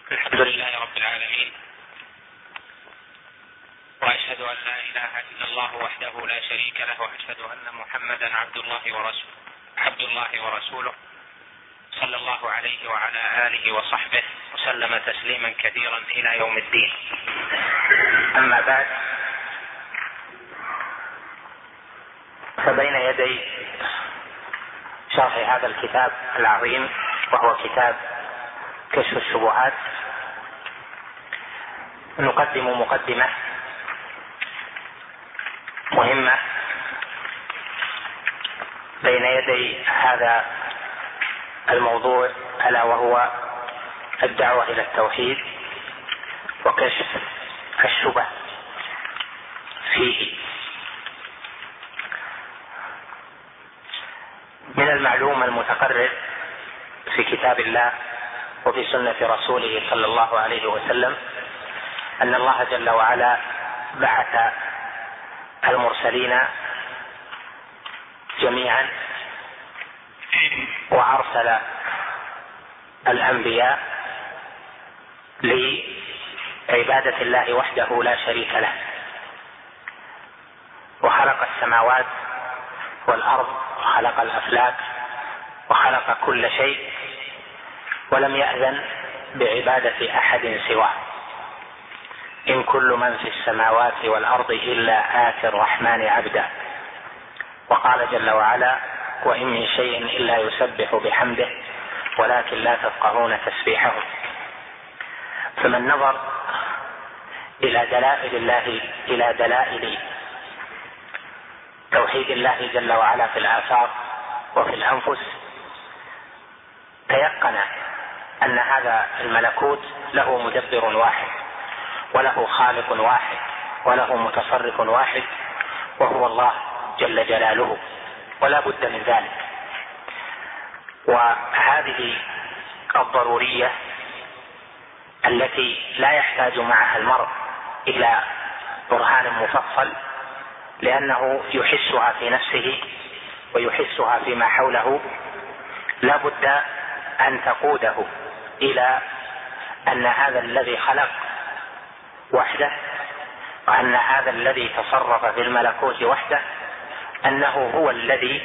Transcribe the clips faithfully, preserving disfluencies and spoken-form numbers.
الحمد لله رب العالمين، وأشهد أن لا إله إلا الله وحده لا شريك له، وأشهد أن محمدا عبد الله ورسوله عبد الله ورسوله صلى الله عليه وعلى آله وصحبه وسلم تسليما كثيرا إلى يوم الدين. أما بعد، فبين يدي شرح هذا الكتاب العظيم وهو كتاب كشف الشبهات نقدم مقدمة مهمة بين يدي هذا الموضوع، ألا وهو الدعوة إلى التوحيد وكشف الشبه فيه. من المعلوم المتقرر في كتاب الله وفي سنة رسوله صلى الله عليه وسلم أن الله جل وعلا بعث المرسلين جميعا وأرسل الأنبياء لعبادة الله وحده لا شريك له، وخلق السماوات والأرض وخلق الأفلاك وخلق كل شيء، ولم يأذن بعبادة أحد سواه. إن كل من في السماوات والأرض إلا آتي الرحمن عبدا. وقال جل وعلا: وإن من شيء إلا يسبح بحمده ولكن لا تفقهون تسبيحهم. فمن نظر إلى دلائل الله إلى دلائل توحيد الله جل وعلا في الآفاق وفي الأنفس تيقن أن هذا الملكوت له مدبر واحد، وله خالق واحد، وله متصرف واحد، وهو الله جل جلاله، ولا بد من ذلك. وهذه الضرورية التي لا يحتاج معها المرء إلى برهان مفصل، لأنه يحسها في نفسه ويحسها فيما حوله، لا بد أن تقوده إلى أن هذا الذي خلق وحده، وأن هذا الذي تصرف في الملكوت وحده، أنه هو الذي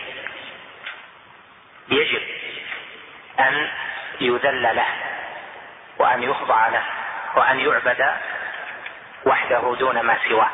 يجب أن يذل له وأن يخضع له وأن يعبد وحده دون ما سواه.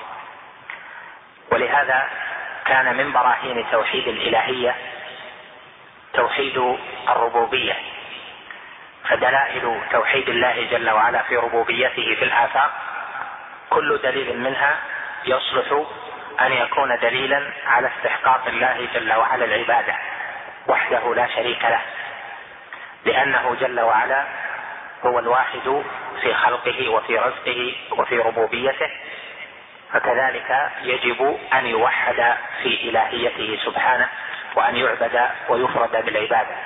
ولهذا كان من براهين توحيد الإلهية توحيد الربوبية. فدلائل توحيد الله جل وعلا في ربوبيته في الآفاق كل دليل منها يصلح أن يكون دليلا على استحقاق الله جل وعلا العبادة وحده لا شريك له، لأنه جل وعلا هو الواحد في خلقه وفي رزقه وفي ربوبيته، فكذلك يجب أن يوحد في إلهيته سبحانه، وأن يعبد ويفرد بالعبادة.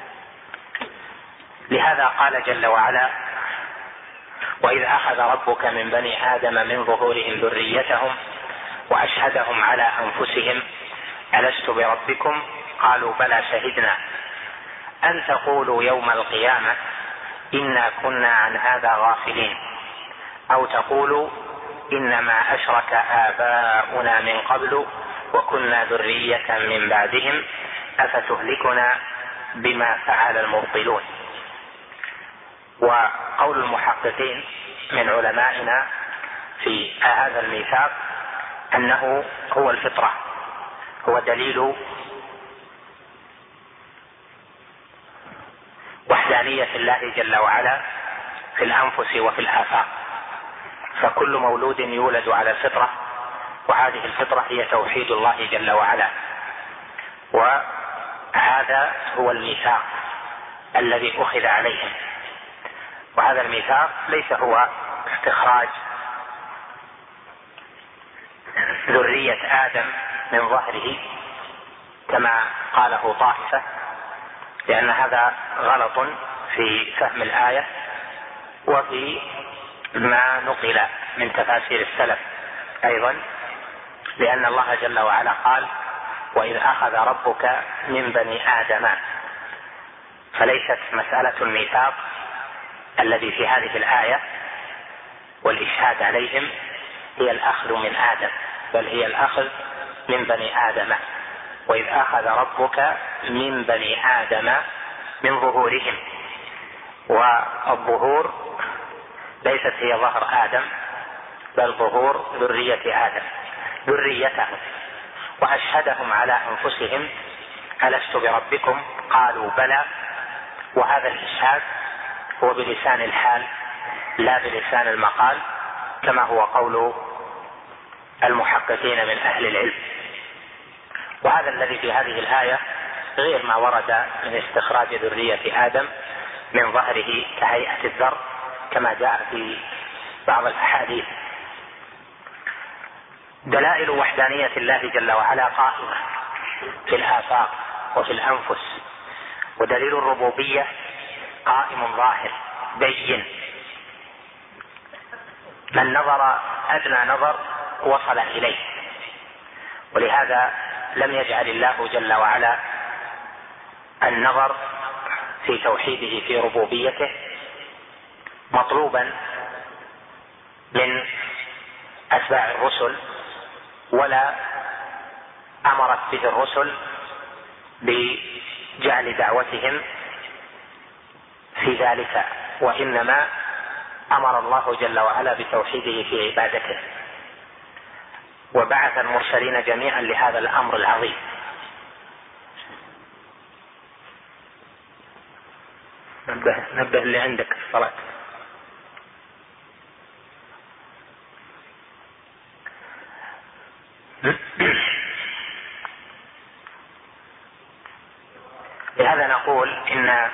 لهذا قال جل وعلا: وإذ أخذ ربك من بني آدم من ظهورهم ذريتهم وأشهدهم على أنفسهم ألست بربكم قالوا بلى شهدنا أن تقولوا يوم القيامة إنا كنا عن هذا غافلين أو تقولوا إنما أشرك آباؤنا من قبل وكنا ذرية من بعدهم أفتهلكنا بما فعل المبطلون. وقول المحققين من علمائنا في هذا الميثاق أنه هو الفطرة، هو دليل وحدانية الله جل وعلا في الأنفس وفي الآفاق. فكل مولود يولد على الفطرة، وهذه الفطرة هي توحيد الله جل وعلا. وهذا هو الميثاق الذي أخذ عليهم. وهذا الميثاق ليس هو استخراج ذرية آدم من ظهره كما قاله طائفة، لأن هذا غلط في فهم الآية وفي ما نقل من تفاسير السلف أيضا، لأن الله جل وعلا قال: وإذ أخذ ربك من بني آدم. فليست مسألة الميثاق الذي في هذه الآية والإشهاد عليهم هي الأخذ من آدم، بل هي الأخذ من بني آدم. وإذ أخذ ربك من بني آدم من ظهورهم، والظهور ليست هي ظهر آدم بل ظهور ذرية آدم، ذريتهم. وأشهدهم على أنفسهم ألست بربكم قالوا بلى. وهذا الإشهاد هو بلسان الحال لا بلسان المقال، كما هو قول المحققين من أهل العلم. وهذا الذي في هذه الآية غير ما ورد من استخراج ذرية آدم من ظهره كهيئة الذر كما جاء في بعض الأحاديث. دلائل وحدانية الله جل وعلا قائمة في الآفاق وفي الأنفس، ودليل الربوبية قائم ظاهر بين. من نظر أدنى نظر وصل إليه، ولهذا لم يجعل الله جل وعلا النظر في توحيده في ربوبيته مطلوبا من أتباع الرسل، ولا أمرت به الرسل بجعل دعوتهم في ذلك، وإنما أمر الله جل وعلا بتوحيده في عبادته، وبعث المرسلين جميعا لهذا الأمر العظيم. نبه, نبه اللي عندك في الصلاة. لهذا نقول إن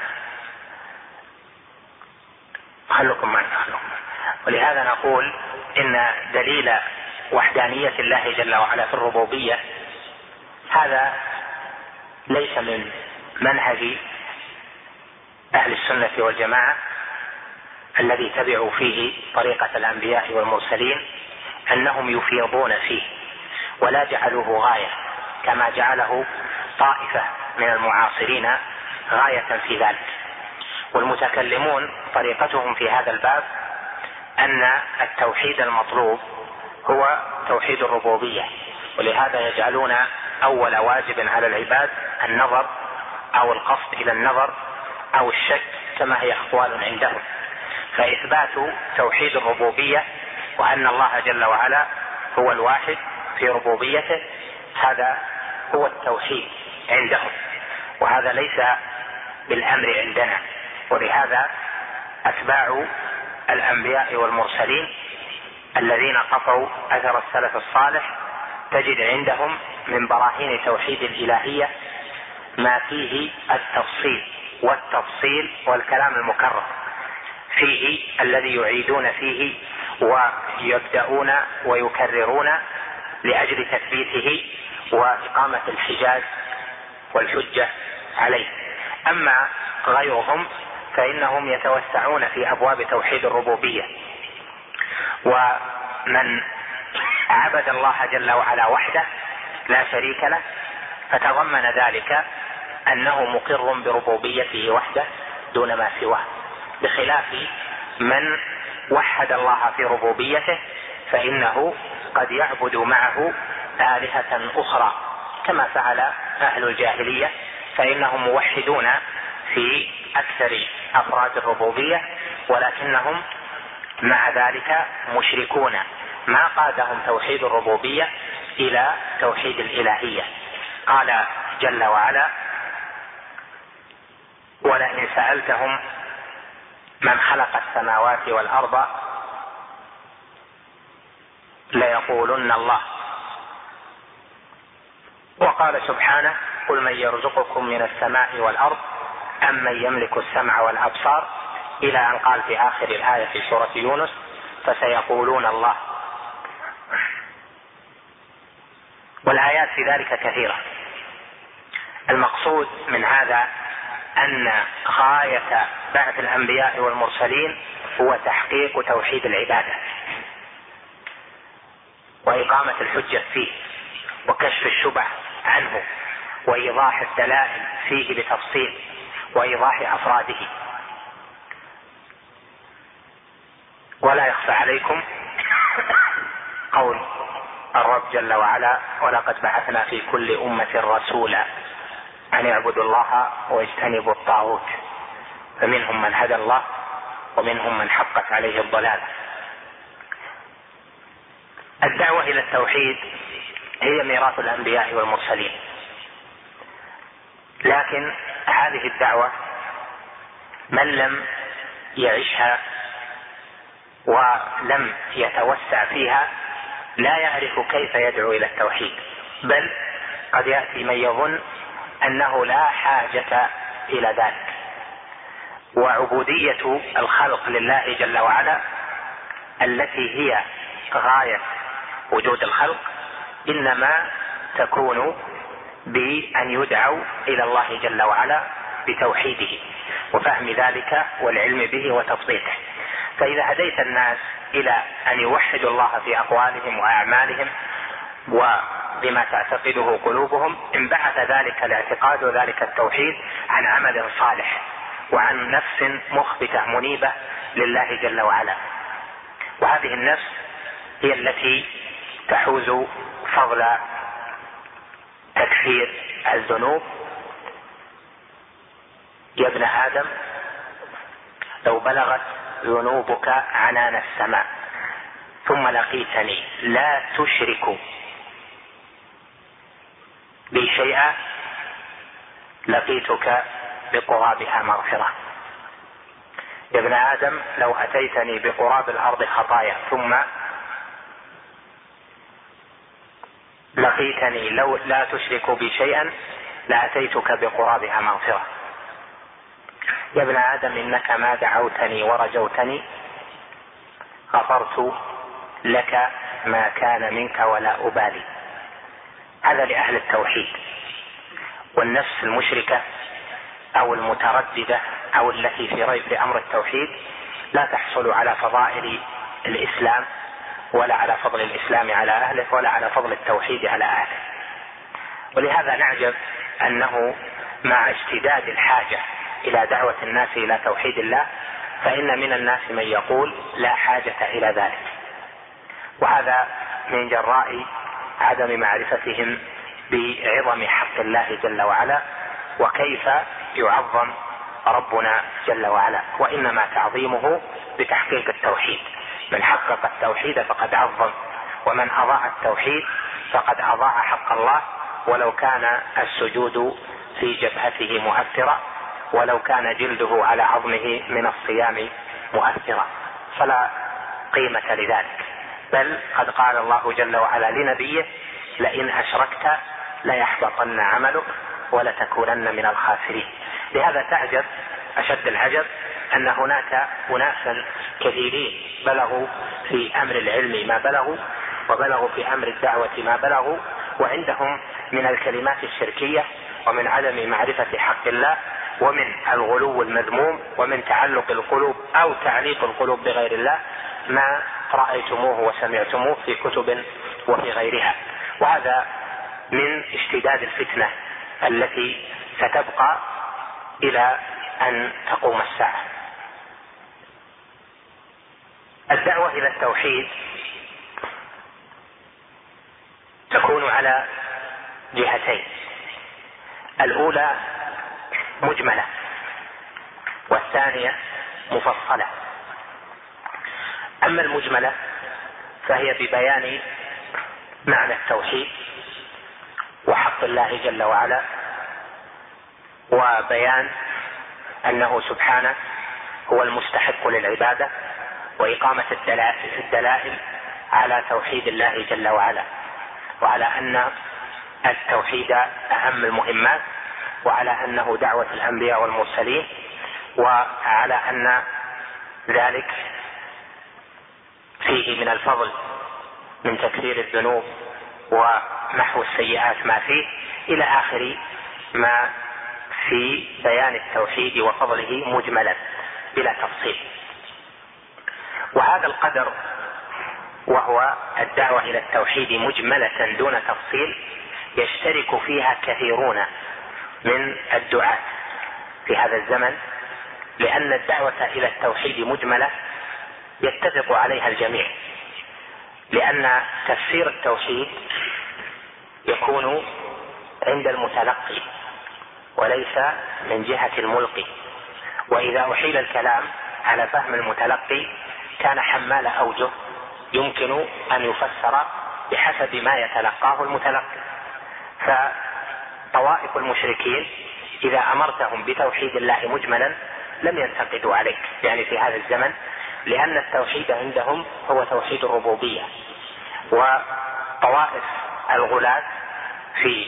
خلكم معنا خلكم ولهذا نقول إن دليل وحدانية الله جل وعلا في الربوبية هذا ليس من منهج أهل السنة والجماعة الذي تبعوا فيه طريقة الأنبياء والمرسلين أنهم يفيضون فيه ولا جعلوه غاية كما جعله طائفة من المعاصرين غاية في ذلك. والمتكلمون طريقتهم في هذا الباب أن التوحيد المطلوب هو توحيد الربوبية، ولهذا يجعلون أول واجب على العباد النظر أو القصد إلى النظر أو الشك كما هي أقوال عندهم. فإثبات توحيد الربوبية وأن الله جل وعلا هو الواحد في ربوبيته هذا هو التوحيد عندهم، وهذا ليس بالأمر عندنا. ولهذا أتباع الأنبياء والمرسلين الذين قفوا أثر السلف الصالح تجد عندهم من براهين توحيد الإلهية ما فيه التفصيل والتفصيل والكلام المكرر فيه الذي يعيدون فيه ويبدأون ويكررون لأجل تثبيته وإقامة الحجاج والحجة عليه. أما غيرهم فإنهم يتوسعون في أبواب توحيد الربوبية، ومن عبد الله جل وعلا وحده لا شريك له فتضمن ذلك أنه مقر بربوبيته وحده دون ما سواه، بخلاف من وحد الله في ربوبيته فإنه قد يعبد معه آلهة أخرى كما فعل أهل الجاهلية، فإنهم موحدون في أكثر أفراد الربوبية ولكنهم مع ذلك مشركون، ما قادهم توحيد الربوبية إلى توحيد الإلهية. قال جل وعلا: ولئن سألتهم من خلق السماوات والأرض ليقولن الله. وقال سبحانه: قل من يرزقكم من السماء والأرض أم من يملك السمع والأبصار، إلى أن قال في آخر الآية في سورة يونس: فسيقولون الله. والآيات في ذلك كثيرة. المقصود من هذا أن غاية بعث الأنبياء والمرسلين هو تحقيق توحيد العبادة وإقامة الحجة فيه وكشف الشبه عنه وإيضاح الدلائل فيه بتفصيل وإيضاح أفراده. ولا يخفى عليكم قول الرب جل وعلا: ولقد بعثنا في كل أمة رسولا أن اعبدوا الله واجتنبوا الطاغوت، فمنهم من هدى الله ومنهم من حقت عليه الضلالة. الدعوة إلى التوحيد هي ميراث الأنبياء والمرسلين، لكن هذه الدعوة من لم يعيشها ولم يتوسع فيها لا يعرف كيف يدعو إلى التوحيد، بل قد يأتي من يظن أنه لا حاجة إلى ذلك. وعبودية الخلق لله جل وعلا التي هي غاية وجود الخلق إنما تكون بأن يدعوا إلى الله جل وعلا بتوحيده وفهم ذلك والعلم به وتطبيقه. فإذا هديت الناس إلى أن يوحدوا الله في أقوالهم وأعمالهم وبما تعتقده قلوبهم، انبعث ذلك الاعتقاد وذلك التوحيد عن عمل صالح وعن نفس مخبتة منيبة لله جل وعلا، وهذه النفس هي التي تحوز فضل تكفير الذنوب. يا ابن آدم لو بلغت ذنوبك عنان السماء ثم لقيتني لا تشرك بي شيئا لقيتك بقرابها مغفرة. يا ابن آدم لو أتيتني بقراب الأرض خطايا ثم لقيتني لو لا تشرك بي شيئا لأتيتك بقرابها مغفرة. يا ابن آدم إنك ما دعوتني ورجوتني غفرت لك ما كان منك ولا أبالي. هذا لأهل التوحيد. والنفس المشركة أو المترددة أو التي في ريب لأمر التوحيد لا تحصل على فضائل الإسلام ولا على فضل الإسلام على أهله ولا على فضل التوحيد على أهله. ولهذا نعجب أنه مع اشتداد الحاجة إلى دعوة الناس إلى توحيد الله فإن من الناس من يقول لا حاجة إلى ذلك، وهذا من جراء عدم معرفتهم بعظم حق الله جل وعلا وكيف يعظم ربنا جل وعلا، وإنما تعظيمه بتحقيق التوحيد. من حقق التوحيد فقد عظم، ومن أضاع التوحيد فقد أضاع حق الله، ولو كان السجود في جبهته مؤثرا ولو كان جلده على عظمه من الصيام مؤثرا فلا قيمة لذلك. بل قد قال الله جل وعلا لنبيه: لئن أشركت ليحبطن عملك ولتكونن من الخاسرين. لهذا تعجب أشد العجب أن هناك أناسا كثيرين بلغوا في أمر العلم ما بلغوا وبلغوا في أمر الدعوة ما بلغوا، وعندهم من الكلمات الشركية ومن عدم معرفة حق الله ومن الغلو المذموم ومن تعلق القلوب أو تعليق القلوب بغير الله ما رأيتموه وسمعتموه في كتب وفي غيرها. وهذا من اشتداد الفتنة التي ستبقى إلى أن تقوم الساعة. الدعوة إلى التوحيد تكون على جهتين: الأولى مجملة والثانية مفصلة. أما المجملة فهي ببيان معنى التوحيد وحق الله جل وعلا، وبيان أنه سبحانه هو المستحق للعبادة، وإقامة الدلائل على توحيد الله جل وعلا، وعلى أن التوحيد أهم المهمات، وعلى أنه دعوة الأنبياء والمرسلين، وعلى أن ذلك فيه من الفضل من تكفير الذنوب ومحو السيئات ما فيه، إلى آخر ما في بيان التوحيد وفضله مجملا بلا تفصيل. وهذا القدر وهو الدعوة إلى التوحيد مجملة دون تفصيل يشترك فيها كثيرون من الدعاة في هذا الزمن، لأن الدعوة إلى التوحيد مجملة يتفق عليها الجميع، لأن تفسير التوحيد يكون عند المتلقي وليس من جهة الملقي، وإذا أحيل الكلام على فهم المتلقي كان حمال أوجه يمكن أن يفسر بحسب ما يتلقاه المتلقي. فطوائف المشركين إذا أمرتهم بتوحيد الله مجملا لم ينتقدوا عليك، يعني في هذا الزمن، لأن التوحيد عندهم هو توحيد الربوبية. وطوائف الغلاة في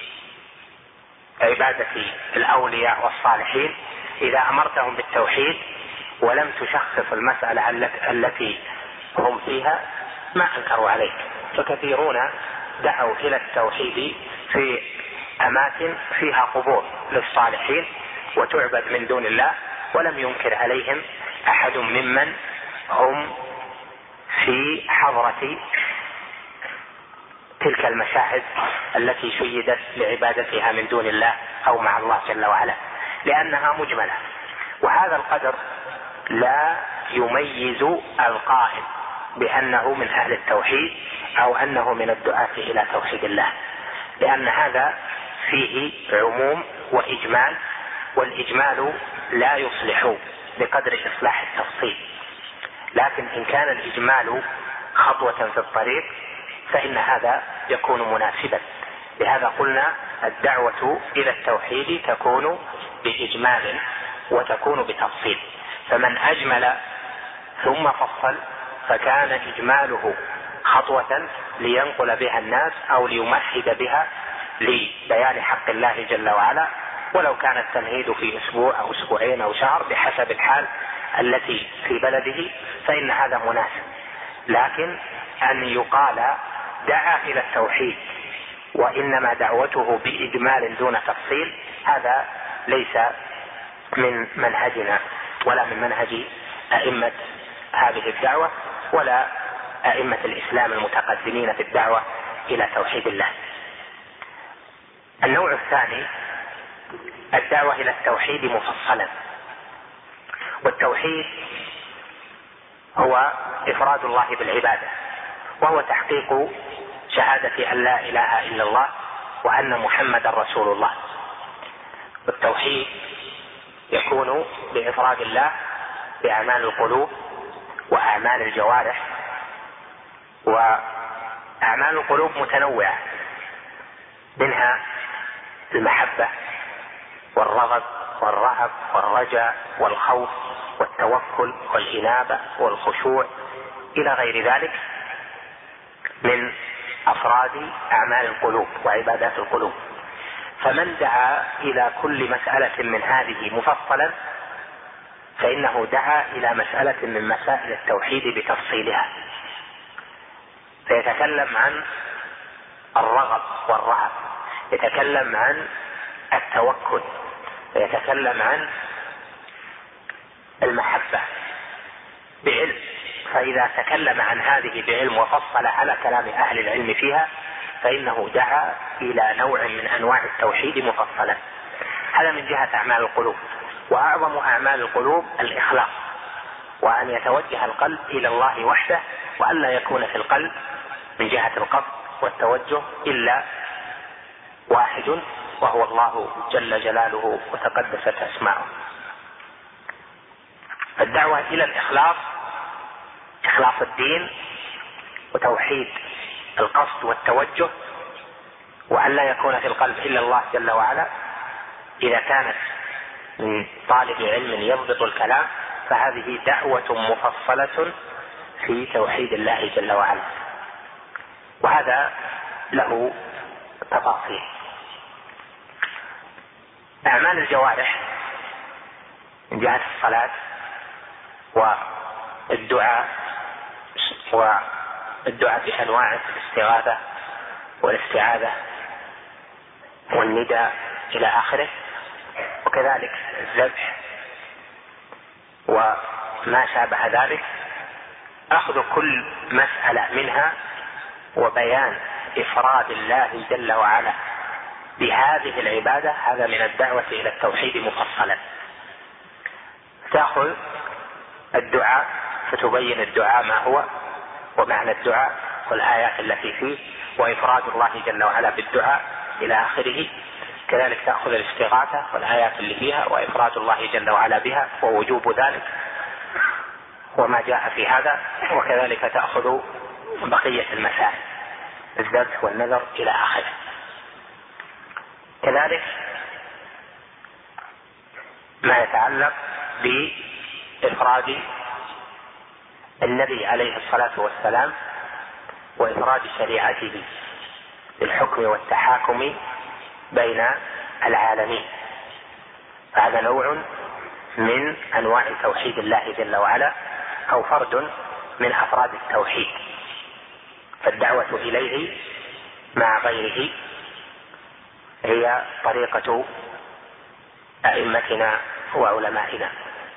عبادة الأولياء والصالحين إذا أمرتهم بالتوحيد ولم تشخص المسألة التي هم فيها ما أنكروا عليك. فكثيرون دعوا إلى التوحيد في أماكن فيها قبور للصالحين وتعبد من دون الله، ولم ينكر عليهم أحد ممن هم في حضرة تلك المشاهد التي شيدت لعبادتها من دون الله أو مع الله جل وعلا، لأنها مجملة. وهذا القدر لا يميز القائل بأنه من أهل التوحيد أو أنه من الدعاة إلى توحيد الله، لأن هذا فيه عموم وإجمال، والإجمال لا يصلح بقدر إصلاح التفصيل. لكن إن كان الإجمال خطوة في الطريق فإن هذا يكون مناسبا. لهذا قلنا الدعوة إلى التوحيد تكون بإجمال وتكون بتفصيل، فمن أجمل ثم فصل فكان إجماله خطوة لينقل بها الناس أو ليمهد بها لبيان حق الله جل وعلا، ولو كان التمهيد في أسبوع أو أسبوعين أو شهر بحسب الحال التي في بلده فإن هذا مناسب. لكن أن يقال دعا إلى التوحيد وإنما دعوته بإجمال دون تفصيل هذا ليس من منهجنا ولا من منهج أئمة هذه الدعوة ولا أئمة الإسلام المتقدمين في الدعوة إلى توحيد الله. النوع الثاني الدعوة إلى التوحيد مفصلا. والتوحيد هو إفراد الله بالعبادة، وهو تحقيق شهادة أن لا إله إلا الله وأن محمد رسول الله. والتوحيد يكون بإفراد الله بأعمال القلوب وأعمال الجوارح. وأعمال القلوب متنوعة، منها المحبة والرغب والرهب والرجاء والخوف والتوكل والإنابة والخشوع إلى غير ذلك من أفراد أعمال القلوب وعبادات القلوب. فمن دعا إلى كل مسألة من هذه مفصلا فإنه دعا إلى مسألة من مسائل التوحيد بتفصيلها، فيتكلم عن الرغب والرهب، يتكلم عن التوكل، يتكلم عن المحبة بعلم. فإذا تكلم عن هذه بعلم وفصل على كلام أهل العلم فيها فإنه دعا إلى نوع من أنواع التوحيد مفصلا. هذا من جهة أعمال القلوب. وأعظم أعمال القلوب الإخلاص، وأن يتوجه القلب إلى الله وحده، وأن لا يكون في القلب من جهة القصد والتوجه إلا واحد وهو الله جل جلاله وتقدست أسماؤه. الدعوة إلى الإخلاص، إخلاص الدين وتوحيد القصد والتوجه، وأن لا يكون في القلب إلا الله جل وعلا. إذا كانت من طالب علم يضبط الكلام فهذه دعوة مفصلة في توحيد الله جل وعلا، وهذا له تفاصيل. أعمال الجوارح من جهة الصلاة والدعاء والدعاء بأنواع الاستغاثة والاستعاذة والنداء إلى آخره، وكذلك الذبح وما شابه ذلك، أخذ كل مسألة منها وبيان إفراد الله جل وعلا بهذه العبادة، هذا من الدعوة إلى التوحيد مفصلا. تأخذ الدعاء في فتبين الدعاء ما هو ومعنى الدعاء والآيات التي فيه وإفراد الله جل وعلا بالدعاء إلى آخره. كذلك تأخذ الاستغاثة والآيات اللي فيها وإفراد الله جل وعلا بها ووجوب ذلك وما جاء في هذا. وكذلك تأخذ بقية المسائل الذبح والنذر إلى آخره. كذلك ما يتعلق بإفراد النبي عليه الصلاة والسلام وإفراد شريعته بالحكم والتحاكم بين العالمين، هذا نوع من أنواع توحيد الله جل وعلا أو فرد من أفراد التوحيد. فالدعوة إليه مع غيره هي طريقة أئمتنا وعلمائنا.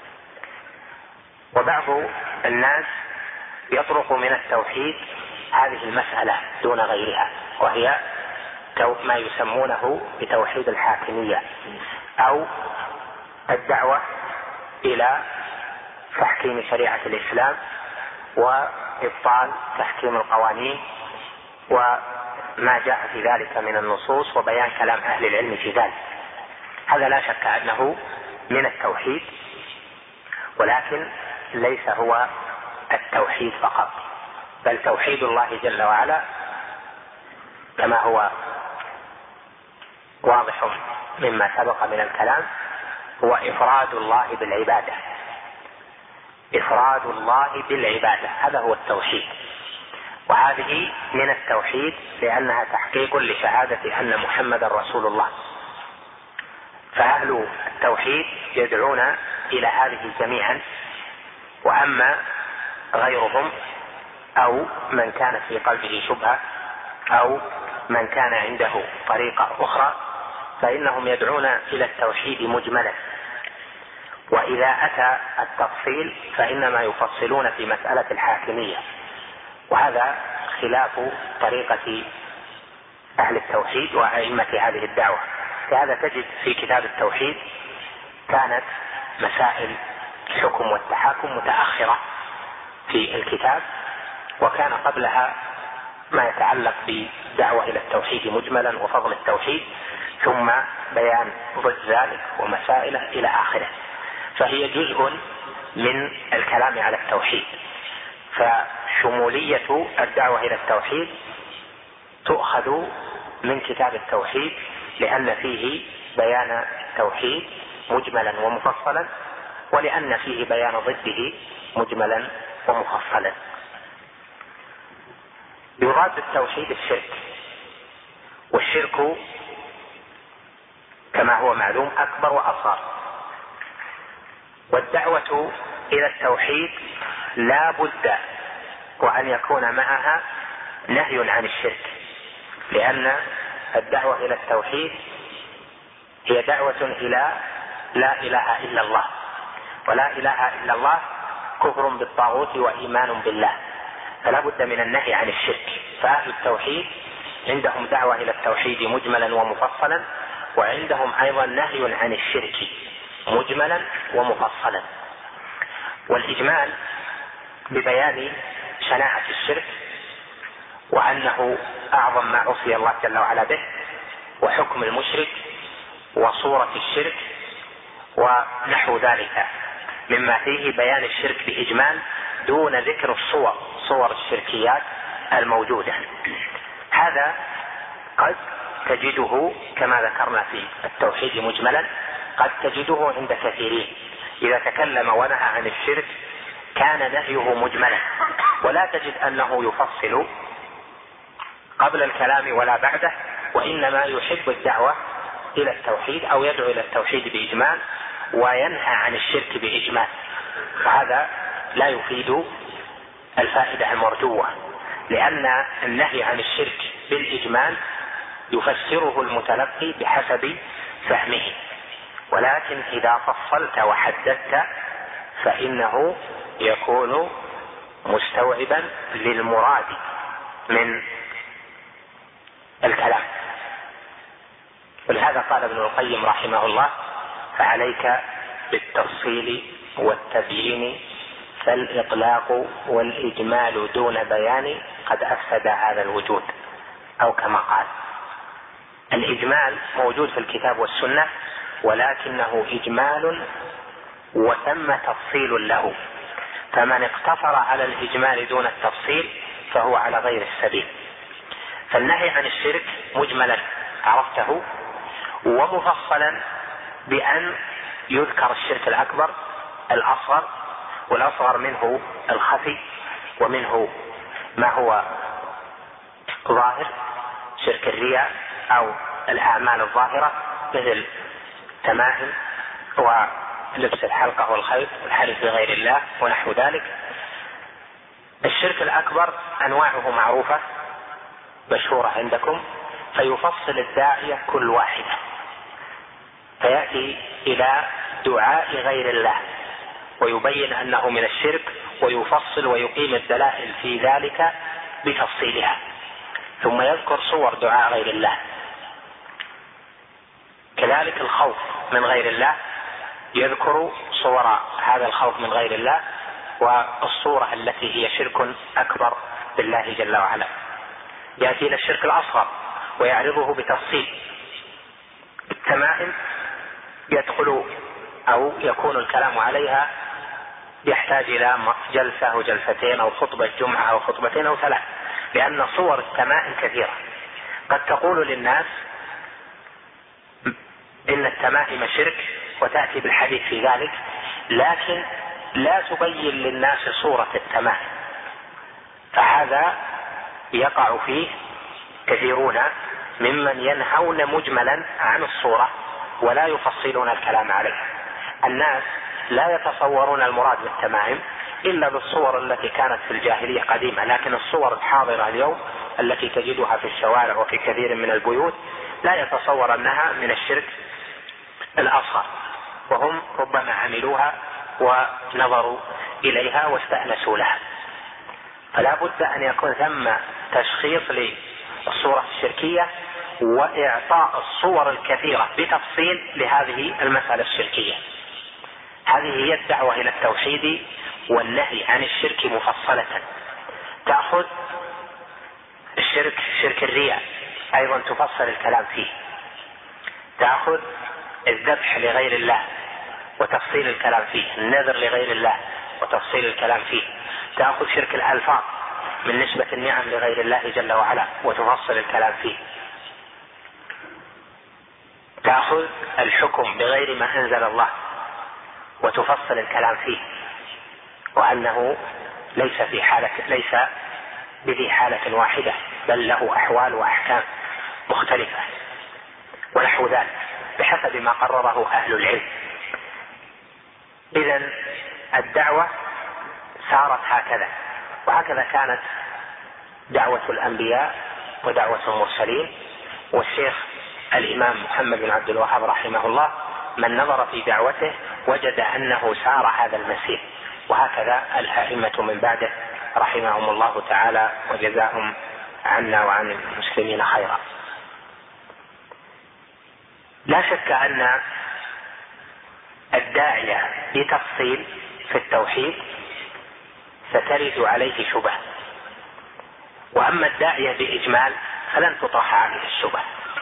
وبعض الناس يطرق من التوحيد هذه المسألة دون غيرها، وهي ما يسمونه بتوحيد الحاكمية أو الدعوة إلى تحكيم شريعة الإسلام وإبطال تحكيم القوانين وما جاء في ذلك من النصوص وبيان كلام أهل العلم في ذلك. هذا لا شك أنه من التوحيد، ولكن ليس هو التوحيد فقط، بل توحيد الله جل وعلا كما هو واضح مما سبق من الكلام هو إفراد الله بالعبادة. إفراد الله بالعبادة هذا هو التوحيد، وهذه من التوحيد لأنها تحقيق لشهادة أن محمد رسول الله. فأهل التوحيد يدعون إلى هذه جميعا، وأما غيرهم أو من كان في قلبه شبهة أو من كان عنده طريقة أخرى فإنهم يدعون إلى التوحيد مجملا، وإذا أتى التفصيل فإنما يفصلون في مسألة الحاكمية، وهذا خلاف طريقة أهل التوحيد وأئمة هذه الدعوة. لهذا تجد في كتاب التوحيد كانت مسائل الحكم والتحاكم متأخرة في الكتاب، وكان قبلها ما يتعلق بالدعوة إلى التوحيد مجملا وفضل التوحيد، ثم بيان ضد ذلك ومسائله إلى آخره. فهي جزء من الكلام على التوحيد. فشمولية الدعوة إلى التوحيد تؤخذ من كتاب التوحيد لأن فيه بيان التوحيد مجملا ومفصلا، ولأن فيه بيان ضده مجملا ومفصلا. يراد التوحيد الشرك، والشرك كما هو معلوم أكبر وأصغر، والدعوة إلى التوحيد لا بد وأن يكون معها نهي عن الشرك، لأن الدعوة إلى التوحيد هي دعوة إلى لا إله إلا الله، ولا إله إلا الله كفر بالطاغوت وإيمان بالله، فلا بد من النهي عن الشرك. فأهل التوحيد عندهم دعوة إلى التوحيد مجملا ومفصلا، وعندهم أيضا نهي عن الشرك مجملا ومفصلا. والإجمال ببيان شناعة الشرك وأنه أعظم ما عصي الله جل وعلا به، وحكم المشرك وصورة الشرك ونحو ذلك مما فيه بيان الشرك بإجمال دون ذكر الصور صور الشركيات الموجودة. هذا قد تجده كما ذكرنا في التوحيد مجملا، قد تجده عند كثيرين إذا تكلم ونهى عن الشرك كان نهيه مجملا، ولا تجد أنه يفصل قبل الكلام ولا بعده، وإنما يحب الدعوة إلى التوحيد أو يدعو إلى التوحيد بإجمال وينهى عن الشرك بإجمال، فهذا لا يفيد الفائدة المرجوة، لأن النهي عن الشرك بالإجمال يفسره المتلقي بحسب فهمه، ولكن إذا فصلت وحددت فإنه يكون مستوعبا للمراد من الكلام. ولهذا قال ابن القيم رحمه الله: فعليك بالتفصيل والتبيين فالإطلاق والإجمال دون بيان قد أفسد هذا الوجود، أو كما قال. الإجمال موجود في الكتاب والسنة، ولكنه إجمال وثم تفصيل له، فمن اقتصر على الإجمال دون التفصيل فهو على غير السبيل. فالنهي عن الشرك مجملا عرفته، ومفصلا بأن يذكر الشرك الأكبر الأصغر، والأصغر منه الخفي، ومنه ما هو ظاهر شرك الرياء أو الأعمال الظاهرة مثل تمائم ولبس الحلقة والخيط والحلف بغير الله ونحو ذلك. الشرك الأكبر أنواعه معروفة مشهورة عندكم، فيفصل الداعية كل واحدة، فيأتي إلى دعاء غير الله ويبين أنه من الشرك، ويفصل ويقيم الدلائل في ذلك بتفصيلها، ثم يذكر صور دعاء غير الله. كذلك الخوف من غير الله يذكر صور هذا الخوف من غير الله والصورة التي هي شرك أكبر بالله جل وعلا. يأتي إلى الشرك الأصغر ويعرضه بتفصيل. التمائم يدخل أو يكون الكلام عليها يحتاج إلى جلسة أو جلستين أو خطبة جمعة أو خطبتين أو ثلاث، لأن صور التمائم كثيرة. قد تقول للناس إن التمائم شرك وتأتي بالحديث في ذلك، لكن لا تبين للناس صورة التمائم، فهذا يقع فيه كثيرون ممن ينهون مجملا عن الصورة ولا يفصلون الكلام عليه. الناس لا يتصورون المراد بالتمائم إلا بالصور التي كانت في الجاهلية قديمة، لكن الصور الحاضرة اليوم التي تجدها في الشوارع وفي كثير من البيوت لا يتصور أنها من الشرك الأصغر، وهم ربما عملوها ونظروا إليها واستأنسوا لها. فلا بد أن يكون ثم تشخيص للصورة الشركية وإعطاء الصور الكثيرة بتفصيل لهذه المسألة الشركية. هذه هي الدعوة إلى التوحيد والنهي عن الشرك مفصلة. تأخذ الشرك شرك الرياء أيضا تفصل الكلام فيه، تأخذ الذبح لغير الله وتفصيل الكلام فيه، النذر لغير الله وتفصيل الكلام فيه، تأخذ شرك الألفاظ من نسبة النعم لغير الله جل وعلا وتفصل الكلام فيه، تأخذ الحكم بغير ما أنزل الله وتفصل الكلام فيه، وأنه ليس في حالة ليس بذي حالة واحدة بل له أحوال وأحكام مختلفة ونحو ذلك بحسب ما قرره أهل العلم. إذن الدعوة صارت هكذا، وهكذا كانت دعوة الأنبياء ودعوة المرسلين. والشيخ الإمام محمد بن عبد الوهاب رحمه الله من نظر في دعوته وجد أنه سار هذا المسير، وهكذا الأئمة من بعده رحمهم الله تعالى وجزاهم عنا وعن المسلمين خيرا. لا شك أن الداعية بتفصيل في التوحيد سترد عليه شبه، وأما الداعية بإجمال فلن تطرح عليه الشبه،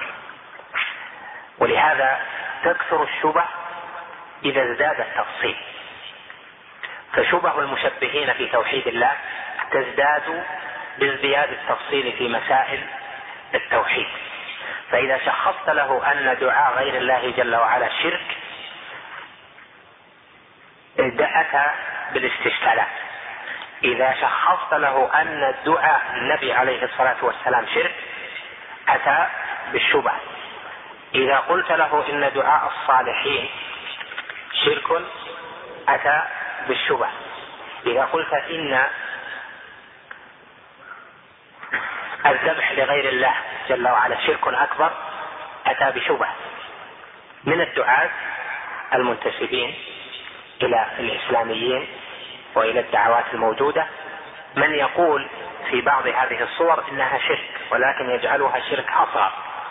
ولهذا تكثر الشبه إذا ازداد التفصيل. فشبه المشبهين في توحيد الله تزداد بازدياد التفصيل في مسائل التوحيد. فإذا شخصت له أن دعاء غير الله جل وعلا شرك أتى بالاستشكالات. إذا شخصت له أن دعاء النبي عليه الصلاة والسلام شرك أتى بالشبه. إذا قلت له إن دعاء الصالحين شرك أتى بالشبه. إذا قلت إن الذبح لغير الله جل وعلا شرك أكبر أتى بشبه. من الدعاة المنتسبين إلى الإسلاميين وإلى الدعوات الموجودة من يقول في بعض هذه الصور إنها شرك، ولكن يجعلها شرك أصغر،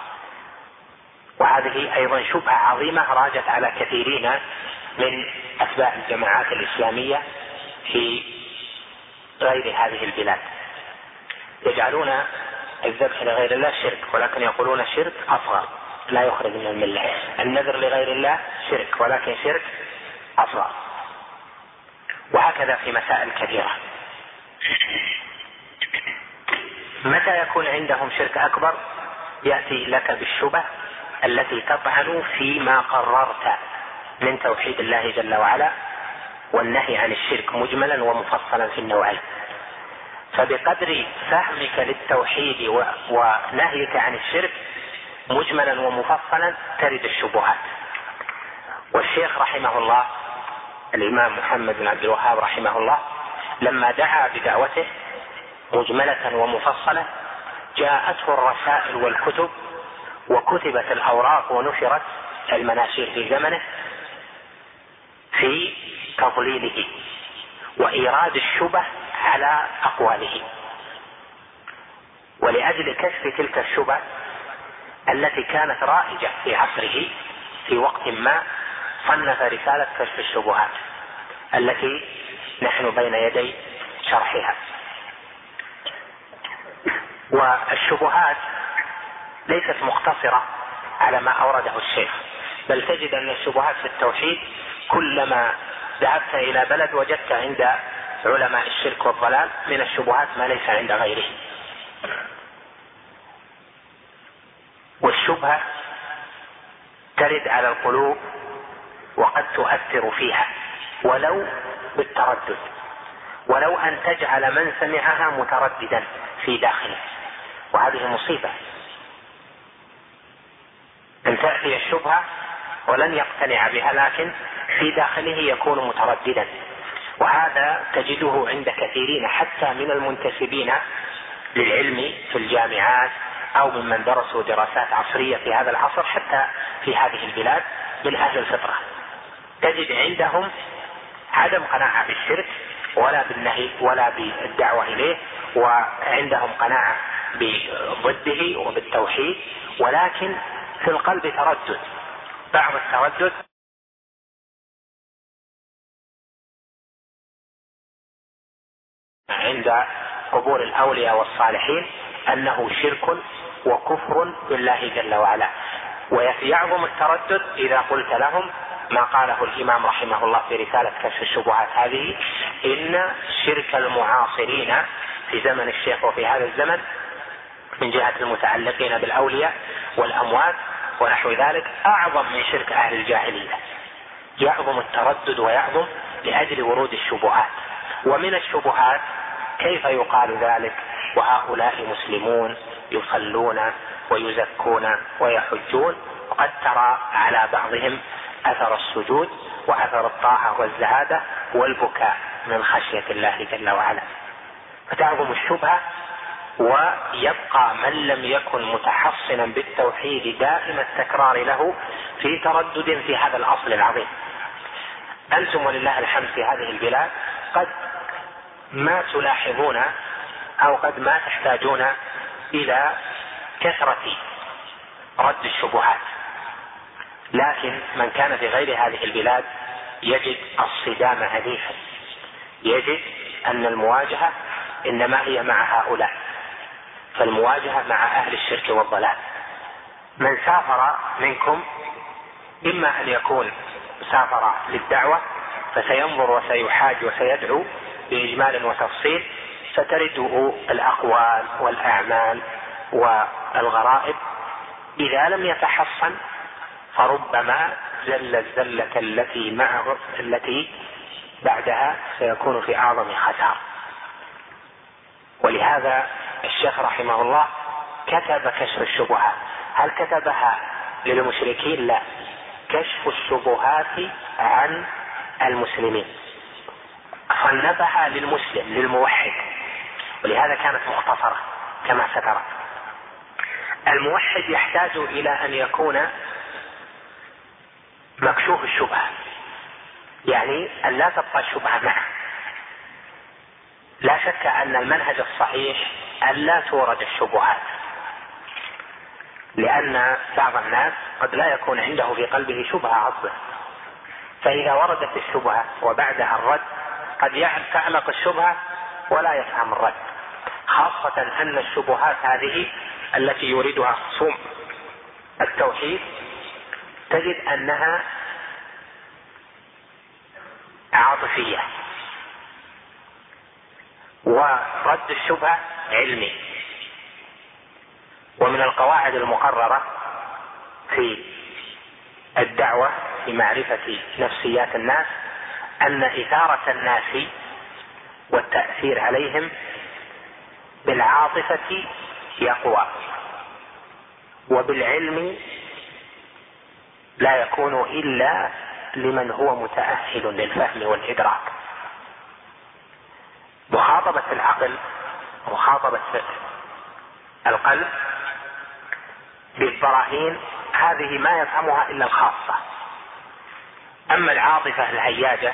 وهذه أيضا شبهة عظيمة راجت على كثيرين من أتباع الجماعات الإسلامية في غير هذه البلاد، يجعلون الذبح لغير الله شرك، ولكن يقولون شرك أصغر لا يخرج من الملة. النذر لغير الله شرك، ولكن شرك أصغر. وهكذا في مسائل كثيرة. متى يكون عندهم شرك أكبر؟ يأتي لك بالشبه التي تطعن فيما قررت من توحيد الله جل وعلا والنهي عن الشرك مجملا ومفصلا في النوعين. فبقدر فهمك للتوحيد ونهيك عن الشرك مجملا ومفصلا ترد الشبهات. والشيخ رحمه الله الإمام محمد بن عبد الوهاب رحمه الله لما دعا بدعوته مجملة ومفصلة جاءته الرسائل والكتب وكتبت الأوراق ونشرت المناشير في زمنه في تضليله وإيراد الشبه على أقواله. ولأجل كشف تلك الشبه التي كانت رائجة في عصره في وقت ما صنف رسالة كشف الشبهات التي نحن بين يدي شرحها. والشبهات ليست مقتصرة على ما أورده الشيخ، بل تجد أن الشبهات في التوحيد كلما ذهبت إلى بلد وجدت عند علماء الشرك والضلال من الشبهات ما ليس عند غيره. والشبهة ترد على القلوب وقد تؤثر فيها ولو بالتردد، ولو أن تجعل من سمعها مترددا في داخله، وهذه مصيبة. أن تأتي الشبهة ولن يقتنع بها لكن في داخله يكون مترددا، وهذا تجده عند كثيرين حتى من المنتسبين للعلم في الجامعات أو ممن درسوا دراسات عصرية في هذا العصر حتى في هذه البلاد من أهل الفطرة، تجد عندهم عدم قناعة بالشرك ولا بالنهي ولا بالدعوة إليه، وعندهم قناعة بضده وبالتوحيد، ولكن في القلب تردد، بعض التردد عند قبور الأولياء والصالحين أنه شرك وكفر بالله جل وعلا. ويعظم التردد إذا قلت لهم ما قاله الإمام رحمه الله في رسالة كشف الشبهات هذه: إن شرك المعاصرين في زمن الشيخ وفي هذا الزمن من جهة المتعلقين بالأولياء والأموات ونحو ذلك أعظم من شرك أهل الجاهلية. يعظم التردد ويعظم لأجل ورود الشبهات. ومن الشبهات كيف يقال ذلك وهؤلاء مسلمون يصلون ويزكون ويحجون، وقد ترى على بعضهم أثر السجود وأثر الطاعة والزهادة والبكاء من خشية الله جل وعلا. فتعظم الشبهة، ويبقى من لم يكن متحصنا بالتوحيد دائم التكرار له في تردد في هذا الأصل العظيم. أنتم ولله الحمد في هذه البلاد قد ما تلاحظون أو قد ما تحتاجون إلى كثرة رد الشبهات، لكن من كان في غير هذه البلاد يجد الصدام عنيفا، يجد أن المواجهة إنما هي مع هؤلاء، فالمواجهة مع أهل الشرك والضلال. من سافر منكم إما أن يكون سافر للدعوة فسينظر وسيحاج وسيدعو بإجمال وتفصيل، فترده الأقوال والأعمال والغرائب. إذا لم يتحصن فربما زل الزلة التي معه التي بعدها سيكون في أعظم خسارة. ولهذا الشيخ رحمه الله كتب كشف الشبهات. هل كتبها للمشركين؟ لا، كشف الشبهات عن المسلمين، صنفها للمسلم للموحد، ولهذا كانت مختصرة كما سترى. الموحد يحتاج إلى أن يكون مكشوف الشبهة، يعني أن لا تبقى الشبهة معه. لا شك أن المنهج الصحيح أن لا تورد الشبهات، لأن بعض الناس قد لا يكون عنده في قلبه شبهة عصبة، فإذا وردت الشبهة وبعدها الرد قد تعلق الشبهة ولا يفهم الرد، خاصة أن الشبهات هذه التي يريدها خصوم التوحيد تجد أنها عاطفية، ورد الشبهة علمي. ومن القواعد المقررة في الدعوة في معرفة نفسيات الناس أن إثارة الناس والتأثير عليهم بالعاطفة يقوى، وبالعلم لا يكون إلا لمن هو متأهل للفهم والإدراك. مخاطبة العقل، مخاطبة القلب بالبراهين هذه ما يفهمها إلا الخاصة. أما العاطفة الهياجة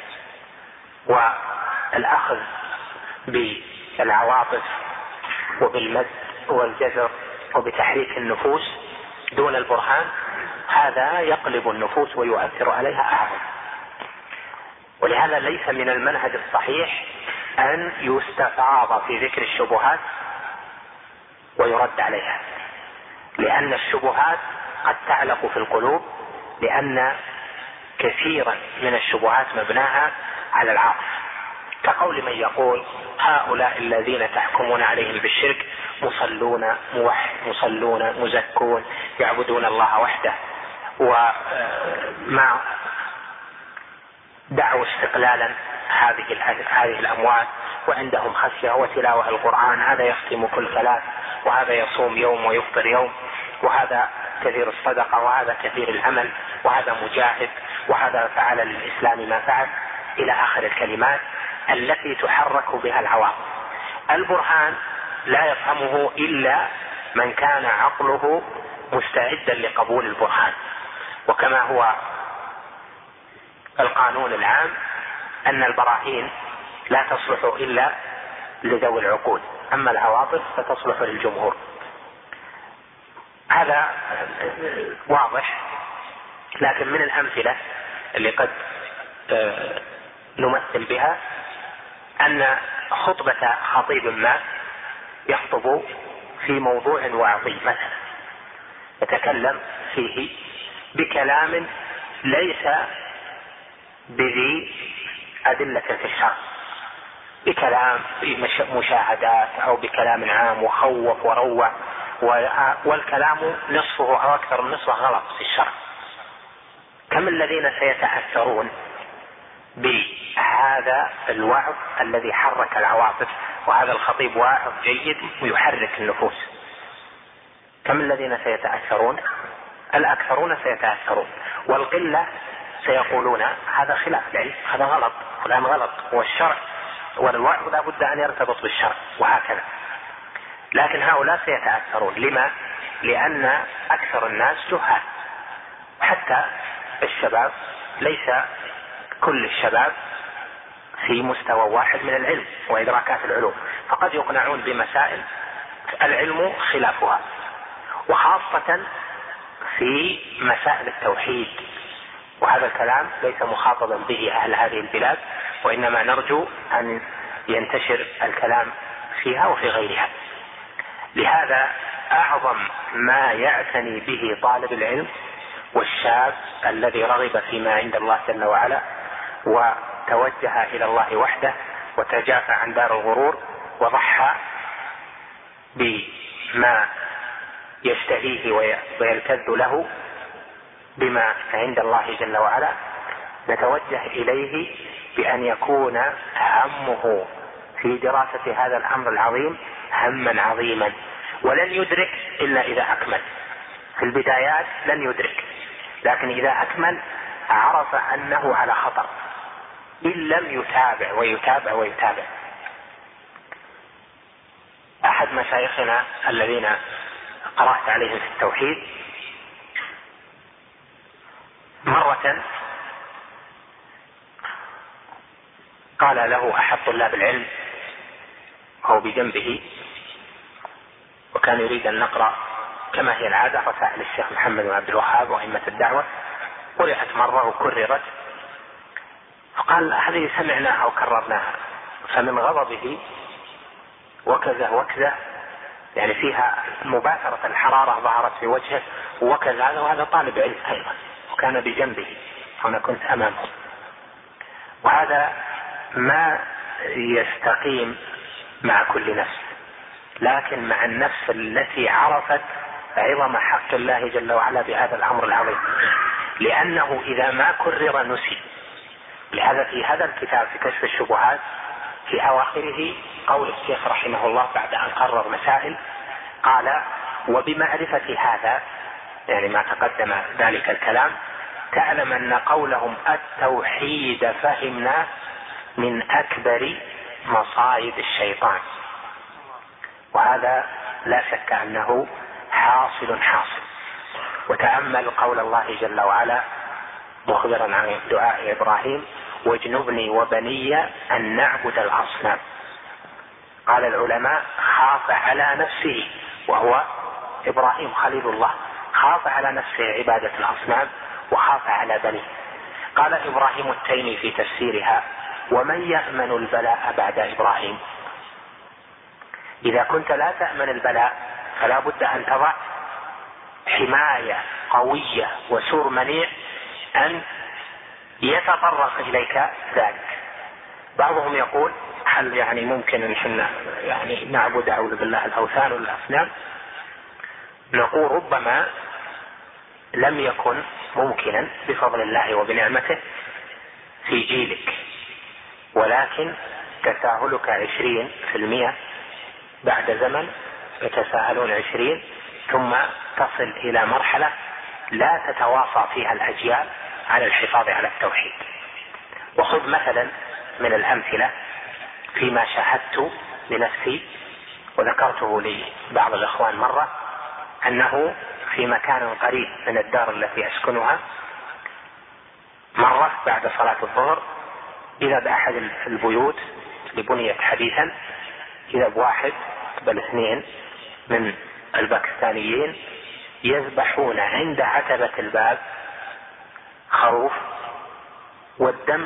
والأخذ بالعواطف وبالمد والجزر وبتحريك النفوس دون البرهان، هذا يقلب النفوس ويؤثر عليها أعظم. ولهذا ليس من المنهج الصحيح أن يستفاض في ذكر الشبهات ويرد عليها، لأن الشبهات قد تعلق في القلوب، لأن كثيرا من الشبهات مبناها على العاطفة، كقول من يقول هؤلاء الذين تحكمون عليهم بالشرك مصلون موحد مصلون مزكون يعبدون الله وحده، وما دعوا استقلالا هذه هذه الأموات، وعندهم خشية وتلاوة القرآن، هذا يختم كل ثلاث، وهذا يصوم يوم ويفطر يوم، وهذا كثير الصدقة، وهذا كثير العمل، وهذا مجاهد، وهذا فعل للإسلام ما فعل، إلى آخر الكلمات التي تحرك بها العواطف. البرهان لا يفهمه إلا من كان عقله مستعدا لقبول البرهان، وكما هو القانون العام أن البراهين لا تصلح إلا لذوي العقول، أما العواطف فتصلح للجمهور. هذا واضح، لكن من الأمثلة اللي قد نمثل بها أن خطبة خطيب ما يخطب في موضوع وعظيم مثلا، يتكلم فيه بكلام ليس بذي أدلة في الشرع، بكلام في مشاهدات أو بكلام عام وخوف وروع، والكلام نصفه أو أكثر من نصفه غلط في الشرع. كم الذين سيتأثرون بهذا الوعظ الذي حرك العواطف، وهذا الخطيب واعظ جيد ويحرك النفوس، كم الذين سيتأثرون؟ الأكثرون سيتأثرون، والقلة سيقولون هذا خلاف العلم، هذا غلط، فلان غلط، والشرع والوعظ لا بد أن يرتبط بالشرع، وهكذا. لكن هؤلاء سيتأثرون. لما؟ لأن أكثر الناس جهال، حتى الشباب ليس كل الشباب في مستوى واحد من العلم وإدراكات العلوم، فقد يقنعون بمسائل العلم خلافها، وخاصة في مسائل التوحيد، وهذا الكلام ليس مخاطبا به أهل هذه البلاد، وإنما نرجو أن ينتشر الكلام فيها وفي غيرها. لهذا أعظم ما يعتني به طالب العلم والشاب الذي رغب فيما عند الله جل وعلا وتوجه إلى الله وحده وتجافى عن دار الغرور وضحى بما يشتهيه ويلتذ له بما عند الله جل وعلا، نتوجه إليه بأن يكون همه في دراسة هذا الأمر العظيم هما عظيما، ولن يدرك إلا إذا أكمل. في البدايات لن يدرك، لكن إذا أكمل عرف أنه على خطر إن لم يتابع ويتابع ويتابع. أحد مشايخنا الذين قرأت عليهم في التوحيد مرة قال له أحد طلاب العلم وهو بجنبه، وكان يريد أن نقرأ كما هي العادة رسائل الشيخ محمد بن عبد الوهاب وأئمة الدعوة، قرأت مرة وكررت، فقال هذه سمعناها وكررناها، فمن غضبه وكذا وكذا، يعني فيها مباشرة الحرارة ظهرت في وجهه وكذا، وهذا طالب علم أيضا وكان بجنبه، هنا كنت أمامه. وهذا ما يستقيم مع كل نفس، لكن مع النفس التي عرفت عظم حق الله جل وعلا بهذا الأمر العظيم، لأنه إذا ما كرر نسي. لهذا في هذا الكتاب في كشف الشبهات في أواخره قول الشيخ رحمه الله بعد أن قرر مسائل قال: وبمعرفة هذا، يعني ما تقدم ذلك الكلام، تعلم أن قولهم التوحيد فهمنا من أكبر مصائد الشيطان، وهذا لا شك أنه حاصل حاصل. وتأمل قول الله جل وعلا مخبرا عن دعاء إبراهيم: واجنبني وبني أن نعبد الأصنام. قال العلماء: خاف على نفسه، وهو إبراهيم خليل الله، خاف على نفسه عبادة الأصنام وخاف على بنيه. قال إبراهيم التيمي في تفسيرها: ومن يأمن البلاء بعد إبراهيم؟ إذا كنت لا تأمن البلاء فلا بد أن تضع حماية قوية وسور منيع أن يتطرق إليك ذلك. بعضهم يقول: هل يعني ممكن أن احنا يعني نعبد أعوذ بالله الأوثان والأصنام؟ نقول: ربما لم يكن ممكنا بفضل الله وبنعمته في جيلك، ولكن تساهلك عشرين في المئة، بعد زمن يتساهلون عشرين، ثم تصل إلى مرحلة لا تتواصى فيها الأجيال على الحفاظ على التوحيد. وخذ مثلا من الأمثلة فيما شاهدت بنفسي وذكرته لبعض الإخوان مرة، أنه في مكان قريب من الدار التي أسكنها مرة بعد صلاة الظهر إذا بأحد البيوت اللي بنيت حديثا، إذا بواحد بل اثنين من الباكستانيين يذبحون عند عتبة الباب خروف، والدم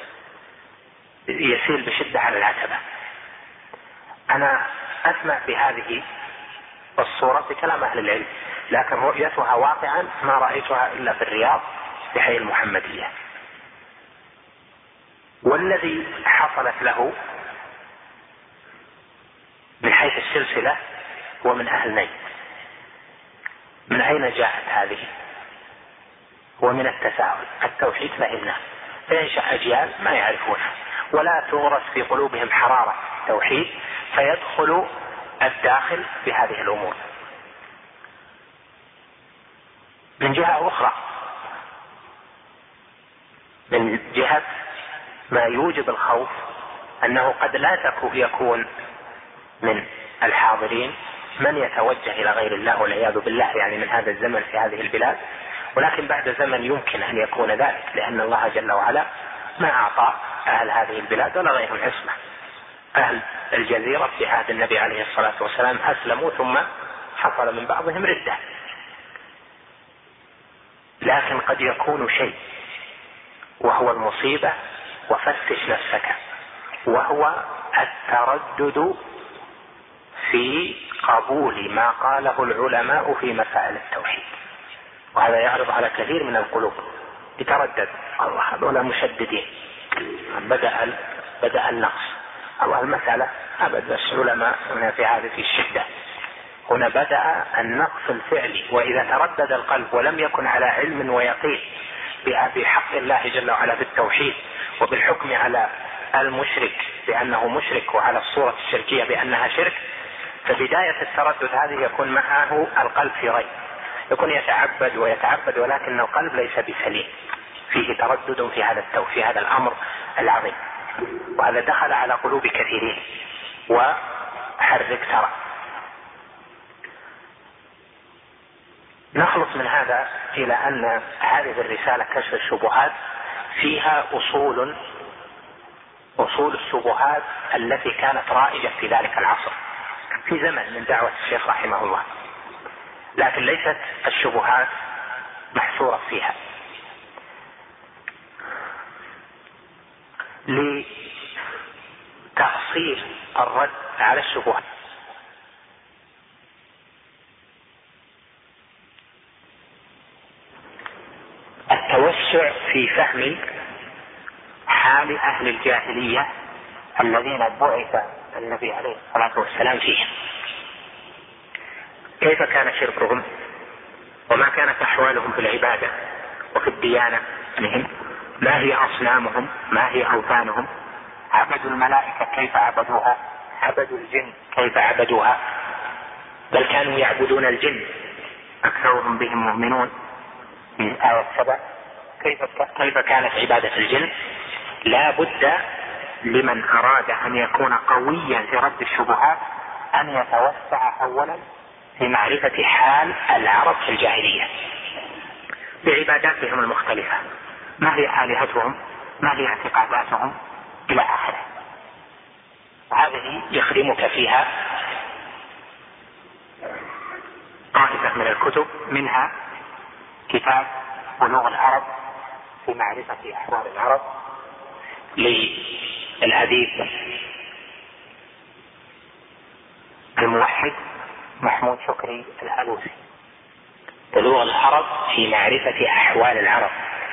يسيل بشدة على العتبة. أنا أسمع بهذه الصورة بكلام أهل العلم، لكن رؤيتها واقعا ما رأيتها إلا في الرياض في حي المحمدية. والذي حصلت له من حيث السلسلة هو من أهل نجد. من أين جاءت هذه؟ ومن التساهل. التوحيد فهمناه، فينشأ أجيال ما يعرفونها، ولا تغرس في قلوبهم حرارة توحيد فيدخل الداخل بهذه الأمور. من جهة أخرى، من جهة ما يوجب الخوف أنه قد لا يكون من الحاضرين من يتوجه إلى غير الله والعياذ بالله، يعني من هذا الزمن في هذه البلاد، ولكن بعد زمن يمكن أن يكون ذلك، لأن الله جل وعلا ما أعطى أهل هذه البلاد ولا غيرهم عصمة. أهل الجزيرة في عهد النبي عليه الصلاة والسلام أسلموا ثم حصل من بعضهم ردة، لكن قد يكون شيء وهو المصيبة، وفتش نفسك، وهو التردد في قبول ما قاله العلماء في مسائل التوحيد. وهذا يعرض على كثير من القلوب، يتردد: الله هذول مشددين، بدأ بدأ النقص، الله المسألة أبدا العلماء هنا في هذه في الشدة، هنا بدأ النقص الفعلي. وإذا تردد القلب ولم يكن على علم ويقين بحق الله جل وعلا بالتوحيد وبالحكم على المشرك بأنه مشرك وعلى الصورة الشركية بأنها شرك، فبداية التردد هذه يكون معه القلب في ريب، يكون يتعبد ويتعبد ولكن القلب ليس بسليم، فيه تردد في هذا التو في هذا الأمر العظيم. وهذا دخل على قلوب كثيرين وحرك ترى. نخلص من هذا إلى أن هذه الرسالة كشف الشبهات فيها أصول أصول الشبهات التي كانت رائجة في ذلك العصر في زمن من دعوة الشيخ رحمه الله، لكن ليست الشبهات محصورة فيها. لتأصيل الرد على الشبهات. التوسع في فهم حال أهل الجاهلية الذين بعث النبي عليه الصلاة والسلام فيهم، كيف كان شركهم وما كانت أحوالهم في العبادة وفي الديانة، ما هي أصنامهم، ما هي أوثانهم، عبدوا الملائكة كيف عبدوها، عبدوا الجن كيف عبدوها، بل كانوا يعبدون الجن أكثرهم بهم مؤمنون في آية سبع. كيف كيف كانت عبادة الجن؟ لا بد لمن أراد أن يكون قويا في رد الشبهات أن يتوسع أولا في معرفة حال العرب في الجاهلية بعباداتهم المختلفة، ما هي آلهتهم، ما هي اعتقاداتهم إلى آخره. وهذه يخدمك فيها طائفة من الكتب، منها كتاب بلوغ العرب في معرفة أحوال العرب للأديب الموحد محمود شكري الألوسي، بلوغ العرب في معرفة أحوال العرب.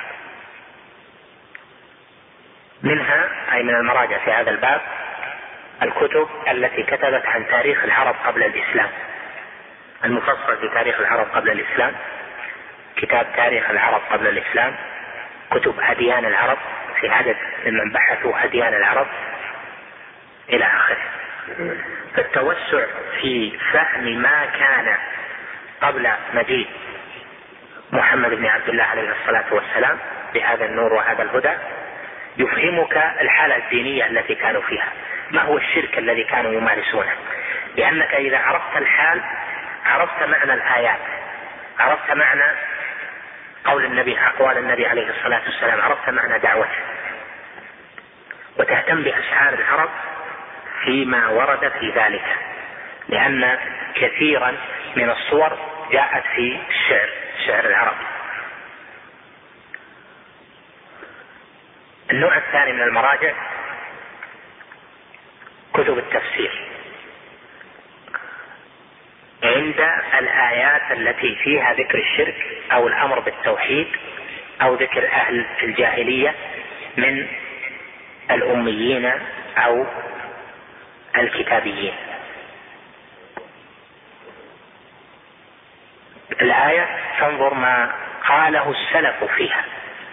منها أي من المراجع في هذا الباب الكتب التي كتبت عن تاريخ العرب قبل الإسلام، المفصل في تاريخ العرب قبل الإسلام، كتاب تاريخ العرب قبل الإسلام، كتب أديان العرب في عدد ممن بحثوا أديان العرب إلى آخره. فالتوسع في فهم ما كان قبل مجيء محمد بن عبد الله عليه الصلاة والسلام بهذا النور وهذا الهدى يفهمك الحالة الدينية التي كانوا فيها، ما هو الشرك الذي كانوا يمارسونه، لأنك إذا عرفت الحال عرفت معنى الآيات، عرفت معنى قول النبي، أقوال النبي عليه الصلاة والسلام، عرفت معنى دعوته، وتهتم بأشعار العرب فيما ورد في ذلك، لأن كثيرا من الصور جاءت في الشعر، شعر العرب. النوع الثاني من المراجع كتب التفسير عند الآيات التي فيها ذكر الشرك أو الأمر بالتوحيد أو ذكر أهل الجاهلية من الأميين أو الكتابيين. الآية تنظر ما قاله السلف فيها،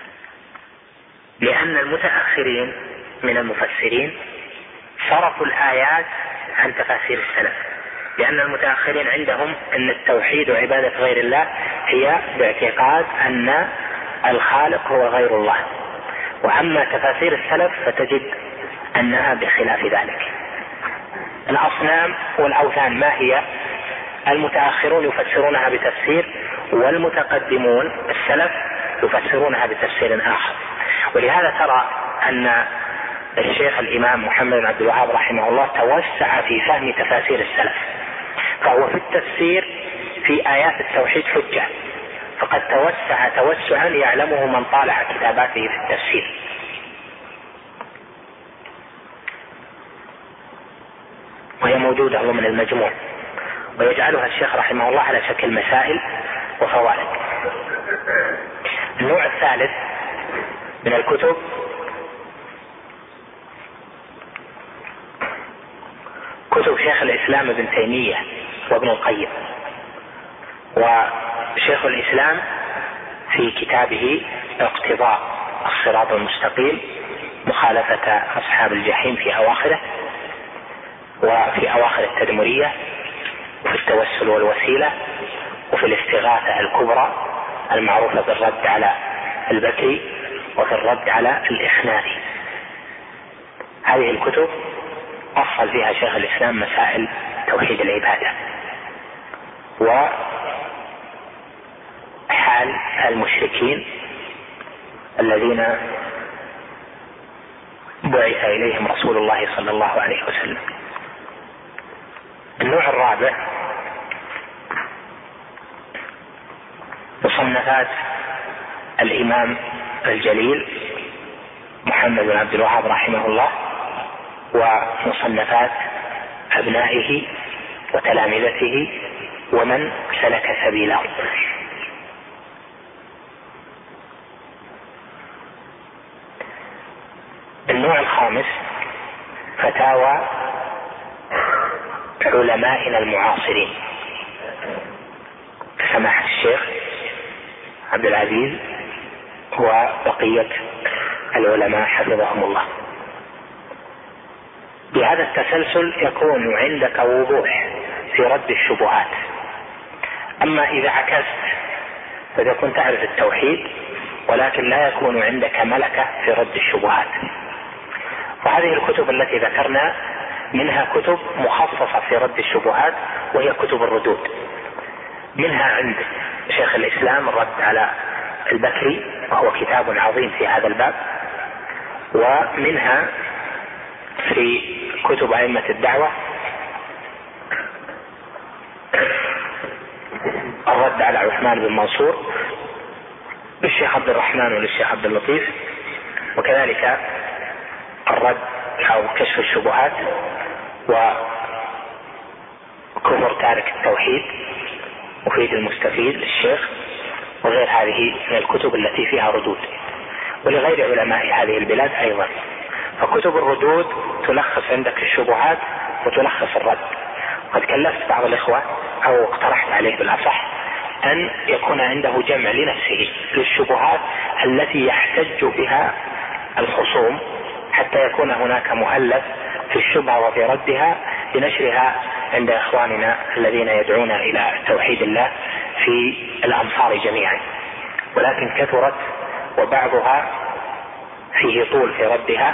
لأن المتأخرين من المفسرين صرفوا الآيات عن تفاسير السلف، لأن المتأخرين عندهم أن التوحيد وعبادة غير الله هي باعتقاد أن الخالق هو غير الله، وأما تفاسير السلف فتجد أنها بخلاف ذلك. الأصنام والأوثان ما هي؟ المتأخرون يفسرونها بتفسير، والمتقدمون السلف يفسرونها بتفسير آخر. ولهذا ترى أن الشيخ الإمام محمد بن عبد الوهاب رحمه الله توسع في فهم تفاسير السلف، فهو في التفسير في آيات التوحيد حجة، فقد توسع توسعا يعلمه من طالع كتاباته في التفسير. وهي موجودة ضمن المجموع، ويجعلها الشيخ رحمه الله على شكل مسائل وفوائد. النوع الثالث من الكتب كتب شيخ الإسلام ابن تيمية وابن القيم. وشيخ الإسلام في كتابه اقتضاء الصراط المستقيم مخالفة أصحاب الجحيم في أواخره، وفي أواخر التدمرية، وفي التوسل والوسيلة، وفي الاستغاثة الكبرى المعروفة بالرد على البكري، وفي الرد على الإخناني. هذه الكتب أصل فيها شيخ الإسلام مسائل توحيد العبادة وحال المشركين الذين بعث إليهم رسول الله صلى الله عليه وسلم. النوع الرابع مصنفات الإمام الجليل محمد بن عبد الوهاب رحمه الله ومصنفات أبنائه وتلامذته ومن سلك سبيله. النوع الخامس فتاوى علمائنا المعاصرين كسماحة الشيخ عبد العزيز وبقية العلماء حفظهم الله. بهذا التسلسل يكون عندك وضوح في رد الشبهات. أما إذا عكست فتكون تعرف التوحيد ولكن لا يكون عندك ملكة في رد الشبهات. وهذه الكتب التي ذكرنا منها كتب مخصصة في رد الشبهات وهي كتب الردود. منها عند شيخ الإسلام الرد على البكري وهو كتاب عظيم في هذا الباب، ومنها في كتب أئمة الدعوة الرد على عثمان بن منصور للشيخ عبد الرحمن وللشيخ عبد اللطيف، وكذلك الرد أو كشف الشبهات وكفر تارك التوحيد مفيد المستفيد للشيخ، وغير هذه من الكتب التي فيها ردود، ولغير علماء هذه البلاد أيضا. فكتب الردود تلخص عندك الشبهات وتلخص الرد. قد كلفت بعض الإخوة أو اقترحت عليه بالأصح أن يكون عنده جمع لنفسه للشبهات التي يحتج بها الخصوم، حتى يكون هناك مؤلف في الشبهة وفي ردها لنشرها عند إخواننا الذين يدعون إلى توحيد الله في الأمصار جميعا. ولكن كثرت وبعضها فيه طول في ردها،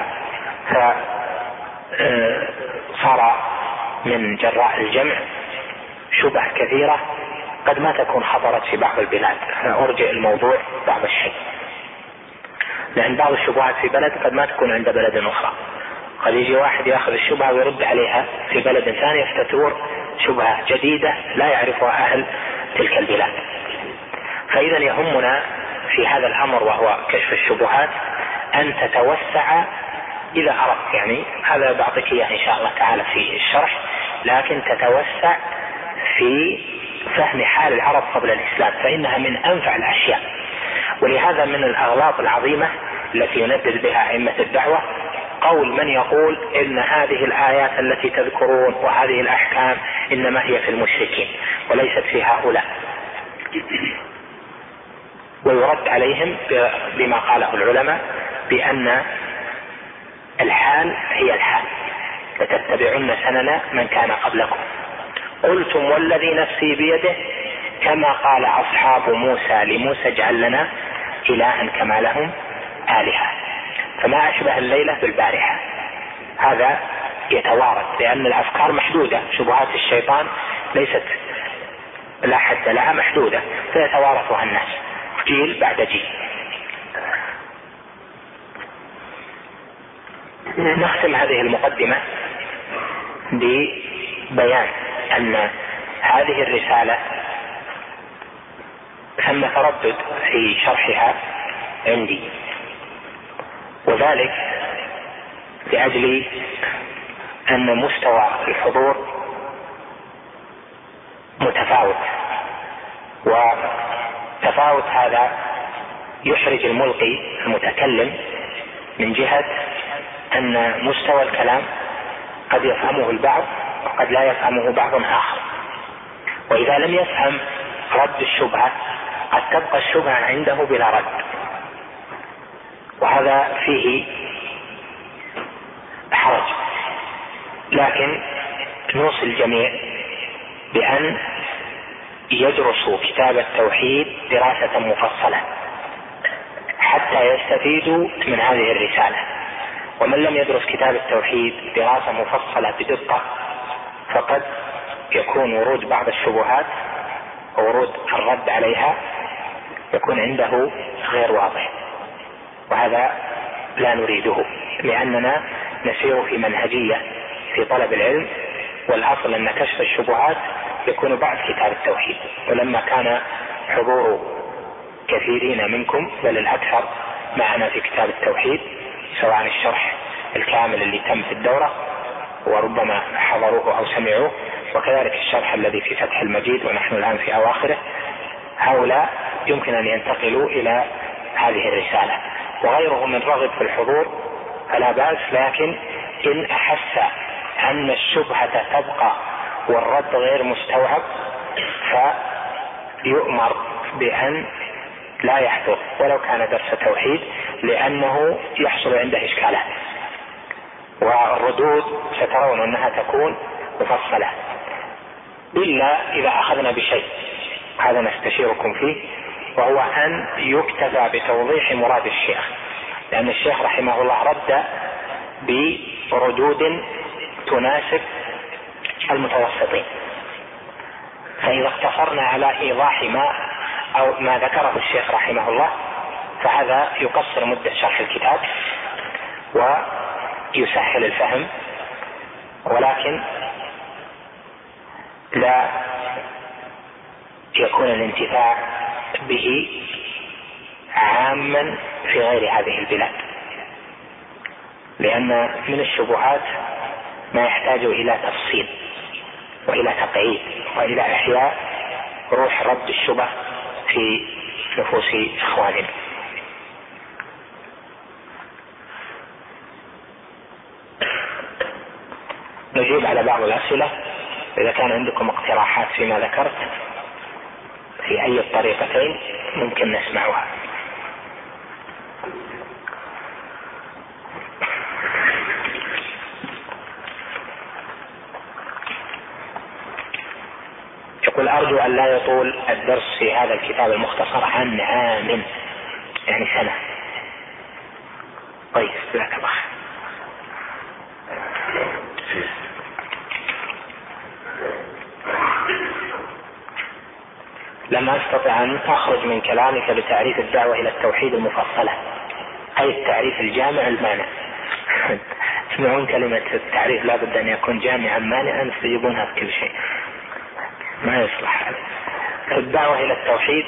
فصار من جراء الجمع شبه كثيرة قد ما تكون حضرت في بعض البلاد، فأرجئ الموضوع بعض الشيء، لأن بعض الشبهات في بلد قد ما تكون عند بلد أخرى. قد يجي واحد يأخذ الشبهة ويرد عليها في بلد ثاني يفتتور شبهة جديدة لا يعرفها أهل تلك البلاد. فإذا يهمنا في هذا الأمر وهو كشف الشبهات أن تتوسع إذا أردت، يعني هذا بعطيك إياه إن شاء الله تعالى في الشرح، لكن تتوسع في فهم حال العرب قبل الإسلام، فإنها من أنفع الأشياء. ولهذا من الأغلاط العظيمة التي يندد بها أئمة الدعوة قول من يقول إن هذه الآيات التي تذكرون وهذه الأحكام إنما هي في المشركين وليست في هؤلاء، ويرد عليهم بما قاله العلماء بأن الحال هي الحال، لتتبعن سنن من كان قبلكم قلتم والذي نفسي بيده كما قال أصحاب موسى لموسى اجعل لنا إلها كما لهم آلهة. فما أشبه الليلة بالبارحة. هذا يتوارد لأن الأفكار محدودة، شبهات الشيطان ليست لا حد لها، محدودة، فيتوارثها الناس جيل بعد جيل. نختم هذه المقدمة ببيان أن هذه الرسالة ثم تردد في شرحها عندي، وذلك لأجل أن مستوى الحضور متفاوت، وتفاوت هذا يحرج الملقي المتكلم من جهة أن مستوى الكلام قد يفهمه البعض وقد لا يفهمه بعض آخر، وإذا لم يفهم رد الشبهة قد تبقى الشبهة عنده بلا رد، وهذا فيه حرج. لكن نوصي الجميع بأن يدرسوا كتاب التوحيد دراسة مفصلة حتى يستفيدوا من هذه الرسالة. ومن لم يدرس كتاب التوحيد دراسة مفصلة بدقة فقد يكون ورود بعض الشبهات وورود الرد عليها يكون عنده غير واضح، وهذا لا نريده، لأننا نسير في منهجية في طلب العلم، والأصل أن كشف الشبهات يكون بعد كتاب التوحيد. ولما كان حضور كثيرين منكم بل الأكثر معنا في كتاب التوحيد سواء الشرح الكامل اللي تم في الدورة وربما حضروه أو سمعوه، وكذلك الشرح الذي في فتح المجيد ونحن الآن في أواخره، هؤلاء يمكن أن ينتقلوا إلى هذه الرسالة. وغيره من رغب في الحضور فلا بأس، لكن إن أحس أن الشبهة تبقى والرد غير مستوعب فيؤمر بأن لا يحضر ولو كان درس توحيد، لأنه يحصل عنده إشكالات، والردود سترون أنها تكون مفصلة، إلا إذا أخذنا بشيء هذا نستشيركم فيه، وهو أن يكتفى بتوضيح مراد الشيخ، لأن الشيخ رحمه الله رد بردود تناسب المتوسطين، فإذا اقتصرنا على إيضاح ما أو ما ذكره الشيخ رحمه الله فهذا يقصر مدة شرح الكتاب ويسهل الفهم، ولكن لا يكون الانتفاع به عاما في غير هذه البلاد، لأن من الشبهات ما يحتاج إلى تفصيل وإلى تقعيد وإلى إحياء روح رد الشبه في نفوس إخواننا. نجيب على بعض الأسئلة، إذا كان عندكم اقتراحات فيما ذكرت في أي الطريقتين ممكن نسمعها. يقول أرجو أن لا يطول الدرس في هذا الكتاب المختصر عن عام، يعني سنة. طيب جزاك الله. لم أستطع أن أخرج من كلامك بتعريف الدعوة إلى التوحيد المفصلة، أي التعريف الجامع المانع. تسمعون كلمة التعريف لا بد أن يكون جامعا مانعا تجيبونها في كل شيء، ما يصلح هذا. الدعوة إلى التوحيد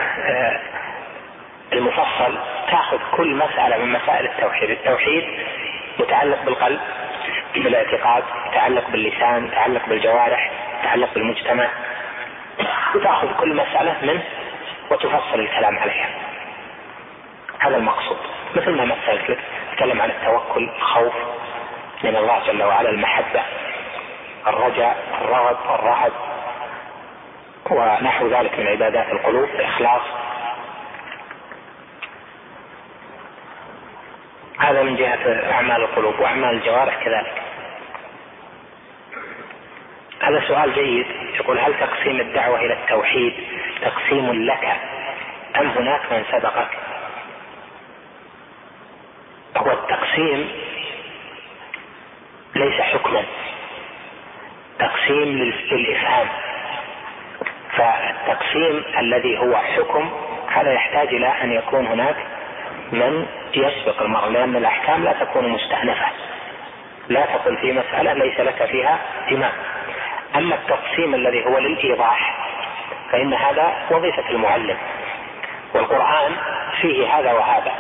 المفصل تأخذ كل مسألة من مسائل التوحيد. التوحيد متعلق بالقلب بالاعتقاد، متعلق باللسان، متعلق بالجوارح، متعلق بالمجتمع، تأخذ كل مسألة منه وتفصل الكلام عليها. هذا المقصود. مثل ما مثلت لك تكلم عن التوكل، الخوف من الله جل وعلا، المحبة، الرجاء، الرغب، الرهب، ونحو ذلك من عبادات القلوب، الإخلاص. هذا من جهة أعمال القلوب، وأعمال الجوارح كذلك. هذا سؤال جيد. يقول هل تقسيم الدعوة إلى التوحيد تقسيم لك أم هناك من سبقك؟ هو التقسيم ليس حكما، تقسيم للإفهام، فالتقسيم الذي هو حكم هذا يحتاج إلى أن يكون هناك من يسبق المرء، لأن الأحكام لا تكون مستأنفة، لا تقل في مسألة ليس لك فيها إمام. أما التقسيم الذي هو للإيضاح فإن هذا وظيفة المعلم، والقرآن فيه هذا وهذا.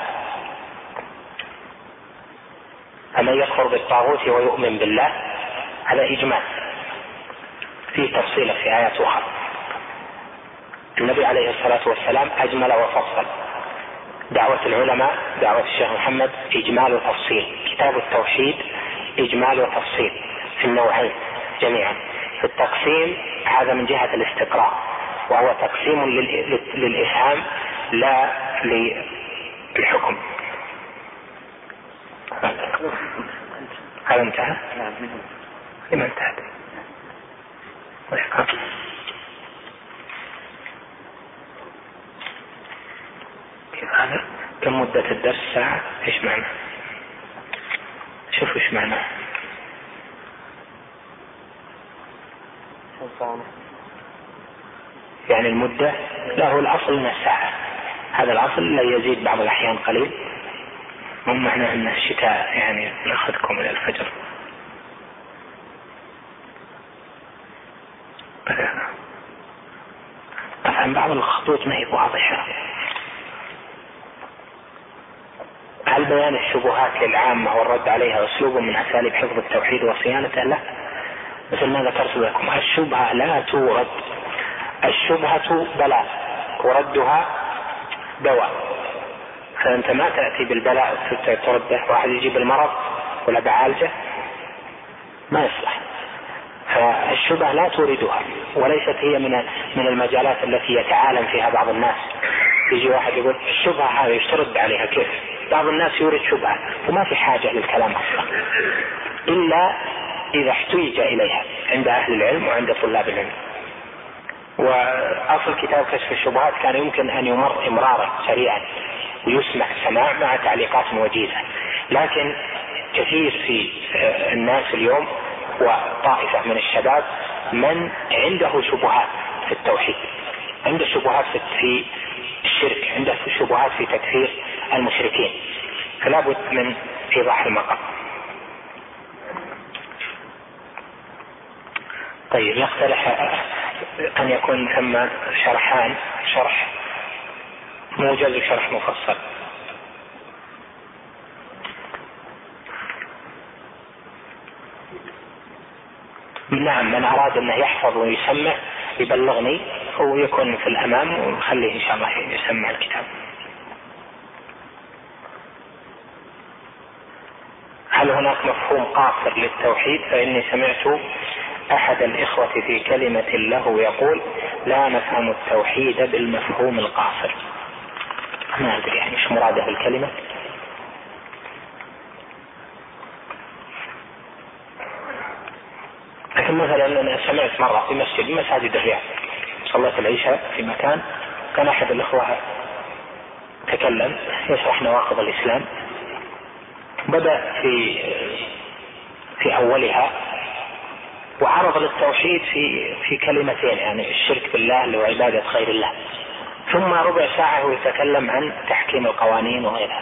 فمن يكفر بالطاغوت ويؤمن بالله هذا إجمال، فيه تفصيل في آيات أخرى. النبي عليه الصلاة والسلام أجمل وفصل. دعوة العلماء، دعوة الشيخ محمد إجمال وتفصيل. كتاب التوحيد إجمال وتفصيل في النوعين جميعا. في التقسيم هذا من جهة الاستقراء، وهو تقسيم للإفهام لا للحكم. هذا انتهى؟ لما انتهى؟ هذا كم مدة الدرس؟ ساعة؟ ايش معنى؟ شوف ايش معنى. يعني المدة له الأصل من الساعة، هذا الأصل لا يزيد بعض الأحيان قليل. مو معنى أن الشتاء يعني نأخذكم إلى الفجر. طبعا بعض الخطوط ما هي واضحة. هل بيان الشبهات للعامة والرد عليها أسلوب من أساليب حفظ التوحيد وصيانته؟ لا، مثل ما ذكرت لكم الشبهة لا تورد، الشبهة بلاء وردها دواء، فأنت ما تأتي بالبلاء ترده، واحد يجيب المرض ولا بعالجه ما يصلح. فالشبهة لا توردها، وليست هي من من المجالات التي يتعالم فيها بعض الناس. يجي واحد يقول الشبهة هذه يشترد عليها كيف؟ بعض الناس يورد شبهة وما في حاجة للكلام أصلا إلا إذا احتيج إليها عند أهل العلم وعند طلاب العلم. وأصل كتاب كشف الشبهات كان يمكن أن يمر إمرارا سريعا ويسمع سماع مع تعليقات وجيزة، لكن كثير في الناس اليوم وطائفة من الشباب من عنده شبهات في التوحيد، عنده شبهات في الشرك، عنده شبهات في تكفير المشركين، فلا بد من إيضاح المقام. طيب، يقترح أن يكون ثم شرحان، شرح موجز وشرح مفصل. نعم، من أراد أنه يحفظ ويسمع يبلغني هو يكون في الأمام ونخليه إن شاء الله يسمع الكتاب. هل هناك مفهوم قاصر للتوحيد؟ فإني سمعت أحد الإخوة في كلمة له يقول لا نفهم التوحيد بالمفهوم القاصر. ما أدري يعني إيش مراده بالكلمة. لكن مثلا أنا سمعت مرة في مسجد من مساجد الرياض صلاة العشاء في مكان، كان أحد الإخوة تكلم يشرح نواقض الإسلام، بدأ في في أولها وعرض للتوحيد في في كلمتين، يعني الشرك بالله اللي هو عبادة غير الله، ثم ربع ساعة ويتكلم عن تحكيم القوانين وغيرها.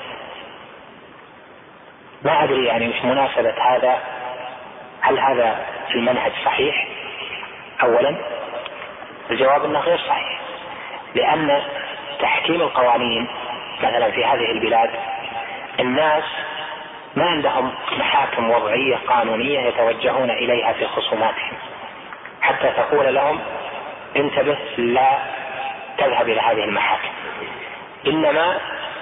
ما أدري يعني مش مناسبة هذا، هل هذا المنهج صحيح؟ أولا الجواب أنه غير صحيح، لأن تحكيم القوانين مثلا في هذه البلاد الناس ما عندهم محاكم وضعية قانونية يتوجهون إليها في خصوماتهم حتى تقول لهم انتبه لا تذهب إلى هذه المحاكم، إنما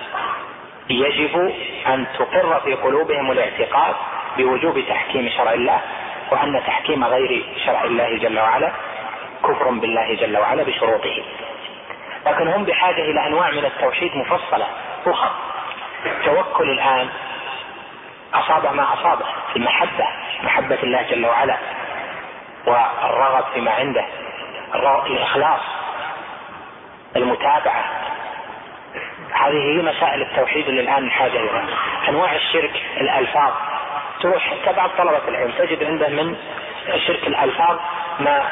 يجب أن تقر في قلوبهم الاعتقاد بوجوب تحكيم شرع الله، وأن تحكيم غير شرع الله جل وعلا كفر بالله جل وعلا بشروطه. لكن هم بحاجة إلى أنواع من التوحيد مفصلة أخرى. توكل الآن أصاب ما أصابه في المحبة، محبة الله جل وعلا، والرغب فيما عنده، الإخلاص، المتابعة، هذه هي مسائل التوحيد اللي الآن الحاجة إليها. أنواع الشرك، الألفاظ، تروح حتى بعض طلبة العلم تجد عنده من شرك الألفاظ ما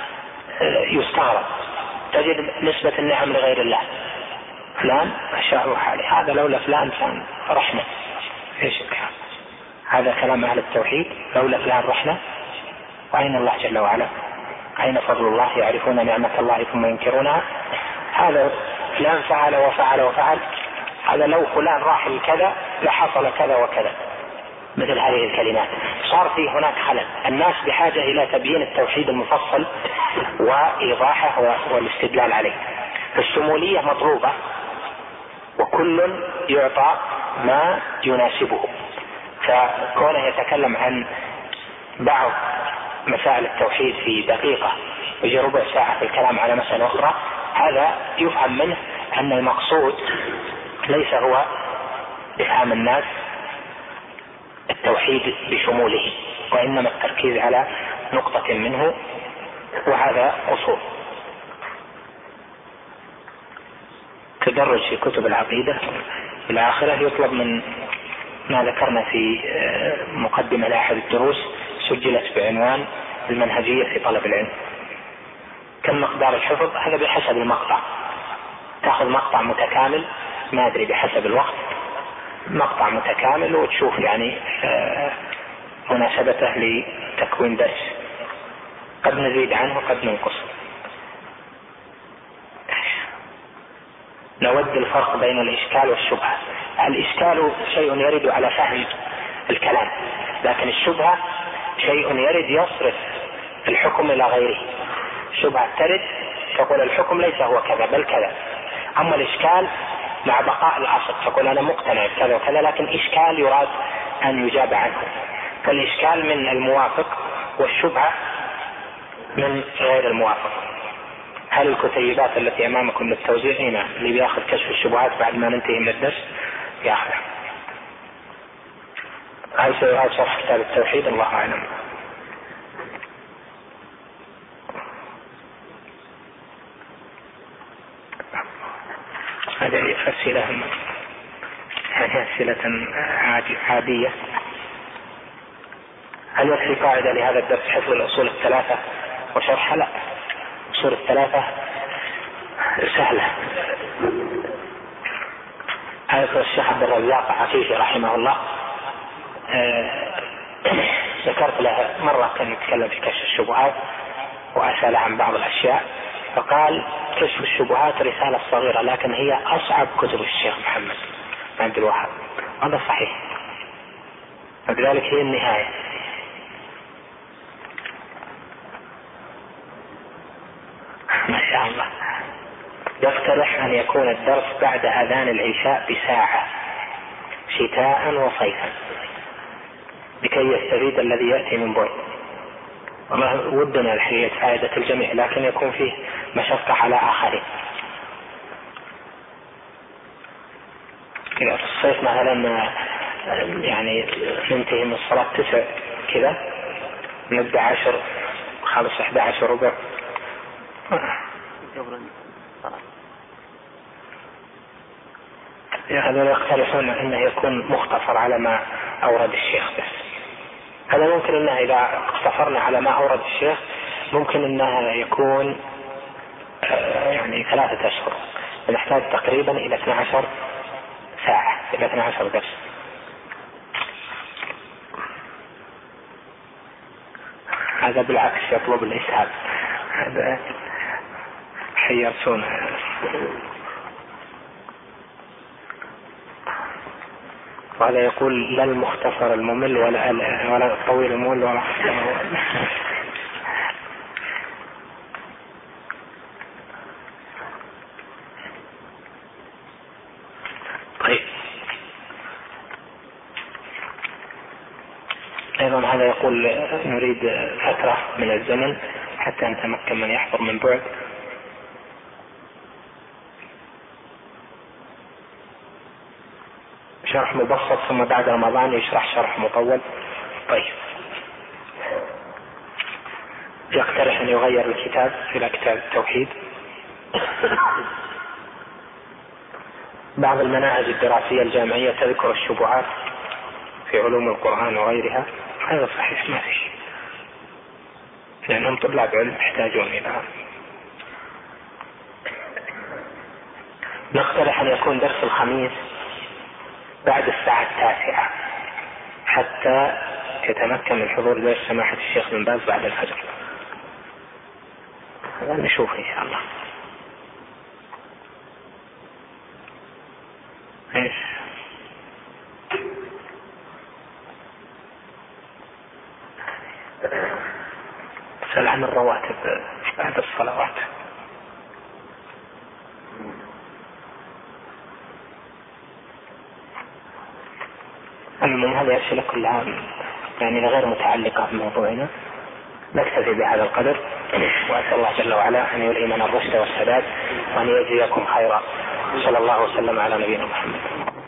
يستغرب، تجد نسبة النعم لغير الله، فلان ما شاء الله عليه، هذا لولا فلان كان رحمة. ايش الكلام هذا؟ كلام أهل التوحيد، لولا فلان رحمة. وأين الله جل وعلا؟ أين فضل الله؟ يعرفون نعمة الله ثم ينكرونها. هذا فلان فعل وفعل وفعل، هذا لو فلان راح لكذا لحصل كذا وكذا، مثل هذه الكلمات. صار في هناك خلل. الناس بحاجة إلى تبيين التوحيد المفصل وإيضاحه والاستدلال عليه. فالشمولية مطلوبة وكل يعطى ما يناسبه، فكونه يتكلم عن بعض مسائل التوحيد في دقيقة ويجي ربع ساعة في الكلام على مسألة أخرى، هذا يفهم منه أن المقصود ليس هو إفهام الناس التوحيد بشموله، وإنما التركيز على نقطة منه، وهذا قصور. تدرج في كتب العقيدة إلى آخره يطلب من ما ذكرنا في مقدمة لأحد الدروس سجلت بعنوان المنهجية في طلب العلم. كم مقدار الحفظ؟ هذا بحسب المقطع، تأخذ مقطع متكامل، ما أدري بحسب الوقت، مقطع متكامل وتشوف يعني مناسبته لتكوين درس، قد نزيد عنه قد ننقص. نود الفرق بين الإشكال والشبهة. الإشكال شيء يرد على فهم الكلام، لكن الشبهة شيء يرد يصرف الحكم إلى غيره. الشبهة ترد تقول الحكم ليس هو كذا بل كذا، أما الإشكال مع بقاء الأصل تقول أنا مقتنع بكذا وكذا، لكن إشكال يراد أن يجاب عنه. فالإشكال من الموافق والشبهة من غير الموافق. هل الكتيبات التي أمامكم للتوزيع هنا اللي بياخذ كشف الشبهات بعد ما ننتهي من الدرس ياخذها؟ هذا شرح كتاب التوحيد، الله أعلم. هذه أسئلة هذه أسئلة عادية. هل يكفي قاعدة لهذا الدرس حفظ الأصول الثلاثة وشرحها؟ لا، الأصول الثلاثة سهلة. هذا الشيخ عبد الرزاق عفيفي رحمه الله آه ذكرت له مرة كان يتكلم في كشف الشبهات وأسأل عن بعض الأشياء، فقال كشف الشبهات رسالة صغيرة لكن هي أصعب كتب الشيخ محمد عبد الوهاب. هذا صحيح، فلذلك هي النهاية. ما شاء الله. يقترح أن يكون الدرس بعد أذان العشاء بساعة شتاء وصيفا لكي يستفيد الذي يأتي من بعد. والله ودنا الحقيقة فائدة الجميع، لكن يكون فيه مشقة على آخرين. كذا في الصيف مثلا يعني ننتهي من الصلاة تسع كذا، نبدأ عشر خلص احدى عشر ربع. هذا يقترحون انه يكون مختصر على ما اورد الشيخ بس. هذا ممكن انه اذا اقتصرنا على ما اورد الشيخ ممكن انه يكون يعني ثلاثة اشهر، نحتاج تقريبا الى اثنتي عشرة ساعة، الى اثنتي عشرة درس. هذا بالعكس يطلب الاسهاب، هذا حيرتونا. وهذا يقول لا المختصر الممل ولا ولا الطويل الممل ولا طيب. أيضا هذا يقول نريد فترة من الزمن حتى نتمكن من يحضر من بعد. شرح مبسط ثم بعد رمضان يشرح شرح مطول. طيب. يقترح أن يغير الكتاب إلى كتاب التوحيد. بعض المناهج الدراسية الجامعية تذكر الشبهات في علوم القرآن وغيرها. هذا صحيح، ما في شيء، لأنهم طلاب علم يحتاجون إلى هذا. نقترح أن يكون درس الخميس بعد الساعة التاسعة حتى يتمكن من حضور درس سماحة الشيخ بن باز بعد الفجر. هذا نشوف إن شاء الله. إيش سأل عن الرواتب بعد الصلوات. المهم هذه الأسئلة كلها يعني غير متعلقة بموضوعنا. نكتفي بهذا القدر، وأسأل الله جل وعلا أن يلهمنا الرشد والسداد وأن يجزيكم خيرا. صلى الله وسلم على نبينا محمد.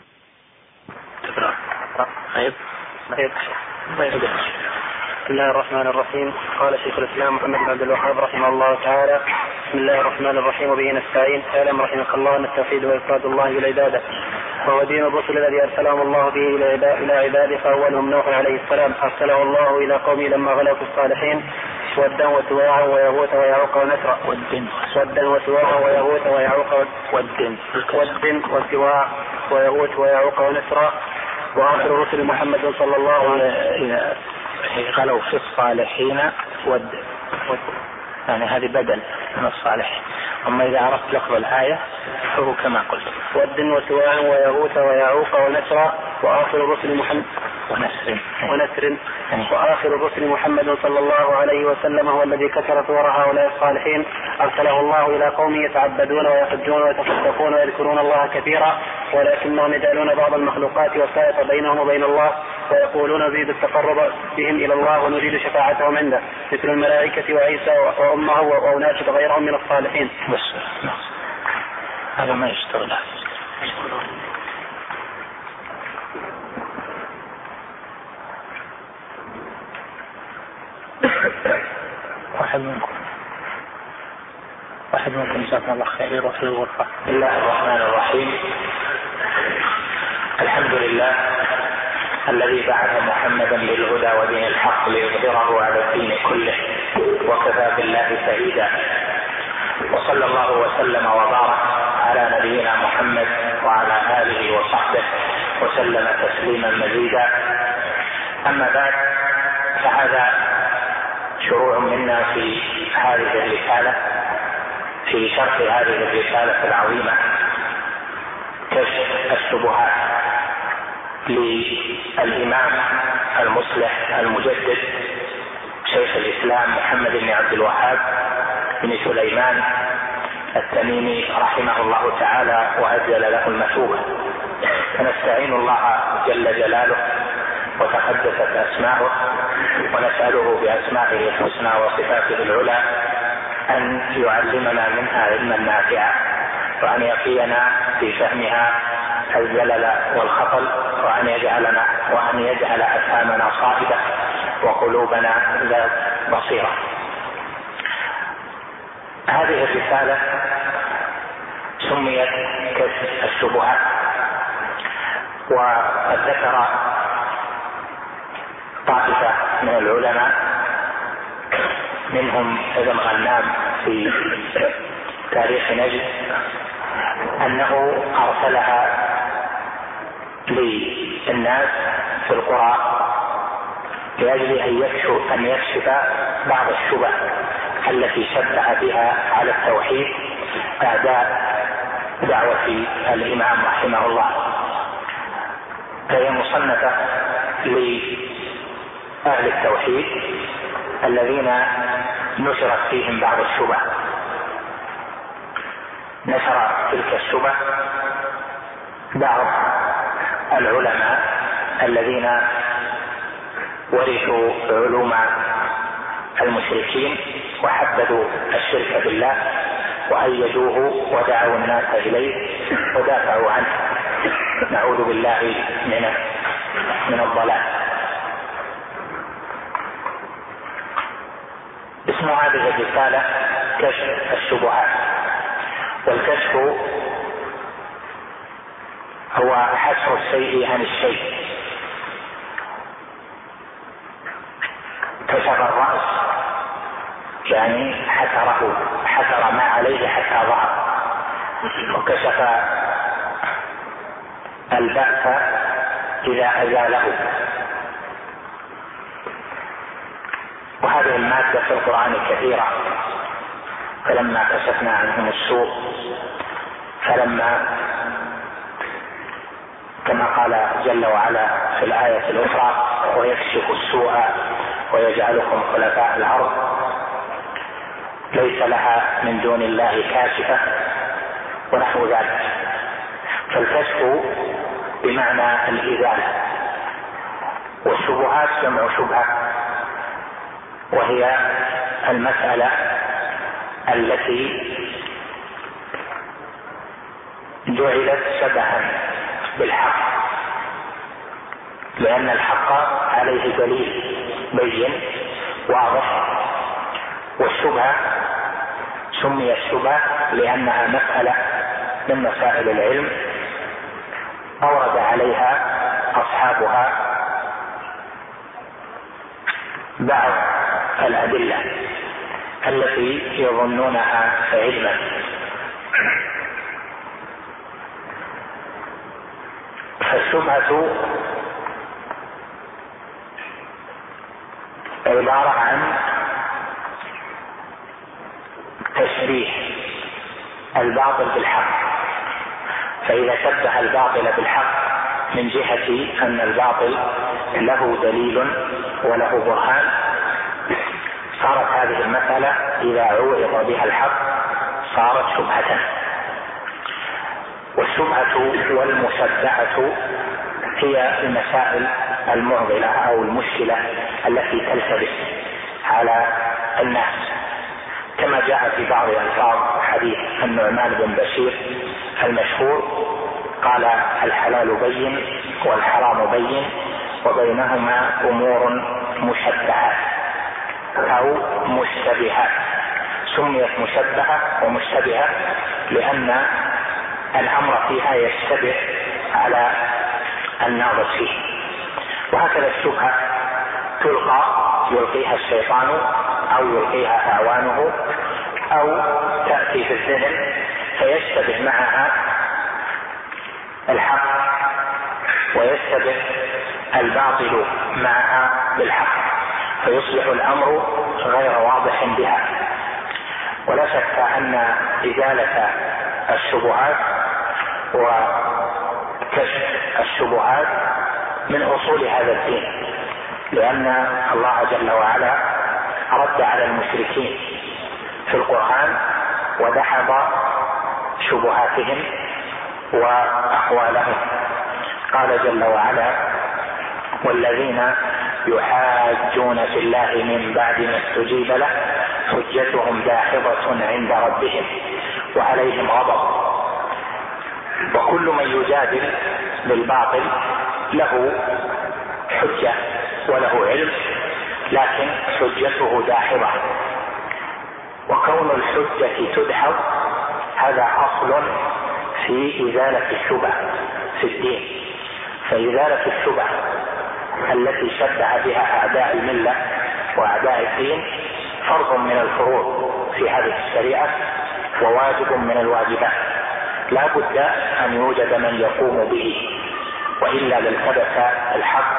طيب. طيب. طيب. بسم الله الرحمن الرحيم. قال شيخ الإسلام محمد بن عبد الوهاب رحمه الله تعالى: بسم الله الرحمن الرحيم وبه نستعين. اعلم رحمك الله أن التوحيد وإفراد الله بالعبادة وهو دين الرسل الذي أرسلهم الله به إلى عباده، فأولهم نوح عليه السلام أرسله الله إلى قومه لما غلوا في الصالحين ودا وسواعا ويغوث ويعوق ونسرا ودا وسواعا ويغوث ويعوق ود وسواع ويغوث ويعوق ونسرا. وآخر الرسل محمد صلى الله عليه وسلم غلوا في الصالحين ود يعني هذه بدل من الصالح. أما إذا عرفت لفظ الآية فهو كما قلت. ود وسواع ويغوث ويعوق ونسرا وآخر الرسل محمد ونسر ونسر وآخر الرسل محمد صلى الله عليه وسلم هو الذي كسر ثور هؤلاء الصالحين أرسله الله إلى قوم يتعبدون ويحجون ويتصدقون ويذكرون الله كثيرا ولكنهم يجعلون بعض المخلوقات وسائط بينهم وبين الله ويقولون نريد التقرب بهم إلى الله ونريد شفاعتهم عنده مثل الملائكة وعيسى وأمه وأناس غيرهم من الصالحين. بس هذا ما يشتغل. واحد منكم واحد منكم جزاكم الله خير يروح في الغرفة. بسم الله الرحمن الرحيم. الحمد لله الذي بعث محمدا بالهدى ودين الحق ليظهره على الدين كله وكفى بالله شهيدا، وصلى الله وسلم وبارك على نبينا محمد وعلى آله وصحبه وسلم تسليما مزيدا. أما بعد، فهذا شروع منا في هذه الرسالة، في شرح هذه الرسالة العظيمة كشف الشبهات للإمام المصلح المجدد شيخ الإسلام محمد بن عبد الوهاب بن سليمان التميمي رحمه الله تعالى وأجل له المثوبة. فنستعين الله جل جلاله وتقدست أسماؤه ونسأله بأسمائه الحسنى وصفاته العلى أن يعلمنا منها علما نافعا، وأن يقينا في فهمها الزلل والخطل، وأن يجعلنا وأن يجعل أفهامنا صائبة وقلوبنا ذات بصيرة. هذه الرسالة سميت كشف الشبهات، وقد ذكر طائفة من العلماء منهم ابن غنام في تاريخ نجد أنه أرسلها للناس في القرى لأجل أن يكشف, أن يكشف بعض الشبه التي شبه بها على التوحيد أعداء دعوة الإمام رحمه الله. فهي مصنفة لأهل التوحيد الذين نشرت فيهم بعض الشبه. نشر تلك الشبه بعض العلماء الذين ورثوا علوم المشركين وحددوا الشرك بالله وأيدوه ودعوا الناس إليه ودافعوا عنه. نعوذ بالله من من الضلال. اسم هذه الرسالة كشف الشبهات، والكشف هو حصر الشيء عن الشيء. كشف الرأس يعني حسره، حسر ما عليه حتى ظهر. وكشف البأس إذا أزاله. وهذه المادة في القرآن كثيرة. فلما كشفنا عنهم السوء، فلما كما قال جل وعلا في الآية الأخرى ويكشف السوء ويجعلكم خلفاء الأرض ليس لها من دون الله كاشفة ونحو ذلك. فالكشف بمعنى الإزالة. والشبهات جمع شبهة، وهي المسألة التي جعلت شبها بالحق، لأن الحق عليه دليل بين واضح. والشبهة سمي الشبهة لأنها مسألة من مسائل العلم أورد عليها أصحابها بعض الأدلة التي يظنونها علما. فالشبهة عبارة عن تشبيه الباطل بالحق فإذا شبه الباطل بالحق من جهة أن الباطل له دليل وله برهان، صارت هذه المسألة إذا عوض بها الحق صارت شبهة. والشبهة والمشبهة هي المسائل المعضلة أو المشكلة التي تلتبس على الناس، كما جاء في بعض ألفاظ حديث النعمان بن بشير المشهور قال: الحلال بين والحرام بين وبينهما أمور مشبهات أو مشتبهات. سميت مشبهة ومشتبهة لأن الأمر فيها يشتبه على الناظر فيه. وهكذا الشبهة تلقى يلقيها الشيطان أو يلقيها أعوانه أو تأتي في الذهن فيشتبه معها الحق ويشتبه الباطل معها بالحق، فيصبح الأمر غير واضح بها. ولا شك أن إزالة الشبهات وكشف الشبهات من أصول هذا الدين، لأن الله جل وعلا رد على المشركين في القرآن ودحض شبهاتهم وأقوالهم. قال جل وعلا: والذين يحاجون في الله من بعد ما استجيب له حجتهم داحضة عند ربهم وعليهم غضب. وكل من يجادل بالباطل له حجة وله علم، لكن حجته داحضة. وكون الحجة تدحض هذا أصل في إزالة الشبه في الدين. فإزالة الشبه التي شبه بها أعداء الملة وأعداء الدين فرض من الفروض في هذه الشريعة وواجب من الواجبات، لا بد أن يوجد من يقوم به، وإلا لالتبس الحق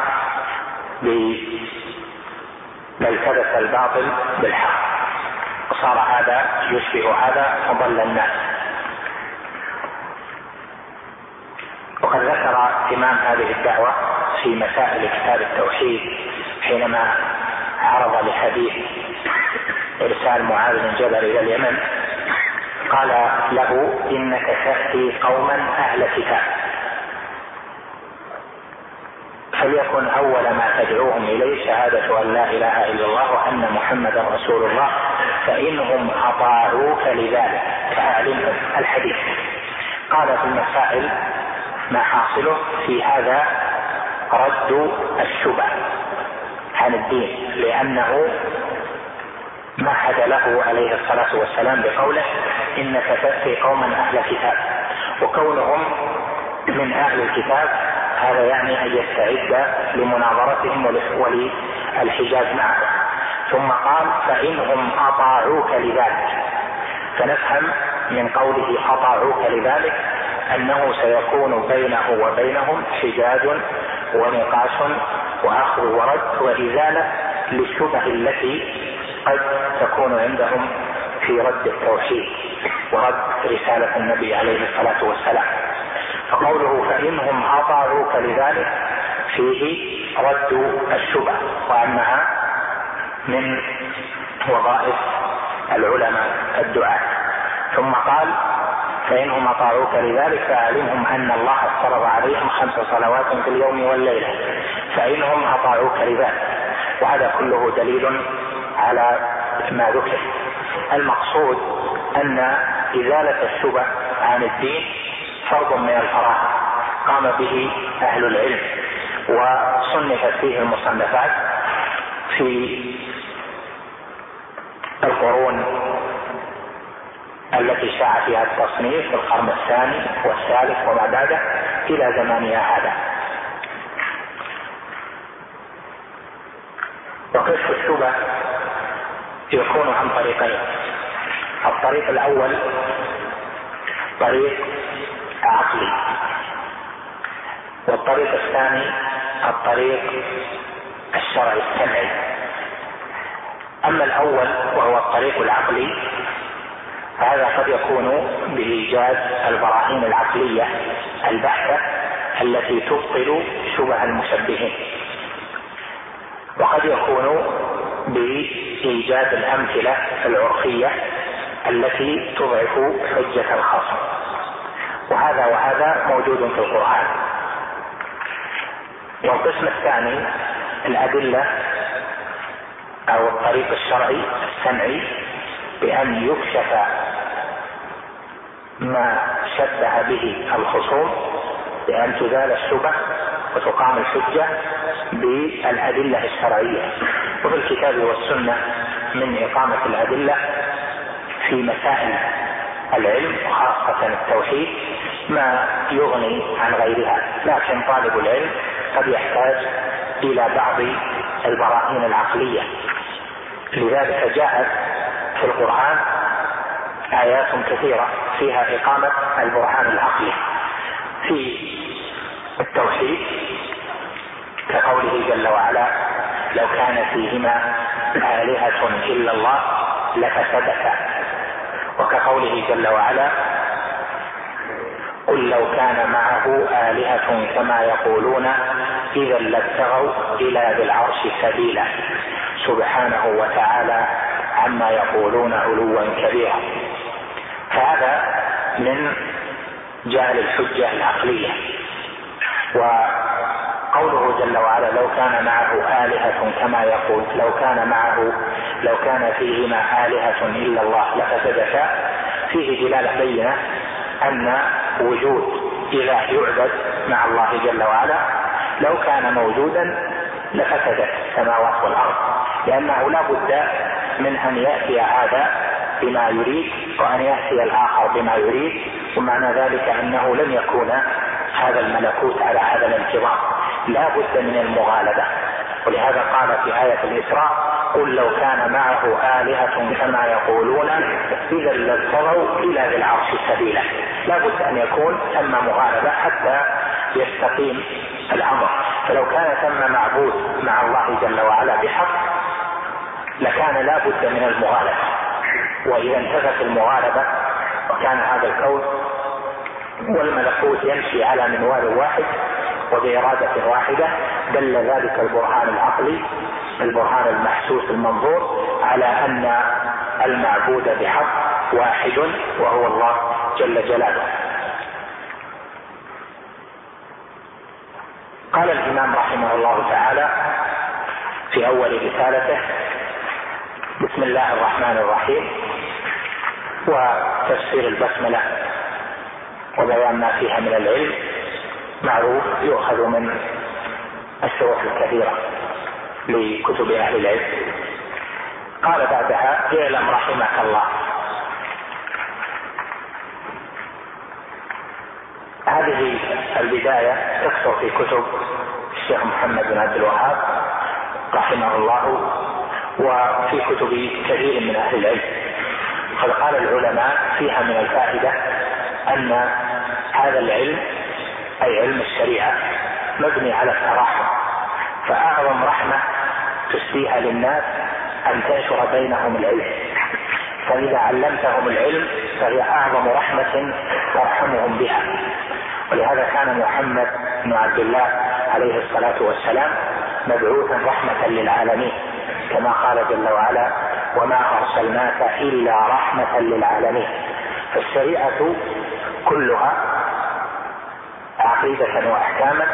لالتبس الباطل بالحق، وصار هذا يشبه هذا فضل الناس. وقد ذكر إمام هذه الدعوة في مسائل كتاب التوحيد حينما عرض لحديث إرسال معاذ بن جبل إلى اليمن، قال له: إنك تأتي قوما أهل كتاب، فليكن أول ما تدعوهم إليه شهادة أن لا إله إلا الله وأن محمدا رسول الله، فإنهم أطاعوك لذلك فأعلمهم الحديث. قال في المسائل ما حاصله في هذا رد الشبه عن الدين، لأنه مهد له عليه الصلاة والسلام بقوله: إنك تأتي قوما أهل كتاب. وكونهم من أهل الكتاب هذا يعني أن يستعد لمناظرتهم وللحجاج معهم. ثم قال: فإنهم أطاعوك لذلك، فنفهم من قوله أطاعوك لذلك أنه سيكون بينه وبينهم حجاج ونقاش وأخذ ورد وإزالة للشبه التي قد تكون عندهم في رد التوحيد ورد رسالة النبي عليه الصلاة والسلام. فقوله فإنهم أطاعوك لذلك فيه رد الشبه، وأنها من وظائف العلماء الدعاة. ثم قال: فإنهم أطاعوك لذلك فأعلمهم أن الله افترض عليهم خمس صلوات في اليوم والليلة، فإنهم أطاعوك لذلك. وهذا كله دليل على ما ذكر. المقصود أن إزالة الشبه عن الدين فرض من الفرائض قام به أهل العلم، وصنفت فيه المصنفات في القرون التي شاع فيها التصنيف في القرن الثاني والثالث وما بعده إلى زماننا هذا. وكشف الشبه يكون عن طريقين: الطريق الأول طريق عقلي، والطريق الثاني الطريق الشرعي السمعي. أما الأول وهو الطريق العقلي، هذا قد يكون بإيجاد البراهين العقلية البحتة التي تبطل شبه المشبهين، وقد يكون بإيجاد الأمثلة العرفية التي تضعف حجة الخصم، وهذا وهذا موجود في القرآن. والقسم الثاني الأدلة أو الطريق الشرعي السمعي، بأن يكشف ما شبه به الخصوم، بأن تزال الشبه وتقام الحجة بالأدلة الشرعية. وفي الكتاب والسنة من إقامة الأدلة في مسائل العلم وخاصة التوحيد ما يغني عن غيرها، لكن طالب العلم قد يحتاج إلى بعض البراهين العقلية. لذلك جاءت في القرآن آيات كثيرة فيها إقامة البرهان العقلي في التوحيد، كقوله جل وعلا: لو كان فيهما آلهة إلا الله لفسدتا، وكقوله جل وعلا: قل لو كان معه آلهة كما يقولون إذا لابتغوا إلى ذي العرش سبيلا سبحانه وتعالى عما يقولون علوا كبيرا. فهذا من جعل الحجة العقلية. وقوله جل وعلا: لو كان معه آلهة كما يقول، لو كان معه لو كان فيهما آلهة إلا الله لفسدتا، فيه دلالة بينة أن وجود إله يعبد مع الله جل وعلا لو كان موجودا لفسدت السماوات والأرض، لأنه لا بد من أن يأتي هذا بما يريد وأن يأتي الآخر بما يريد، ومعنى ذلك أنه لن يكون هذا الملكوت على هذا الانتظام، لا بد من المغالبة. ولهذا قال في آية الإسراء: قل لو كان معه آلهة كما يقولون إذا لابتغوا إلى ذي العرش سبيلا. لا بد أن يكون ثم مغالبة حتى يستقيم الأمر. فلو كان ثم معبود مع الله جل وعلا بحق لكان لا بد من المغالبة، وإذا انتفت المغالبة وكان هذا الكون والملكوت يمشي على منوال واحد وبإرادة واحدة، دل ذلك البرهان العقلي البرهان المحسوس المنظور على أن المعبود بحق واحد وهو الله جل جلاله. قال الإمام رحمه الله تعالى في أول رسالته: بسم الله الرحمن الرحيم. وتفسير البسملة وبيان ما فيها من العلم معروف، يؤخذ من الشروح الكثيرة لكتب أهل العلم. قال بعدها: اعلم رحمك الله. هذه البداية تكثر في كتب الشيخ محمد بن عبد الوهاب رحمه الله وفي كتب كثير من أهل العلم. قد قال العلماء فيها من الفائدة أن هذا العلم أي علم الشريعة مبني على التراحم، فأعظم رحمة تسديها للناس أن تنشر بينهم العلم، فإذا علمتهم العلم فهي أعظم رحمة ترحمهم بها. ولهذا كان محمد بن عبد الله عليه الصلاة والسلام مبعوثا رحمة للعالمين، كما قال جل وعلا: وما أرسلناك إلا رحمة للعالمين. فالشريعة كلها عقيدة وأحكاما،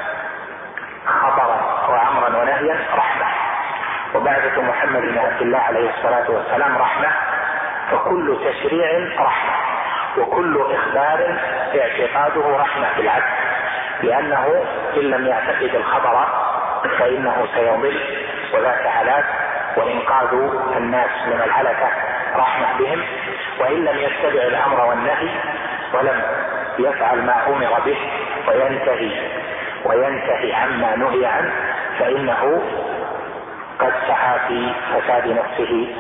خبرا وأمرا ونهيا رحمة، وبعثة محمد بن عبد الله عليه الصلاة والسلام رحمة. فكل تشريع رحمة، وكل إخبار اعتقاده رحمة بالعبد، لأنه إن لم يعتقد الخبر فإنه سيضل وذاك هلاك، وإنقاذ الناس من الهلكة رحمة بهم، وإن لم يتبع الأمر والنهي ولم يفعل ما أمر به وينتهي وينتهي عما نهي عنه فإنه قد سعى في فساد نفسه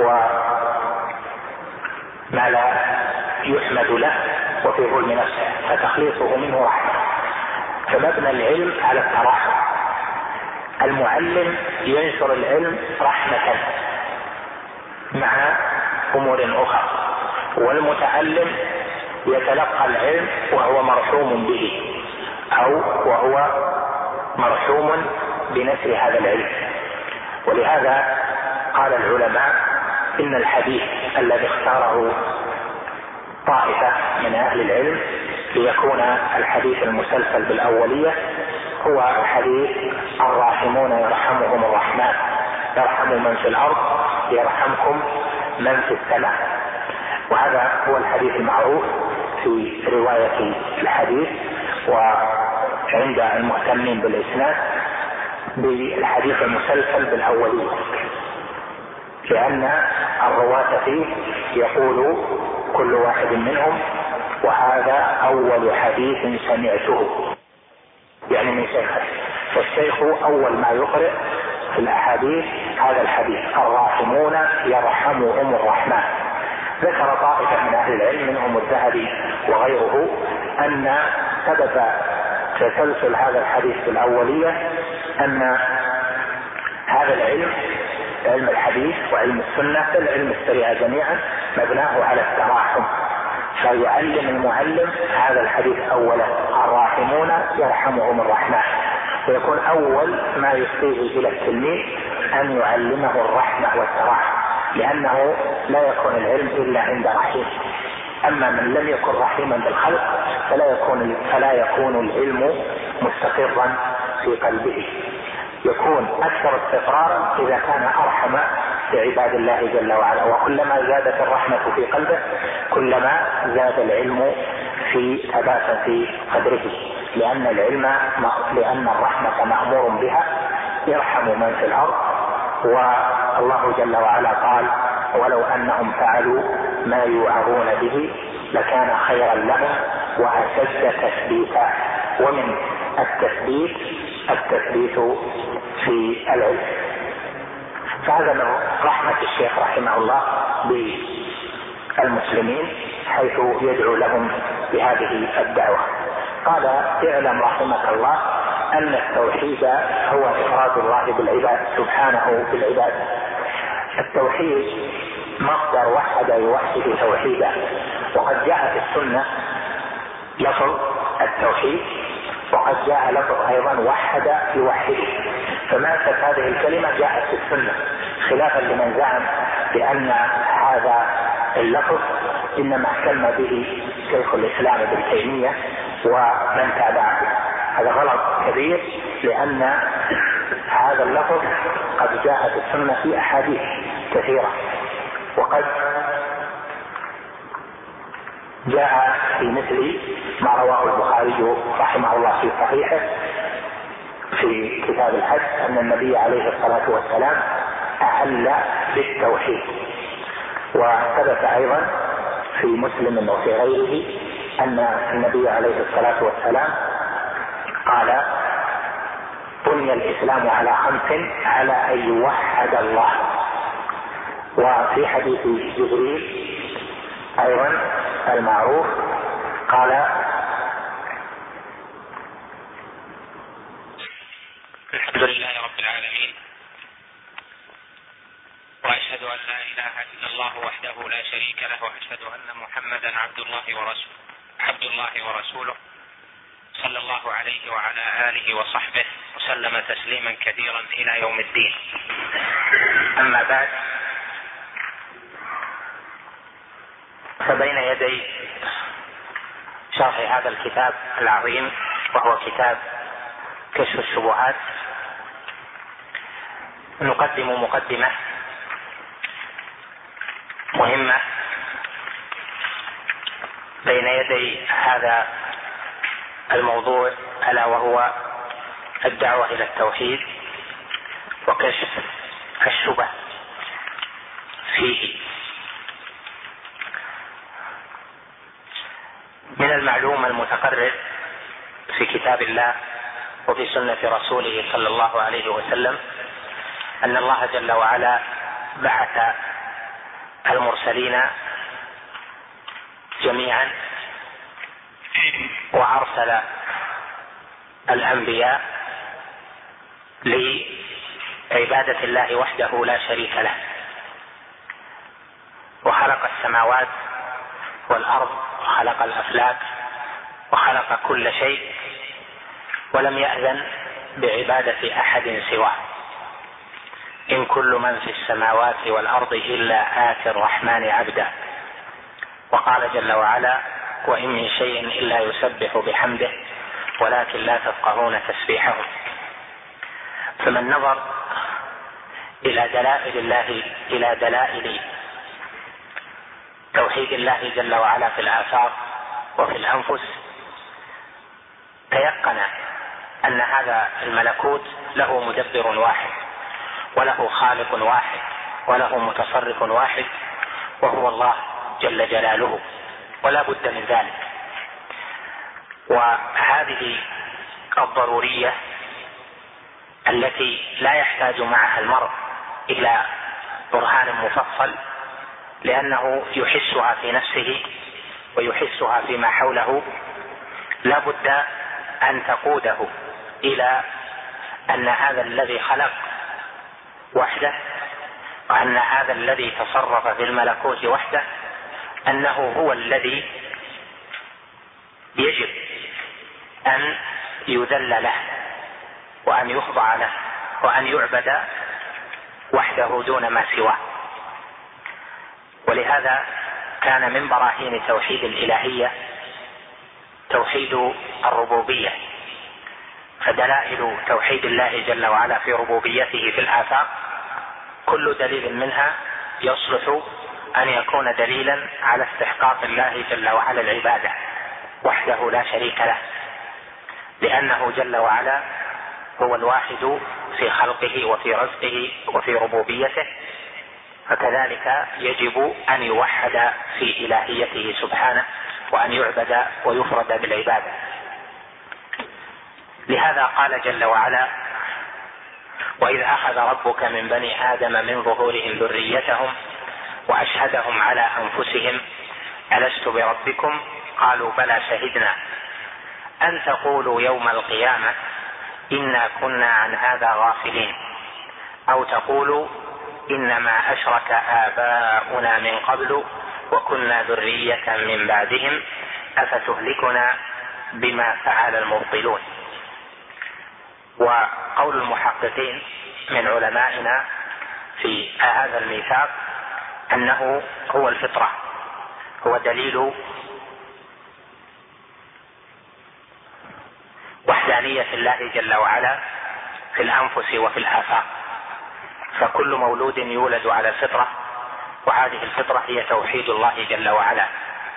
وما لا يحمد له وفي ظلم نفسه، فتخليصه منه رحمة. فمبنى العلم على التراحم. المعلم ينشر العلم رحمة مع أمور أخرى، والمتعلم يتلقى العلم وهو مرحوم به أو وهو مرحوم بنشر هذا العلم. ولهذا قال العلماء إن الحديث الذي اختاره طائفة من أهل العلم ليكون الحديث المسلسل بالأولية هو حديث الراحمون يرحمهم الرحمن، يرحم من في الأرض يرحمكم من في السماء. وهذا هو الحديث المعروف في رواية الحديث وعند المهتمين بالإسناد بالحديث المسلسل بالأولية، لأن الرواة فيه يقول كل واحد منهم وهذا أول حديث سمعته، يعني من شيخه، فالشيخ أول ما يقرأ في الأحاديث هذا الحديث الراحمون يرحمهم الرحمن. ذكر طائفة من أهل العلم منهم الذهبي وغيره أن سبب تسلسل هذا الحديث في الأولية أن هذا العلم، علم الحديث وعلم السنة بل علم الشريعة جميعا، مبناه على التراحم، فيعلم المعلم هذا الحديث أولا الراحمون يرحمهم الرحمن، ويكون أول ما يفضيه إلى التلميذ أن يعلمه الرحمة والتراحم، لأنه لا يكون العلم إلا عند رحيم. أما من لم يكن رحيما بالخلق فلا يكون فلا يكون العلم مستقرا في قلبه، يكون أكثر استقرارا إذا كان أرحم بعباد الله جل وعلا، وكلما زادت الرحمة في قلبه كلما زاد العلم في ثبات قدره، لأن العلم لأن الرحمة مأمور بها، يرحم من في الأرض. والله جل وعلا قال ولو أنهم فعلوا ما يوعظون به لكان خيرا لهم وأشد تثبيتا. ومن التثبيت التثبيت في العلم. فهذا من رحمة الشيخ رحمه الله بالمسلمين حيث يدعو لهم بهذه الدعوة. قال اعلم رحمك الله أن التوحيد هو إفراد الله بالعباد سبحانه بالعباد. التوحيد مصدر وحد يوحد توحيدا، وقد جاء في السنة لفظ التوحيد وقد جاء لفظ أيضا وحد يوحد، فماتت هذه الكلمة جاءت في السنة، خلافا لمن زعم بأن هذا اللفظ إنما اهتم به شيخ الإسلام ابن تيمية ومن تابعه. هذا غلط كبير، لأن هذا اللفظ قد جاء في السنة في أحاديث كثيرة، وقد جاء في مثل ما رواه البخاري رحمه الله في صحيحه في كتاب الحج أن النبي عليه الصلاة والسلام أحل بالتوحيد. وثبت أيضا في مسلم وفي غيره أن النبي عليه الصلاة والسلام قال بني الإسلام على خمس على أن يوحد الله. وفي حديث جبريل أيضا المعروف قال الحمد لله رب العالمين، وأشهد أن لا إله إلا الله وحده لا شريك له، وأشهد أن محمدا عبد الله ورسوله عبد الله ورسوله صلى الله عليه وعلى آله وصحبه وسلم تسليما كثيرا إلى يوم الدين. أما بعد، فبين يدي شرح هذا الكتاب العظيم وهو كتاب كشف الشبهات نقدم مقدمة مهمة بين يدي هذا الموضوع، ألا وهو الدعوة إلى التوحيد وكشف الشبه فيه. من المعلوم المتقرر في كتاب الله وفي سنة رسوله صلى الله عليه وسلم أن الله جل وعلا بعث المرسلين جميعا وأرسل الأنبياء لعبادة الله وحده لا شريك له، وخلق السماوات والأرض وخلق الأفلاك وخلق كل شيء، ولم يأذن بعبادة أحد سواه. إن كل من في السماوات والأرض إلا آتي الرحمن عبدا. وقال جل وعلا: وإن من شيء إلا يسبح بحمده ولكن لا تفقهون تسبيحهم. فمن نظر إلى دلائل الله إلى دلائل توحيد الله جل وعلا في الآفاق وفي الأنفس تيقن أن هذا الملكوت له مدبر واحد، وله خالق واحد، وله متصرف واحد، وهو الله جل جلاله، ولا بد من ذلك. وهذه الضرورية التي لا يحتاج معها المرء إلى برهان مفصل، لأنه يحسها في نفسه ويحسها فيما حوله، لا بد أن تقوده إلى أن هذا الذي خلق وحده، وأن هذا الذي تصرف في الملكوت وحده، أنه هو الذي يجب أن يذل له وأن يخضع له وأن يعبد وحده دون ما سواه. ولهذا كان من براهين توحيد الإلهية توحيد الربوبية. فدلائل توحيد الله جل وعلا في ربوبيته في الآفاق كل دليل منها يصلح أن يكون دليلا على استحقاق الله جل وعلا العبادة وحده لا شريك له، لأنه جل وعلا هو الواحد في خلقه وفي رزقه وفي ربوبيته، فكذلك يجب أن يوحد في إلهيته سبحانه وأن يعبد ويفرد بالعبادة. لهذا قال جل وعلا: وإذ أخذ ربك من بني آدم من ظهورهم ذريتهم وأشهدهم على أنفسهم ألست بربكم قالوا بلى شهدنا أن تقولوا يوم القيامة إنا كنا عن هذا غافلين أو تقولوا إنما أشرك آباؤنا من قبل وكنا ذرية من بعدهم أفتهلكنا بما فعل المبطلون. وقول المحققين من علمائنا في هذا الميثاق أنه هو الفطرة، هو دليل وحدانية الله جل وعلا في الأنفس وفي الآفاق. فكل مولود يولد على الفطرة، وهذه الفطرة هي توحيد الله جل وعلا.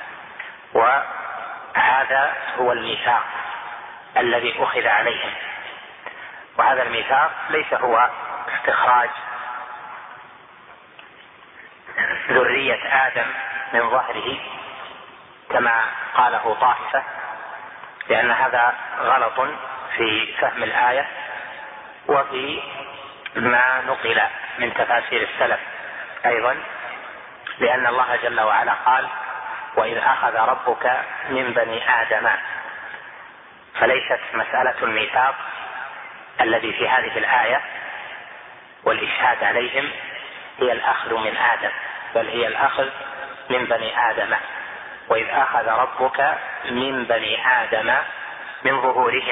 وهذا هو الميثاق الذي أخذ عليهم. وهذا الميثاق ليس هو استخراج ذرية آدم من ظهره كما قاله طائفة، لأن هذا غلط في فهم الآية وفي ما نقل من تفاسير السلف أيضا، لأن الله جل وعلا قال: وإذ أخذ ربك من بني آدم. فليست مسألة الميثاق الذي في هذه الآية والإشهاد عليهم هي الأخذ من آدم، بل هي الأخذ من بني آدم. وإذ أخذ ربك من بني آدم من ظهورهم.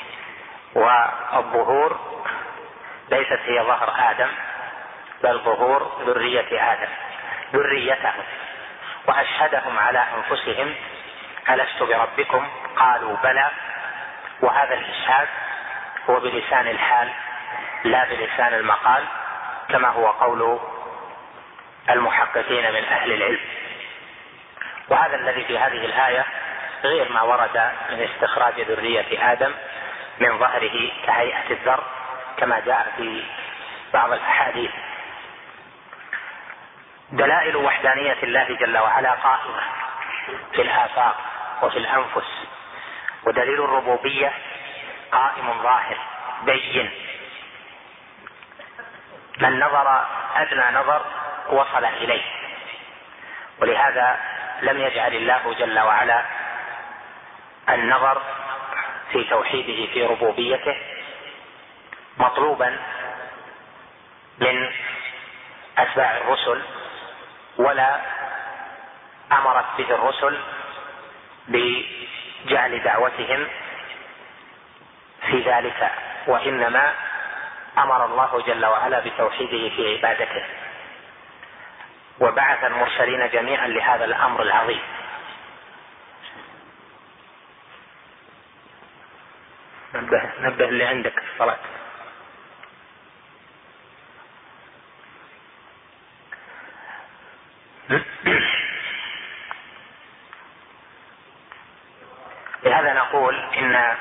والظهور ليست هي ظهر آدم، بل ظهور ذرية آدم، ذريته. وأشهدهم على أنفسهم ألست بربكم قالوا بلى. وهذا الإشهاد هو بلسان الحال لا بلسان المقال، كما هو قول المحققين من أهل العلم. وهذا الذي في هذه الآية غير ما ورد من استخراج ذرية آدم من ظهره كهيئة الذر كما جاء في بعض الأحاديث. دلائل وحدانية الله جل وعلا قائمة في الآفاق وفي الأنفس، ودليل الربوبية قائم ظاهر بين. من نظر أدنى نظر وصل إليه. ولهذا لم يجعل الله جل وعلا النظر في توحيده في ربوبيته مطلوبا من أتباع الرسل ولا أمرت به الرسل بجعل دعوتهم في ذلك، وإنما أمر الله جل وعلا بتوحيده في عبادته، وبعث المرسلين جميعا لهذا الأمر العظيم. نبه, نبه اللي عندك في الصلاة. لهذا نقول إن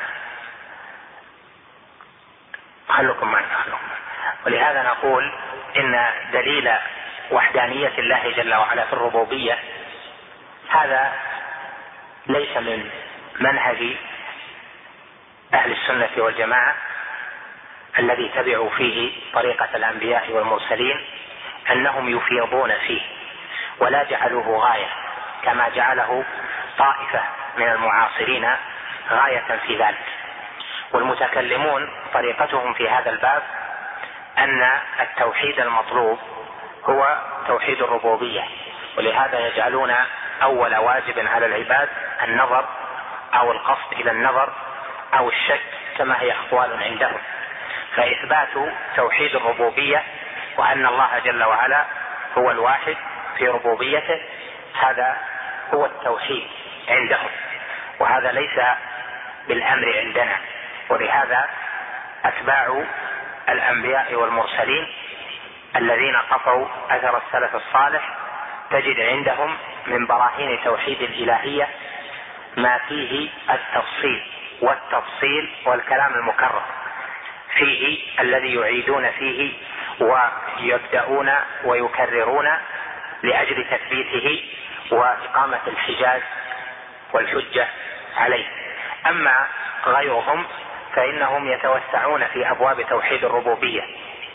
خلكم معنا خلكم ولهذا نقول إن دليل وحدانية الله جل وعلا في الربوبية هذا ليس من منهج أهل السنة والجماعة الذي تبعوا فيه طريقة الأنبياء والمرسلين، أنهم يفيضون فيه ولا جعلوه غاية كما جعله طائفة من المعاصرين غاية في ذلك. والمتكلمون طريقتهم في هذا الباب أن التوحيد المطلوب هو توحيد الربوبية، ولهذا يجعلون أول واجب على العباد النظر أو القصد إلى النظر أو الشك كما هي أقوال عندهم. فإثبات توحيد الربوبية وأن الله جل وعلا هو الواحد في ربوبيته هذا هو التوحيد عندهم، وهذا ليس بالأمر عندنا. ولهذا أتباع الأنبياء والمرسلين الذين قفوا أثر السلف الصالح تجد عندهم من براهين توحيد الإلهية ما فيه التفصيل والتفصيل والكلام المكرر فيه الذي يعيدون فيه ويبدأون ويكررون لأجل تثبيته وإقامة الحجاج والحجة عليه. أما غيرهم فإنهم يتوسعون في أبواب توحيد الربوبية،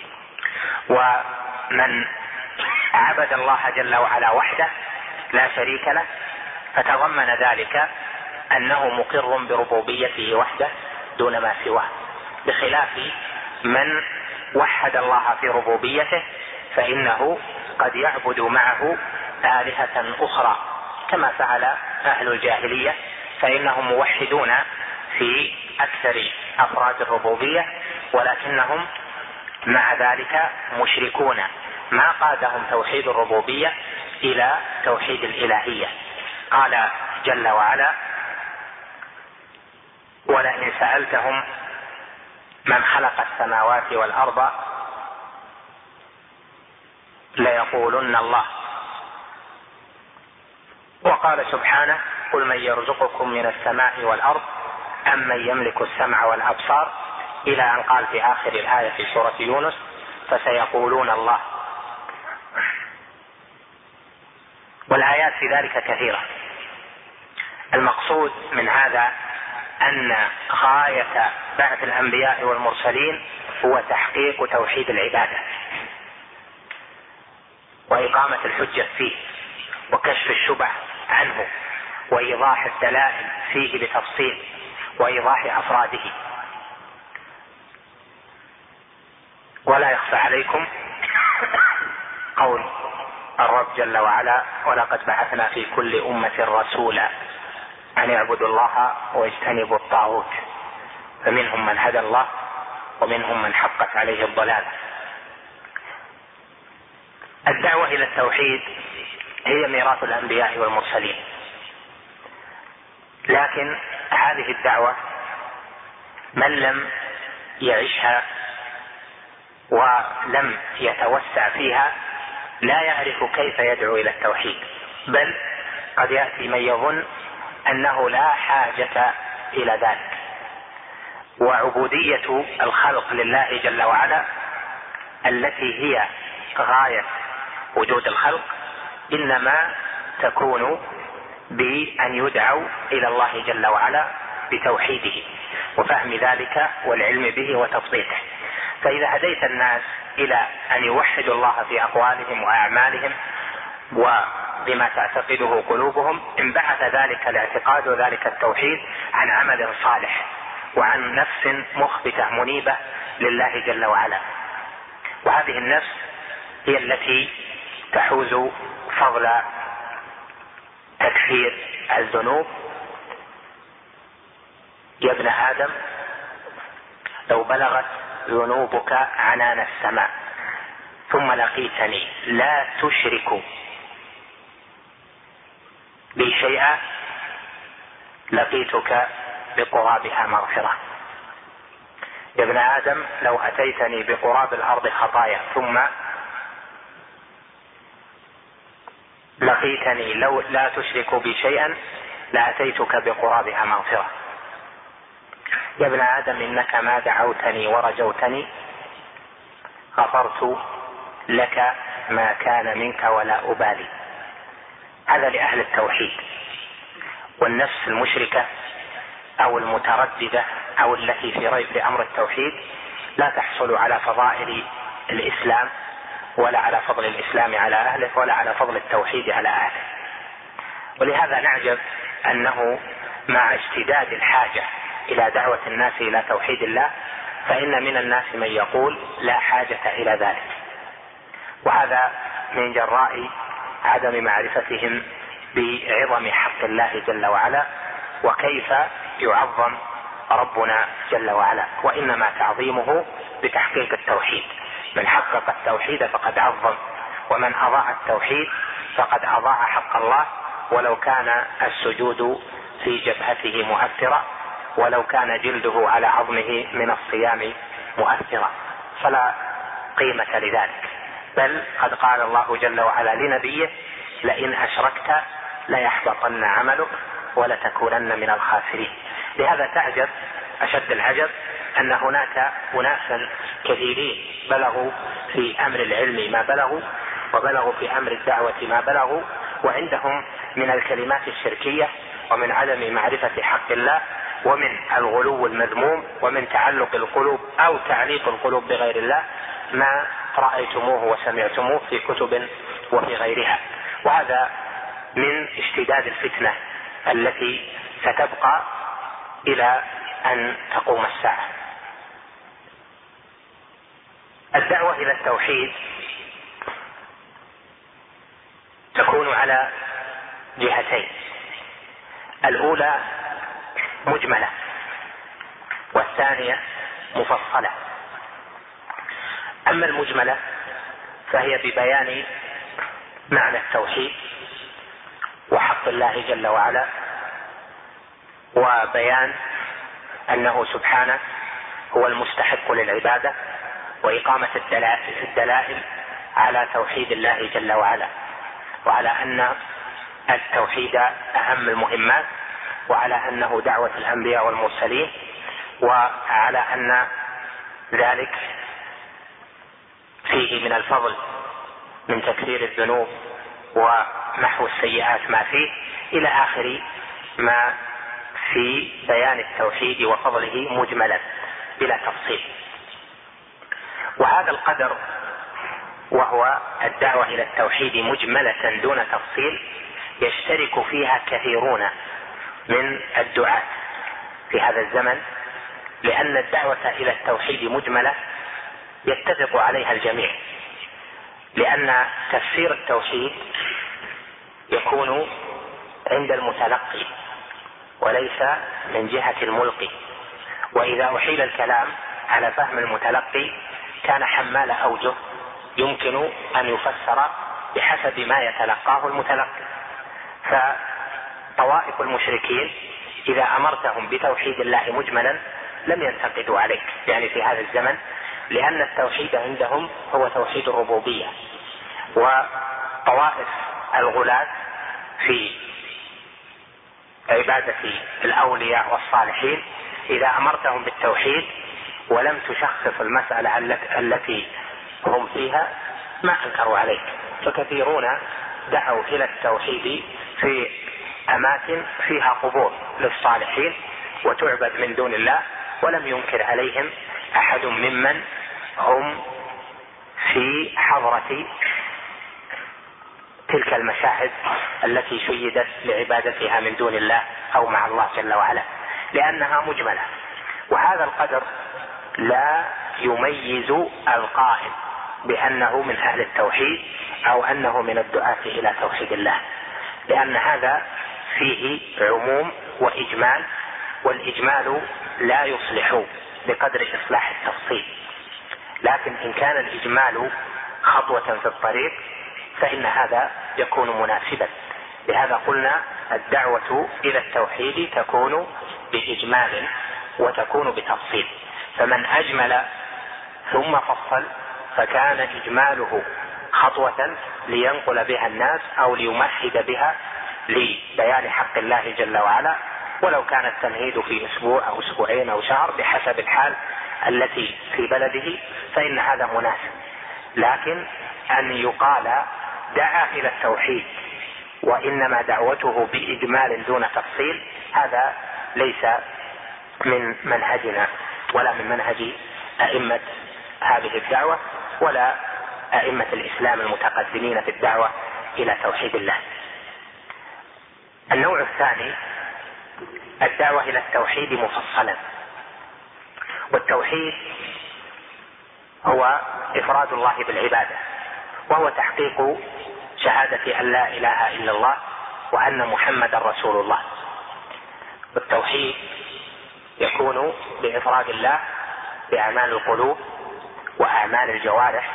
ومن عبد الله جل وعلا وحده لا شريك له فتضمن ذلك أنه مقر بربوبيته وحده دون ما سواه، بخلاف من وحد الله في ربوبيته فإنه قد يعبد معه آلهة أخرى كما فعل أهل الجاهلية، فإنهم موحدون في أكثر أفراد الربوبية ولكنهم مع ذلك مشركون ما قادهم توحيد الربوبية إلى توحيد الإلهية. قال جل وعلا: ولئن سألتهم من خلق السماوات والأرض ليقولن الله. وقال سبحانه: قل من يرزقكم من السماء والأرض أم من يملك السمع والأبصار، إلى أن قال في آخر الآية في سورة يونس: فسيقولون الله. والآيات في ذلك كثيرة. المقصود من هذا أن غاية بعث الأنبياء والمرسلين هو تحقيق توحيد العبادة وإقامة الحجة فيه وكشف الشبه عنه وإيضاح الدلائل فيه بتفصيل وإيضاح أفراده. ولا يخفى عليكم قول الرب جل وعلا: ولقد بعثنا في كل أمة رسولا أن اعبدوا الله واجتنبوا الطاغوت، فمنهم من هدى الله ومنهم من حقت عليه الضلالة. الدعوة إلى التوحيد هي ميراث الأنبياء والمرسلين، لكن هذه الدعوة من لم يعيشها ولم يتوسع فيها لا يعرف كيف يدعو إلى التوحيد، بل قد يأتي من يظن أنه لا حاجة إلى ذلك. وعبودية الخلق لله جل وعلا التي هي غاية وجود الخلق إنما تكون بأن يدعوا إلى الله جل وعلا بتوحيده وفهم ذلك والعلم به وتطبيقه. فإذا هديت الناس إلى أن يوحدوا الله في أقوالهم وأعمالهم وبما تعتقده قلوبهم، انبعث ذلك الاعتقاد وذلك التوحيد عن عمل صالح وعن نفس مخبتة منيبة لله جل وعلا، وهذه النفس هي التي تحوز فضل تكفير الذنوب: يا ابن آدم لو بلغت ذنوبك عنان السماء ثم لقيتني لا تشرك بي شيئا لقيتك بقرابها مغفرة. يا ابن آدم لو أتيتني بقراب الأرض خطايا ثم لقيتني لو لا تشرك بي شيئا لأتيتك بقرابها مغفرة. يا ابن آدم إنك ما دعوتني ورجوتني غفرت لك ما كان منك ولا أبالي. هذا لأهل التوحيد. والنفس المشركة أو المترددة أو التي في ريب لأمر التوحيد لا تحصل على فضائل الإسلام ولا على فضل الإسلام على أهله ولا على فضل التوحيد على أهله. ولهذا نعجب أنه مع اشتداد الحاجة إلى دعوة الناس إلى توحيد الله فإن من الناس من يقول لا حاجة إلى ذلك، وهذا من جراء عدم معرفتهم بعظم حق الله جل وعلا وكيف يعظم ربنا جل وعلا، وإنما تعظيمه بتحقيق التوحيد. من حقق التوحيد فقد عظم، ومن أضاع التوحيد فقد أضاع حق الله، ولو كان السجود في جبهته مؤثرا ولو كان جلده على عظمه من الصيام مؤثرا، فلا قيمة لذلك. بل قد قال الله جل وعلا لنبيه: لئن أشركت ليحبطن عملك ولتكونن من الخاسرين. لهذا تعجب أشد العجب أن هناك أناسا كثيرين بلغوا في أمر العلم ما بلغوا وبلغوا في أمر الدعوة ما بلغوا، وعندهم من الكلمات الشركية ومن عدم معرفة حق الله ومن الغلو المذموم ومن تعلق القلوب أو تعليق القلوب بغير الله ما رأيتموه وسمعتموه في كتب وفي غيرها. وهذا من اشتداد الفتنة التي ستبقى إلى أن تقوم الساعة. الدعوة إلى التوحيد تكون على جهتين: الأولى مجملة والثانية مفصلة. أما المجملة فهي ببيان معنى التوحيد وحق الله جل وعلا، وبيان أنه سبحانه هو المستحق للعبادة، وإقامة الدلائل على توحيد الله جل وعلا، وعلى أن التوحيد أهم المهمات، وعلى أنه دعوة الأنبياء والمرسلين، وعلى أن ذلك فيه من الفضل من تكفير الذنوب ومحو السيئات ما فيه، إلى آخر ما في بيان التوحيد وفضله مجملا بلا تفصيل. وهذا القدر وهو الدعوة إلى التوحيد مجملة دون تفصيل يشترك فيها كثيرون من الدعاة في هذا الزمن، لأن الدعوة إلى التوحيد مجملة يتفق عليها الجميع، لأن تفسير التوحيد يكون عند المتلقي وليس من جهة الملقي، وإذا أحيل الكلام على فهم المتلقي كان حمال أوجه يمكن أن يفسر بحسب ما يتلقاه المتلقي. فطوائف المشركين إذا أمرتهم بتوحيد الله مجملا لم ينتقدوا عليك يعني في هذا الزمن، لأن التوحيد عندهم هو توحيد الربوبية. وطوائف الغلاة في عبادة الأولياء والصالحين إذا أمرتهم بالتوحيد ولم تشخص المسألة التي هم فيها ما أنكروا عليك. فكثيرون دعوا إلى التوحيد في أماكن فيها قبور للصالحين وتعبد من دون الله، ولم ينكر عليهم أحد ممن هم في حضرة تلك المشاهد التي شيدت لعبادتها من دون الله أو مع الله جل وعلا، لأنها مجملة. وهذا القدر لا يميز القائل بأنه من أهل التوحيد أو أنه من الدعاة إلى توحيد الله، لأن هذا فيه عموم وإجمال، والإجمال لا يصلح بقدر إصلاح التفصيل، لكن إن كان الإجمال خطوة في الطريق فإن هذا يكون مناسبا. لهذا قلنا الدعوة إلى التوحيد تكون بإجمال وتكون بتفصيل، فمن أجمل ثم فصل فكان إجماله خطوة لينقل بها الناس أو ليمهد بها لبيان حق الله جل وعلا، ولو كان التمهيد في أسبوع أو أسبوعين أو شهر بحسب الحال التي في بلده فإن هذا مناسب. لكن أن يقال دعا إلى التوحيد وإنما دعوته بإجمال دون تفصيل هذا ليس من منهجنا ولا من منهج أئمة هذه الدعوة ولا أئمة الإسلام المتقدمين في الدعوة إلى توحيد الله. النوع الثاني الدعوة إلى التوحيد مفصلا، والتوحيد هو إفراد الله بالعبادة، وهو تحقيق شهادة أن لا إله إلا الله وأن محمدا رسول الله. والتوحيد يكون بإفراد الله بأعمال القلوب وأعمال الجوارح،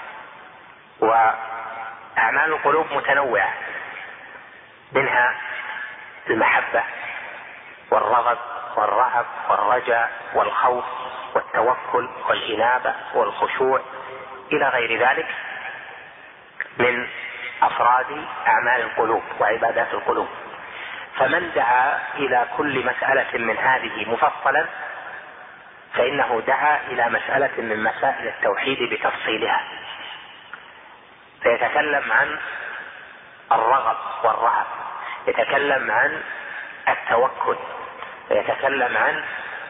وأعمال القلوب متنوعة، منها المحبة والرغب والرهب والرجاء والخوف والتوكل والإنابة والخشوع إلى غير ذلك من أفراد أعمال القلوب وعبادات القلوب. فمن دعا إلى كل مسألة من هذه مفصلا فإنه دعا إلى مسألة من مسائل التوحيد بتفصيلها، فيتكلم عن الرغب والرهب، يتكلم عن التوكل، يتكلم عن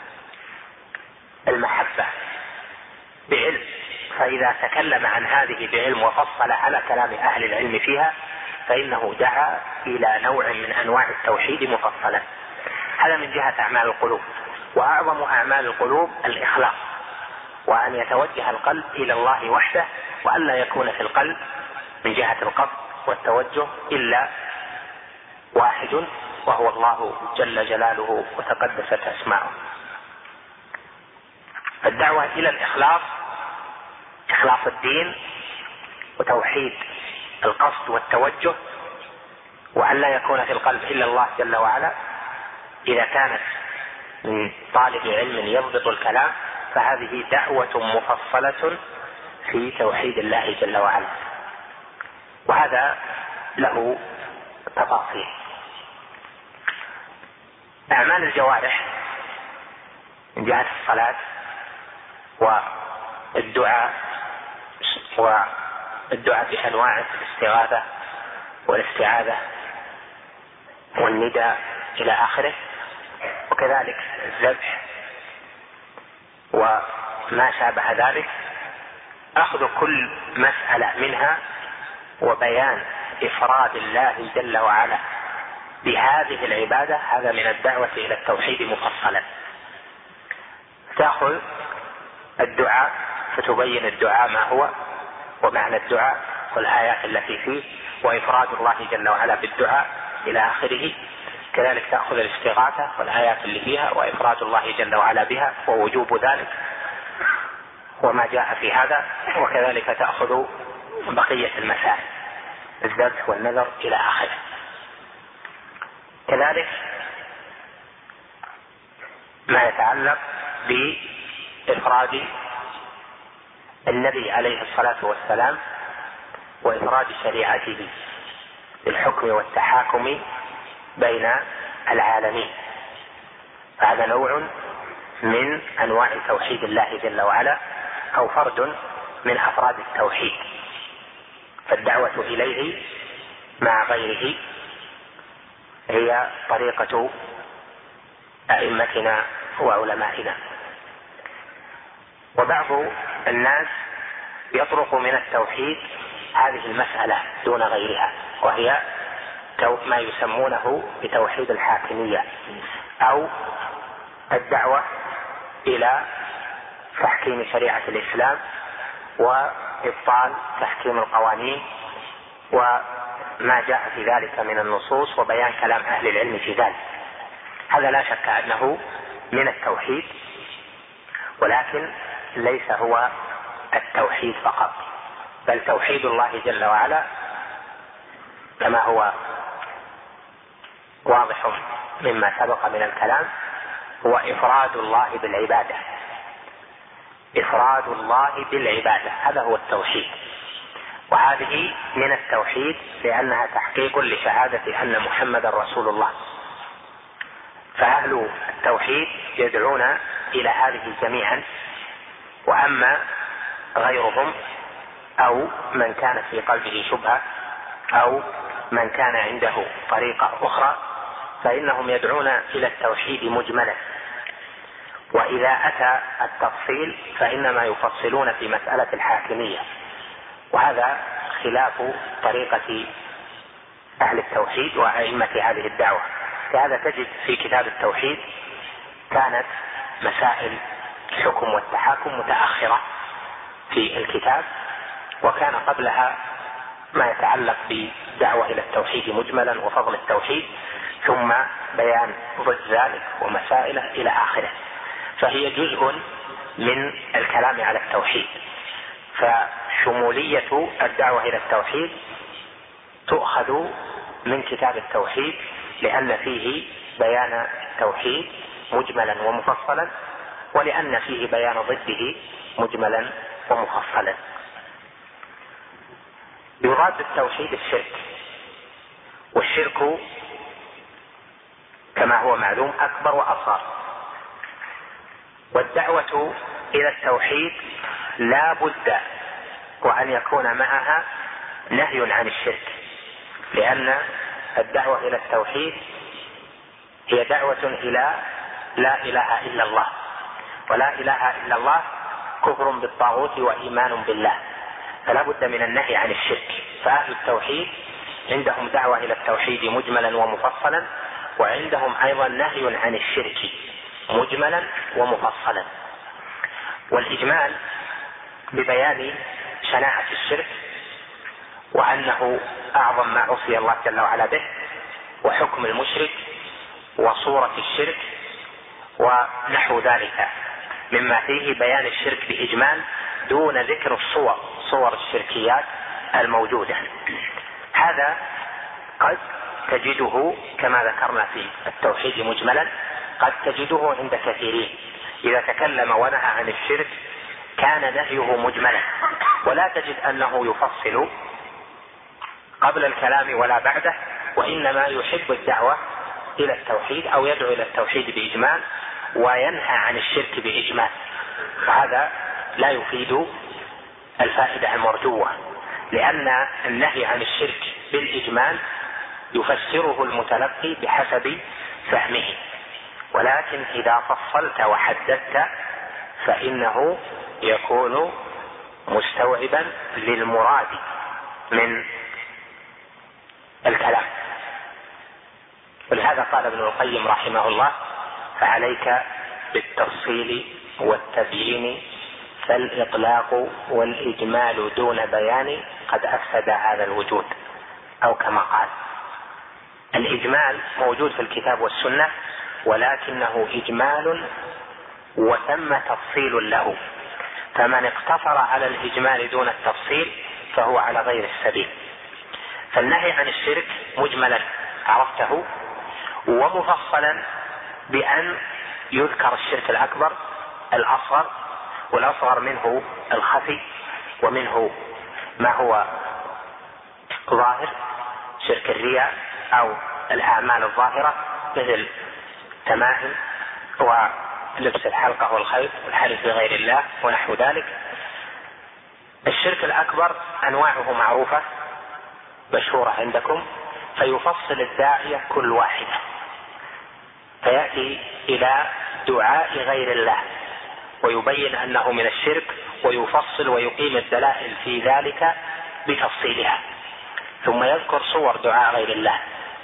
المحبة بعلم. فإذا تكلم عن هذه بعلم وفصل على كلام أهل العلم فيها فإنه دعا إلى نوع من أنواع التوحيد مفصلا. هذا من جهة أعمال القلوب. وأعظم أعمال القلوب الإخلاص، وأن يتوجه القلب إلى الله وحده، وأن لا يكون في القلب من جهة القصد والتوجه إلا واحد وهو الله جل جلاله وتقدست أسماؤه. الدعوة إلى الإخلاص، إخلاص الدين وتوحيد القصد والتوجه، وأن لا يكون في القلب إلا الله جل وعلا. إذا كانت من طالب علم يضبط الكلام فهذه دعوة مفصلة في توحيد الله جل وعلا، وهذا له تفاصيل. أعمال الجوارح من جهة الصلاة والدعاء والدعاء بأنواع الاستغاثة والاستعاذة والنداء إلى آخره، وكذلك الذبح وما شابه ذلك، أخذ كل مسألة منها وبيان إفراد الله جل وعلا بهذه العبادة، هذا من الدعوة إلى التوحيد مفصلا. تأخذ الدعاء فتبين الدعاء ما هو ومعنى الدعاء والآيات التي فيه وإفراد الله جل وعلا بالدعاء إلى آخره. كذلك تأخذ الاستغاثة والآيات اللي فيها وإفراد الله جل وعلا بها ووجوب ذلك وما جاء في هذا. وكذلك تأخذ بقية المسائل، الذبح والنذر إلى آخره. كذلك ما يتعلق بإفراد النبي عليه الصلاة والسلام وإفراد شريعته بالحكم والتحاكم بين العالمين، هذا نوع من أنواع توحيد الله جل وعلا أو فرد من أفراد التوحيد. فالدعوة إليه مع غيره هي طريقة أئمتنا وعلمائنا. وبعض الناس يطرق من التوحيد هذه المسألة دون غيرها، وهي ما يسمونه بتوحيد الحاكمية أو الدعوة إلى تحكيم شريعة الإسلام وإبطال تحكيم القوانين ما جاء في ذلك من النصوص وبيان كلام أهل العلم في ذلك. هذا لا شك أنه من التوحيد، ولكن ليس هو التوحيد فقط، بل توحيد الله جل وعلا كما هو واضح مما سبق من الكلام هو إفراد الله بالعبادة، إفراد الله بالعبادة، هذا هو التوحيد. وهذه من التوحيد لأنها تحقيق لشهادة أن محمد رسول الله. فأهل التوحيد يدعون إلى هذه جميعا، وأما غيرهم أو من كان في قلبه شبهة أو من كان عنده طريقة أخرى فإنهم يدعون إلى التوحيد مجملا، وإذا أتى التفصيل فإنما يفصلون في مسألة الحاكمية، وهذا خلاف طريقة أهل التوحيد وأئمة هذه الدعوة. لهذا تجد في كتاب التوحيد كانت مسائل الحكم والتحاكم متأخرة في الكتاب، وكان قبلها ما يتعلق بدعوة إلى التوحيد مجملا وفضل التوحيد، ثم بيان ضد ذلك ومسائله إلى آخره، فهي جزء من الكلام على التوحيد. فشمولية الدعوة إلى التوحيد تؤخذ من كتاب التوحيد لأن فيه بيان التوحيد مجملا ومفصلا، ولأن فيه بيان ضده مجملا ومفصلا. يراد التوحيد الشرك، والشرك كما هو معلوم أكبر وأصغر، والدعوة إلى التوحيد لا بد وأن يكون معها نهي عن الشرك، لأن الدعوة إلى التوحيد هي دعوة إلى لا إله إلا الله، ولا إله إلا الله كفر بالطاغوت وإيمان بالله، فلا بد من النهي عن الشرك. فأهل التوحيد عندهم دعوة إلى التوحيد مجملا ومفصلا، وعندهم أيضا نهي عن الشرك مجملا ومفصلا. والإجمال ببيان شناعة الشرك وأنه أعظم ما عصي الله جل وعلا به، وحكم المشرك وصورة الشرك ونحو ذلك مما فيه بيان الشرك بإجمال دون ذكر الصور صور الشركيات الموجودة. هذا قد تجده كما ذكرنا في التوحيد مجملا، قد تجده عند كثيرين إذا تكلم ونهى عن الشرك كان نهيه مجملا، ولا تجد أنه يفصل قبل الكلام ولا بعده، وإنما يحب الدعوة إلى التوحيد أو يدعو إلى التوحيد بإجمال وينهى عن الشرك بإجمال، وهذا لا يفيد الفائدة المرجوة، لأن النهي عن الشرك بالإجمال يفسره المتلقي بحسب فهمه، ولكن إذا فصلت وحددت فإنه يكون مستوعبا للمراد من الكلام. ولهذا قال ابن القيم رحمه الله: فعليك بالتفصيل والتبيين، فالإطلاق والإجمال دون بيان قد أفسد هذا الوجود، أو كما قال. الإجمال موجود في الكتاب والسنة، ولكنه إجمال وثم تفصيل له، فمن اقتصر على الإجمال دون التفصيل فهو على غير السبيل. فالنهي عن الشرك مجملا عرفته، ومفصلا بأن يذكر الشرك الأكبر الأصغر، والأصغر منه الخفي، ومنه ما هو ظاهر شرك الرياء أو الأعمال الظاهرة مثل تمائم ولبس الحلقة والخيط والحلف بغير الله ونحو ذلك. الشرك الأكبر أنواعه معروفة مشهورة عندكم، فيفصل الداعية كل واحدة، فيأتي إلى دعاء غير الله ويبين أنه من الشرك، ويفصل ويقيم الدلائل في ذلك بتفصيلها، ثم يذكر صور دعاء غير الله.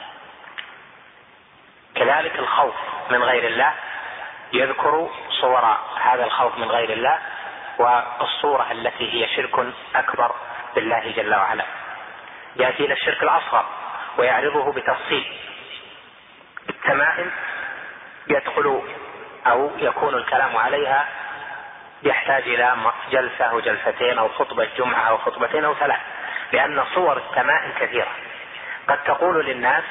كذلك الخوف من غير الله يذكر صور هذا الخوف من غير الله والصورة التي هي شرك أكبر بالله جل وعلا. يأتي إلى الشرك الأصغر ويعرضه بتفصيل. التمائم يدخل أو يكون الكلام عليها يحتاج إلى جلسة وجلستين أو خطبة جمعة أو خطبتين أو ثلاث، لأن صور التمائم كثيرة. قد تقول للناس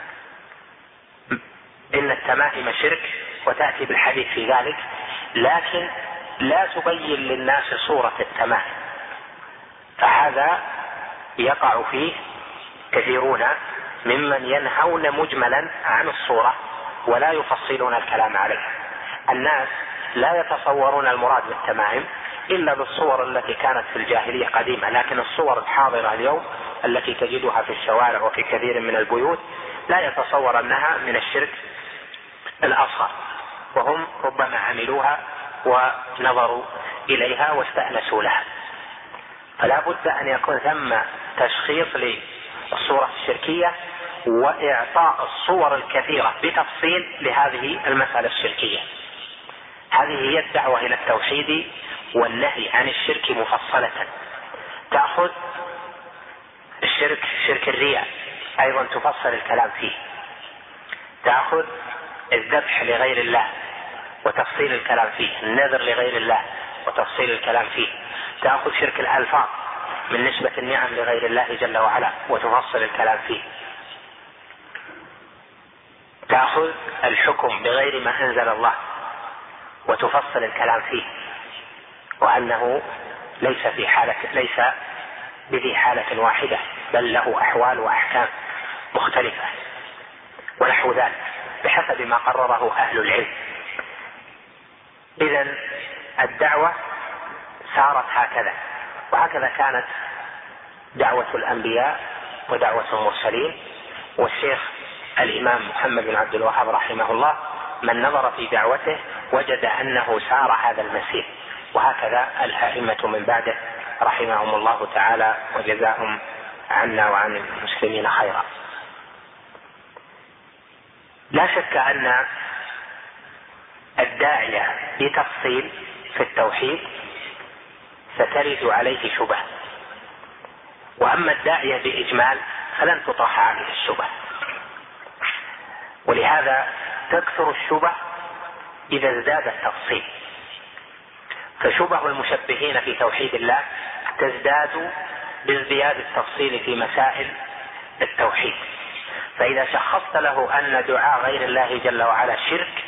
إن التمائم شرك وتأتي بالحديث في ذلك، لكن لا تبين للناس صورة التمائم، فهذا يقع فيه كثيرون ممن ينهون مجملا عن الصورة ولا يفصلون الكلام عليها. الناس لا يتصورون المراد بالتمائم إلا بالصور التي كانت في الجاهلية قديمة، لكن الصور الحاضرة اليوم التي تجدها في الشوارع وفي كثير من البيوت لا يتصور أنها من الشرك الأصغر، وهم ربما عملوها ونظروا إليها واستأنسوا لها. فلا بد أن يكون ثم تشخيص للصورة الشركية وإعطاء الصور الكثيرة بتفصيل لهذه المسألة الشركية. هذه هي الدعوة إلى التوحيد والنهي عن الشرك مفصلة. تأخذ الشرك شرك الرياء أيضا تفصل الكلام فيه، تأخذ الذبح لغير الله وتفصيل الكلام فيه، النذر لغير الله وتفصيل الكلام فيه، تأخذ شرك الألفاظ من نسبة النعم لغير الله جل وعلا وتفصل الكلام فيه، تأخذ الحكم بغير ما أنزل الله وتفصل الكلام فيه، وأنه ليس في حالة ليس بذي حالة واحدة بل له أحوال وأحكام مختلفة ونحو ذلك بحسب ما قرره أهل العلم. إذن الدعوة سارت هكذا، وهكذا كانت دعوة الأنبياء ودعوة المرسلين. والشيخ الإمام محمد بن عبد الوهاب رحمه الله من نظر في دعوته وجد أنه سار هذا المسير، وهكذا الأئمة من بعده رحمهم الله تعالى وجزاهم عنا وعن المسلمين خيرا. لا شك أن الداعية بتفصيل في التوحيد سترد عليه شبه، وأما الداعية بإجمال فلن تطرح عليه الشبه، ولهذا تكثر الشبه إذا ازداد التفصيل. فشبه المشبهين في توحيد الله تزداد بازدياد التفصيل في مسائل التوحيد. فإذا شخصت له أن دعاء غير الله جل وعلا شرك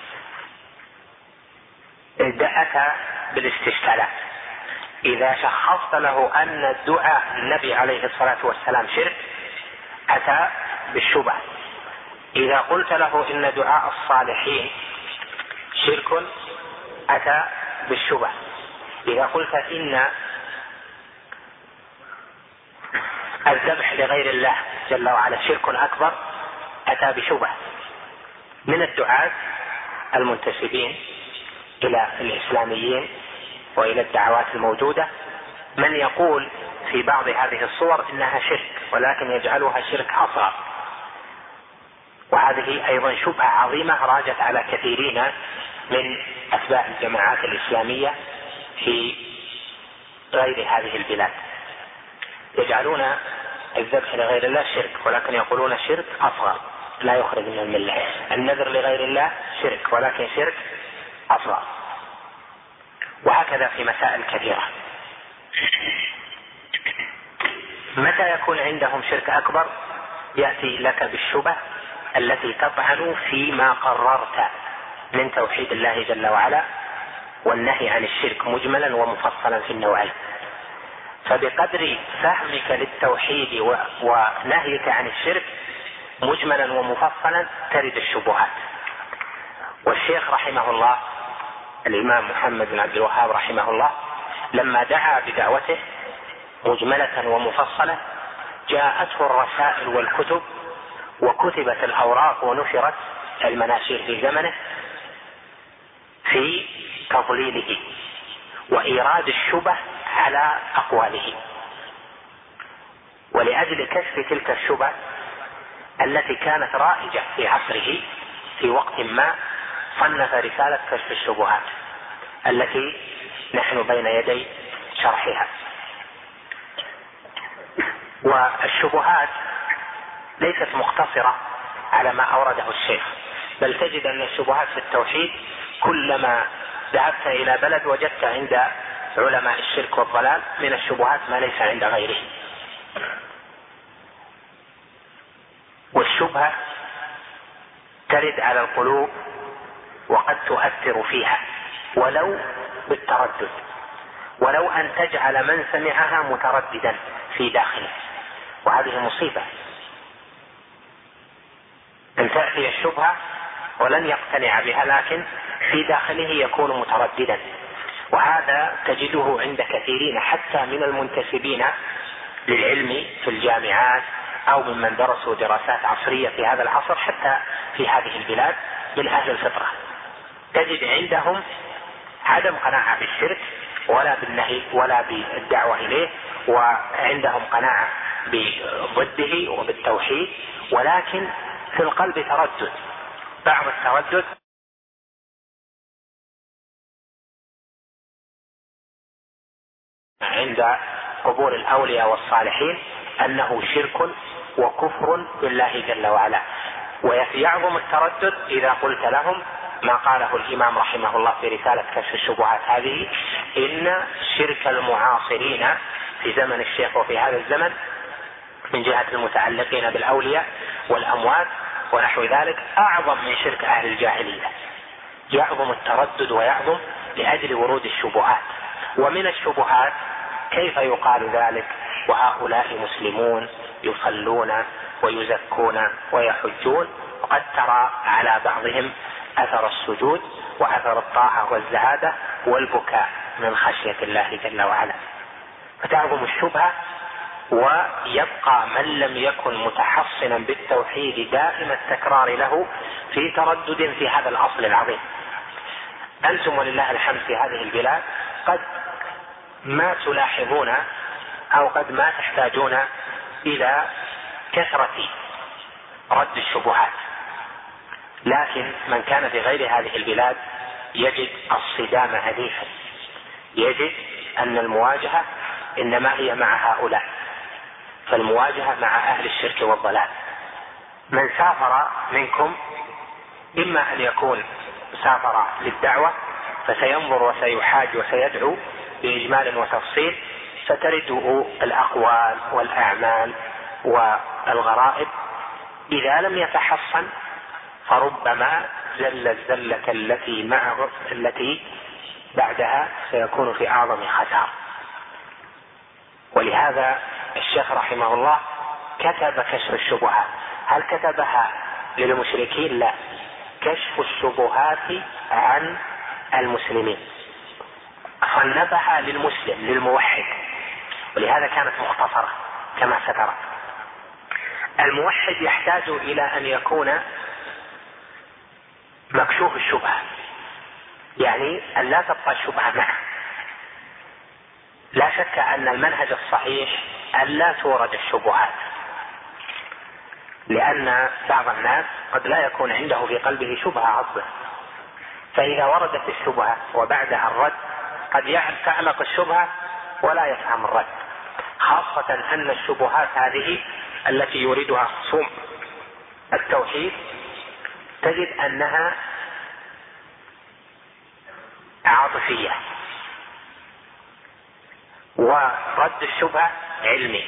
أتى بالاستشكالات. إذا شخصت له أن دعاء النبي عليه الصلاة والسلام شرك أتى بالشبه. إذا قلت له إن دعاء الصالحين شرك أتى بالشبه. إذا قلت إن الذبح لغير الله جل وعلا شرك أكبر أتى بشبه. من الدعاة المنتسبين إلى الإسلاميين وإلى الدعوات الموجودة من يقول في بعض هذه الصور إنها شرك ولكن يجعلها شرك أصغر، وهذه أيضا شبهة عظيمة راجت على كثيرين من أتباع الجماعات الإسلامية في غير هذه البلاد. يجعلون الذبح لغير الله شرك ولكن يقولون شرك أصغر لا يخرج من الملة. النذر لغير الله شرك ولكن شرك أصغر، وهكذا في مسائل كثيرة. متى يكون عندهم شرك أكبر؟ يأتي لك بالشبه التي تطعن فيما قررت من توحيد الله جل وعلا والنهي عن الشرك مجملا ومفصلا في النوعين. فبقدر فهمك للتوحيد ونهيك عن الشرك مجملا ومفصلا ترد الشبهات. والشيخ رحمه الله الإمام محمد بن عبد الوهاب رحمه الله لما دعا بدعوته مجملة ومفصلة جاءته الرسائل والكتب وكتبت الأوراق ونشرت المناشير في زمنه في تضليله وإيراد الشبه على أقواله. ولأجل كشف تلك الشبه التي كانت رائجة في عصره في وقت ما صنف رسالة كشف الشبهات التي نحن بين يدي شرحها. والشبهات ليست مقتصرة على ما أورده الشيخ، بل تجد أن الشبهات في التوحيد كلما ذهبت إلى بلد وجدت عند علماء الشرك والضلال من الشبهات ما ليس عند غيره. والشبهة ترد على القلوب وقد تؤثر فيها ولو بالتردد، ولو أن تجعل من سمعها مترددا في داخله، وهذه مصيبة أن تأتي الشبهة ولن يقتنع بها لكن في داخله يكون مترددا. وهذا تجده عند كثيرين حتى من المنتسبين للعلم في الجامعات أو ممن درسوا دراسات عصرية في هذا العصر حتى في هذه البلاد من أهل الفطرة، تجد عندهم عدم قناعة بالشرك ولا بالنهي ولا بالدعوة إليه، وعندهم قناعة بضده وبالتوحيد، ولكن في القلب تردد، بعض التردد عند قبور الأولياء والصالحين أنه شرك وكفر بالله جل وعلا. ويعظم التردد إذا قلت لهم ما قاله الإمام رحمه الله في رسالة كشف الشبهات هذه: إن شرك المعاصرين في زمن الشيخ وفي هذا الزمن من جهة المتعلقين بالأولياء والأموات ونحو ذلك أعظم من شرك أهل الجاهلية. يعظم التردد ويعظم لأجل ورود الشبهات. ومن الشبهات كيف يقال ذلك وهؤلاء مسلمون يصلون ويزكون ويحجون، وقد ترى على بعضهم أثر السجود وأثر الطاعة والزهادة والبكاء من خشية الله جل وعلا. فتعظم الشبهة، ويبقى من لم يكن متحصنا بالتوحيد دائم التكرار له في تردد في هذا الأصل العظيم. أنتم ولله الحمد في هذه البلاد قد ما تلاحظون أو قد ما تحتاجون إلى كثرة رد الشبهات، لكن من كان في غير هذه البلاد يجد الصدام عنيفا، يجد أن المواجهة إنما هي مع هؤلاء، فالمواجهة مع أهل الشرك والضلال. من سافر منكم إما أن يكون سافر للدعوة فسينظر وسيحاج وسيدعو بإجمال وتفصيل، فترده الأقوال والأعمال والغرائب. إذا لم يتحصن فربما زل الزلة التي معه التي بعدها سيكون في أعظم خسارة. ولهذا الشيخ رحمه الله كتب كشف الشبهات. هل كتبها للمشركين؟ لا، كشف الشبهات عن المسلمين، صنفها للمسلم للموحد، ولهذا كانت مختصرة كما سترى. الموحد يحتاج إلى أن يكون مكشوف الشبهة، يعني أن لا تبقى الشبهة معه. لا شك أن المنهج الصحيح أن لا تورد الشبهات، لأن بعض الناس قد لا يكون عنده في قلبه شبهة عصبة، فإذا وردت الشبهة وبعدها الرد قد تعلق الشبهة ولا يفهم الرد، خاصة أن الشبهات هذه التي يريدها خصوم التوحيد تجد أنها عاطفية، ورد الشبهة علمي.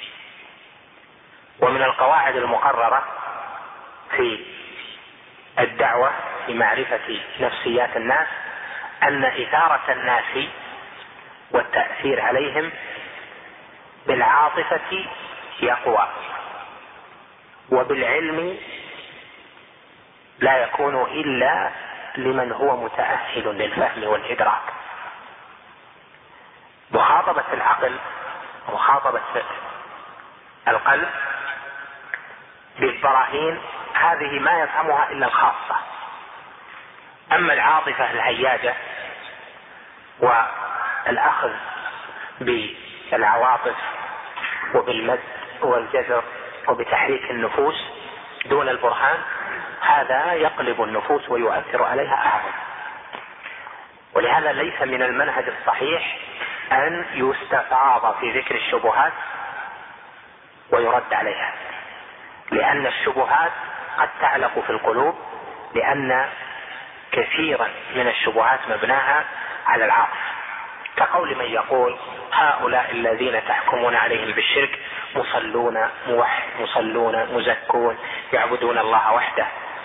ومن القواعد المقررة في الدعوة في معرفة نفسيات الناس أن إثارة الناس والتأثير عليهم بالعاطفة يقوى، وبالعلم لا يكون إلا لمن هو متأهل للفهم والإدراك. مخاطبة العقل مخاطبة القلب بالبراهين هذه ما يفهمها إلا الخاصة. أما العاطفة الهياجة والأخذ بالعواطف وبالمد والجزر وبتحريك النفوس دون البرهان، هذا يقلب النفوس ويؤثر عليها أعظم. ولهذا ليس من المنهج الصحيح أن يستفاض في ذكر الشبهات ويرد عليها، لأن الشبهات قد تعلق في القلوب، لأن كثيرا من الشبهات مبناها على العاطفة، كقول من يقول هؤلاء الذين تحكمون عليهم بالشرك مصلون موحد مصلون مزكون يعبدون الله وحده،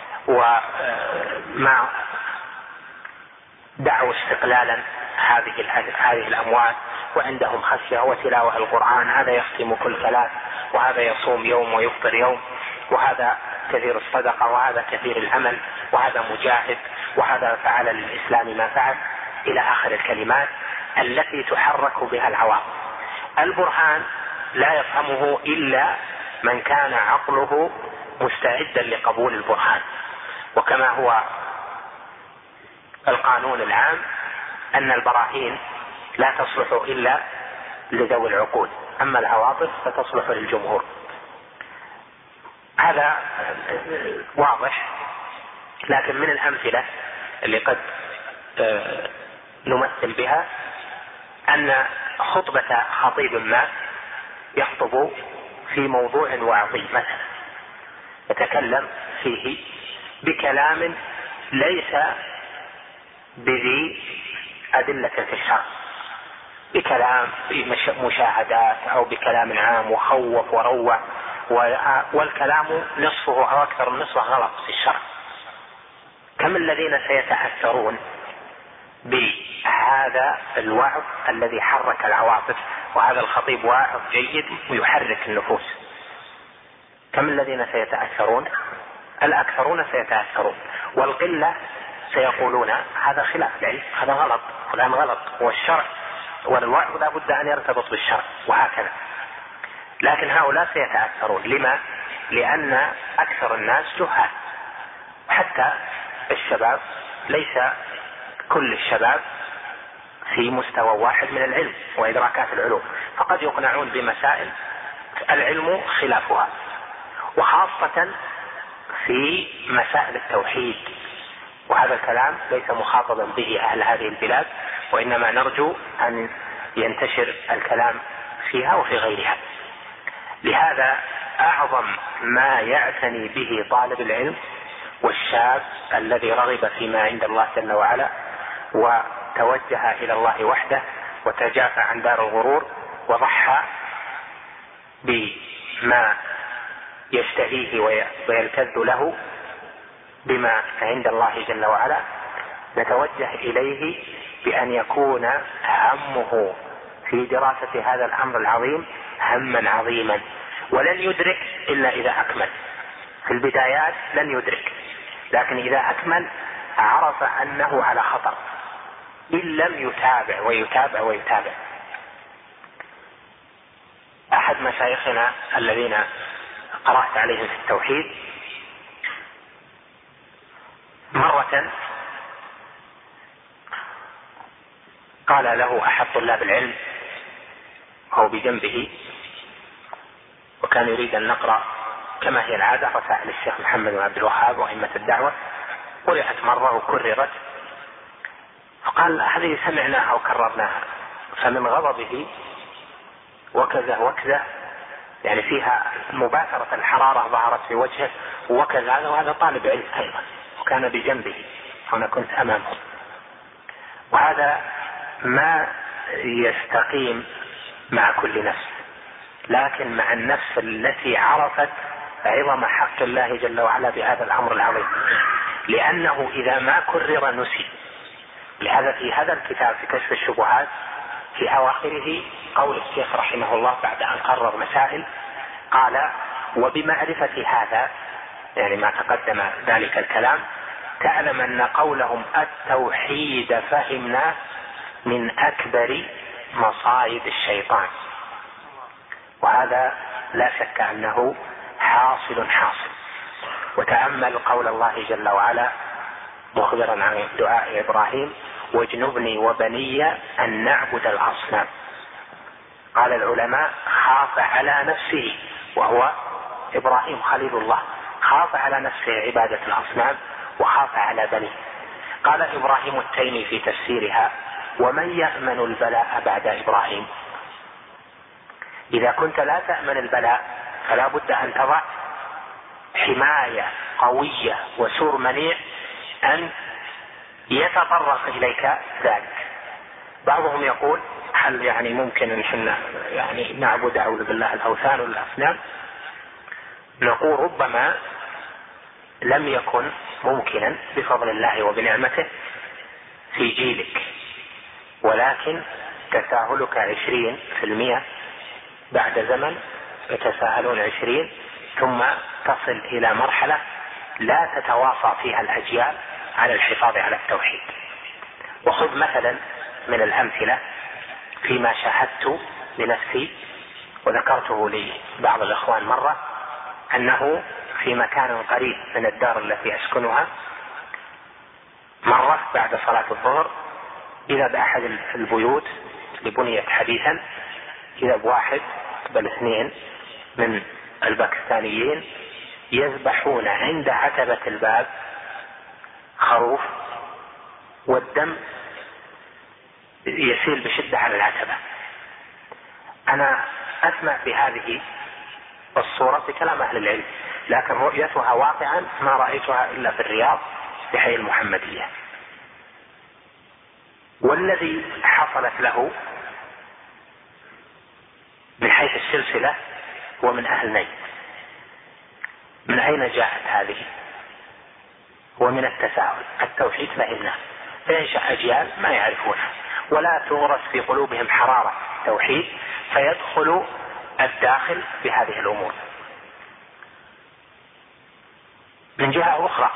وما دعوا استقلالا هذه هذه الأموات، وعندهم خشية وتلاوة القرآن، هذا يختم كل ثلاث، وهذا يصوم يوم ويفطر يوم، وهذا كثير الصدقة، وهذا كثير العمل، وهذا مجاهد، وهذا فعل للإسلام ما فعل، إلى آخر الكلمات التي تحرك بها العواطف. البرهان لا يفهمه إلا من كان عقله مستعدا لقبول البرهان، وكما هو القانون العام أن البراهين لا تصلح إلا لذوي العقول، أما العواطف فتصلح للجمهور. هذا واضح، لكن من الأمثلة اللي قد نمثل بها أن خطبة خطيب ما يخطب في موضوع وعظيم مثلا، يتكلم فيه بكلام ليس بذي أدلة في الشرع، بكلام مشاهدات أو بكلام عام وخوف وروع، والكلام نصفه أو أكثر من نصفه غلط في الشرع. كم الذين سيتأثرون بهذا الوعظ الذي حرك العواطف، وهذا الخطيب واعظ جيد ويحرك النفوس، كم الذين سيتأثرون؟ الأكثرون سيتأثرون، والقلة سيقولون هذا خلاف العلم، هذا غلط، فلان غلط، والشرع والوعظ لا بد أن يرتبط بالشرع، وهكذا. لكن هؤلاء سيتأثرون، لما؟ لأن أكثر الناس جهال، حتى الشباب ليس كل الشباب في مستوى واحد من العلم وإدراكات العلوم، فقد يقنعون بمسائل العلم خلافها، وخاصة في مسائل التوحيد، وهذا الكلام ليس مخاطبا به أهل هذه البلاد، وإنما نرجو أن ينتشر الكلام فيها وفي غيرها. لهذا أعظم ما يعتني به طالب العلم والشاب الذي رغب فيما عند الله جل وعلا وتوجه إلى الله وحده وتجافى عن دار الغرور وضحى بما يشتهيه ويلتذ له بما عند الله جل وعلا، نتوجه إليه بأن يكون همه في دراسة هذا الأمر العظيم هما عظيما، ولن يدرك إلا إذا أكمل. في البدايات لن يدرك، لكن إذا أكمل عرف أنه على خطر إن لم يتابع ويتابع ويتابع. أحد مشايخنا الذين قرأت عليهم في التوحيد مرة قال له أحد طلاب العلم هو بجنبه، وكان يريد أن نقرأ كما هي العادة رسائل الشيخ محمد بن عبد الوهاب وأئمة الدعوة، قرأت مرة وكررت، فقال هذه سمعناها وكررناها، فمن غضبه وكذا وكذا، يعني فيها مباشرة الحرارة ظهرت في وجهه وكذا، وهذا طالب علم أيضا وكان بجنبه، أنا كنت أمامه. وهذا ما يستقيم مع كل نفس، لكن مع النفس التي عرفت عظم حق الله جل وعلا بهذا الأمر العظيم، لأنه إذا ما كرر نسي. لهذا في هذا الكتاب في كشف الشبهات في أواخره قول الشيخ رحمه الله بعد أن قرر مسائل قال: وبمعرفة هذا، يعني ما تقدم ذلك الكلام، تعلم أن قولهم التوحيد فهمنا من أكبر مصائد الشيطان، وهذا لا شك أنه حاصل حاصل. وتأمل قول الله جل وعلا مخبرا عن دعاء إبراهيم: واجنبني وبني أن نعبد الأصنام. قال العلماء: خاف على نفسه، وهو إبراهيم خليل الله، خاف على نفسه عبادة الأصنام وخاف على بنيه. قال إبراهيم التيمي في تفسيرها: ومن يأمن البلاء بعد إبراهيم؟ إذا كنت لا تأمن البلاء فلا بد أن تضع حماية قوية وسور منيع أن يتطرق إليك ذلك. بعضهم يقول هل يعني ممكن ان احنا يعني نعبد اعوذ بالله الاوثان والاصنام؟ نقول ربما لم يكن ممكنا بفضل الله وبنعمته في جيلك، ولكن تساهلك عشرين في المئة، بعد زمن يتساهلون عشرين، ثم تصل الى مرحلة لا تتواصى فيها الاجيال على الحفاظ على التوحيد. وخذ مثلا من الامثلة فيما شاهدت لنفسي وذكرته لبعض الاخوان مرة، انه في مكان قريب من الدار التي اسكنها مرة بعد صلاة الظهر اذا باحد البيوت اللي بنيت حديثا، اذا بواحد بل اثنين من الباكستانيين يذبحون عند عتبة الباب خروف، والدم يسيل بشدة على العتبة. أنا أسمع بهذه الصورة بكلام أهل العلم، لكن رؤيتها واقعا ما رأيتها إلا في الرياض في حي المحمدية. والذي حصلت له من حيث السلسلة هو من أهل نجد. من أين جاءت هذه؟ ومن التساهل. التوحيد فهمناه، فينشأ أجيال ما يعرفونها، ولا تورث في قلوبهم حرارة التوحيد، فيدخل الداخل بهذه الأمور. من جهة أخرى،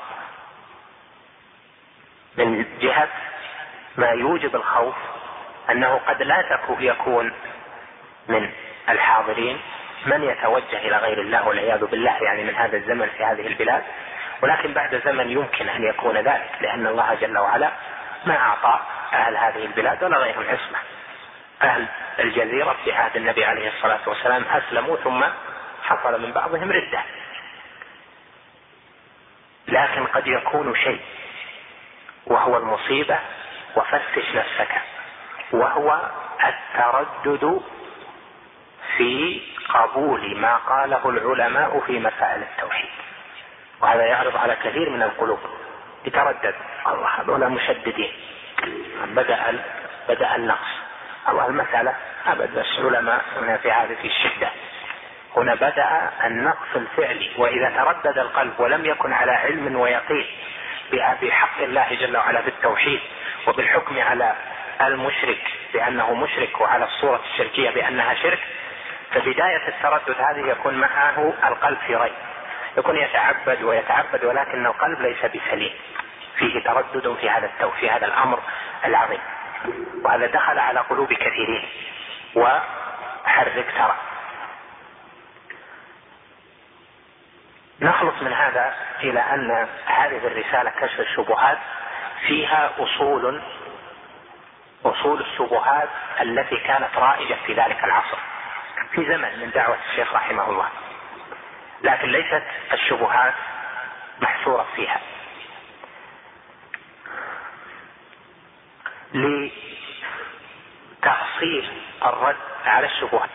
من جهة ما يوجب الخوف أنه قد لا يكون من الحاضرين من يتوجه إلى غير الله والعياذ بالله، يعني من هذا الزمن في هذه البلاد، ولكن بعد زمن يمكن أن يكون ذلك، لأن الله جل وعلا ما أعطى أهل هذه البلاد ولا غيرهم عصمة. أهل الجزيرة في عهد النبي عليه الصلاة والسلام أسلموا ثم حصل من بعضهم ردة، لكن قد يكون شيء وهو المصيبة، وفتش نفسك، وهو التردد في قبول ما قاله العلماء في مسائل التوحيد. وهذا يعرض على كثير من القلوب، يتردد الله هذول مشددين، بدأ بدأ النقص، الله المسألة أبدا العلماء هنا في هذه الشدة، هنا بدأ النقص الفعلي. وإذا تردد القلب ولم يكن على علم ويقين بحق الله جل وعلا بالتوحيد وبالحكم على المشرك بأنه مشرك وعلى الصورة الشركية بأنها شرك، فبداية التردد هذه يكون معه القلب في ريب، يكون يتعبد ويتعبد ولكن القلب ليس بسليم، فيه تردد في هذا التو في هذا الأمر العظيم، وهذا دخل على قلوب كثيرين وحرك ترى. نخلص من هذا إلى أن هذه الرسالة كشف الشبهات فيها أصول أصول الشبهات التي كانت رائجة في ذلك العصر في زمن من دعوة الشيخ رحمه الله، لكن ليست الشبهات محصورة فيها. لتحصيل الرد على الشبهات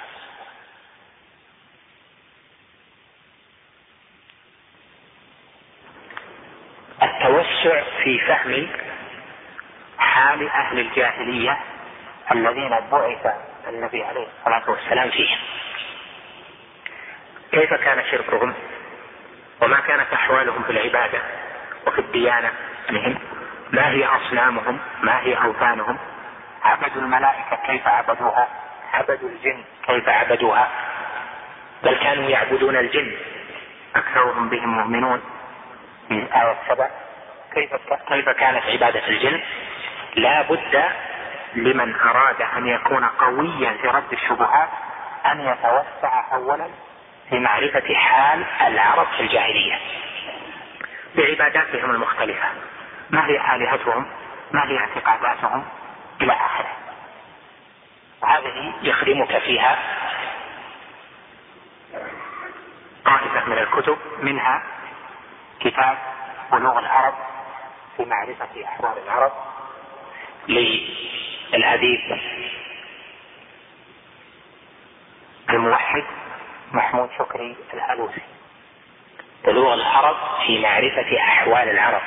التوسع في فهم حال أهل الجاهلية الذين بعث النبي عليه الصلاة والسلام فيهم، كيف كان شركهم وما كانت أحوالهم في العبادة وفي الديانة منهم، ما هي أصنامهم، ما هي أوثانهم، عبدوا الملائكة كيف عبدوها، عبدوا الجن كيف عبدوها، بل كانوا يعبدون الجن أكثرهم بهم مؤمنون من آية سبع. كيف كيف كانت عبادة الجن؟ لا بد لمن أراد أن يكون قويا في رد الشبهات أن يتوسع أولا في معرفة حال العرب في الجاهلية بعباداتهم المختلفة، ما هي آلهتهم، ما هي اعتقاداتهم إلى آخره. وهذه يخدمك فيها طائفة من الكتب، منها كتاب بلوغ العرب في معرفة أحوال العرب للأديب الموحد محمود شكري الهلوسي. بلوغ العرب في معرفة أحوال العرب.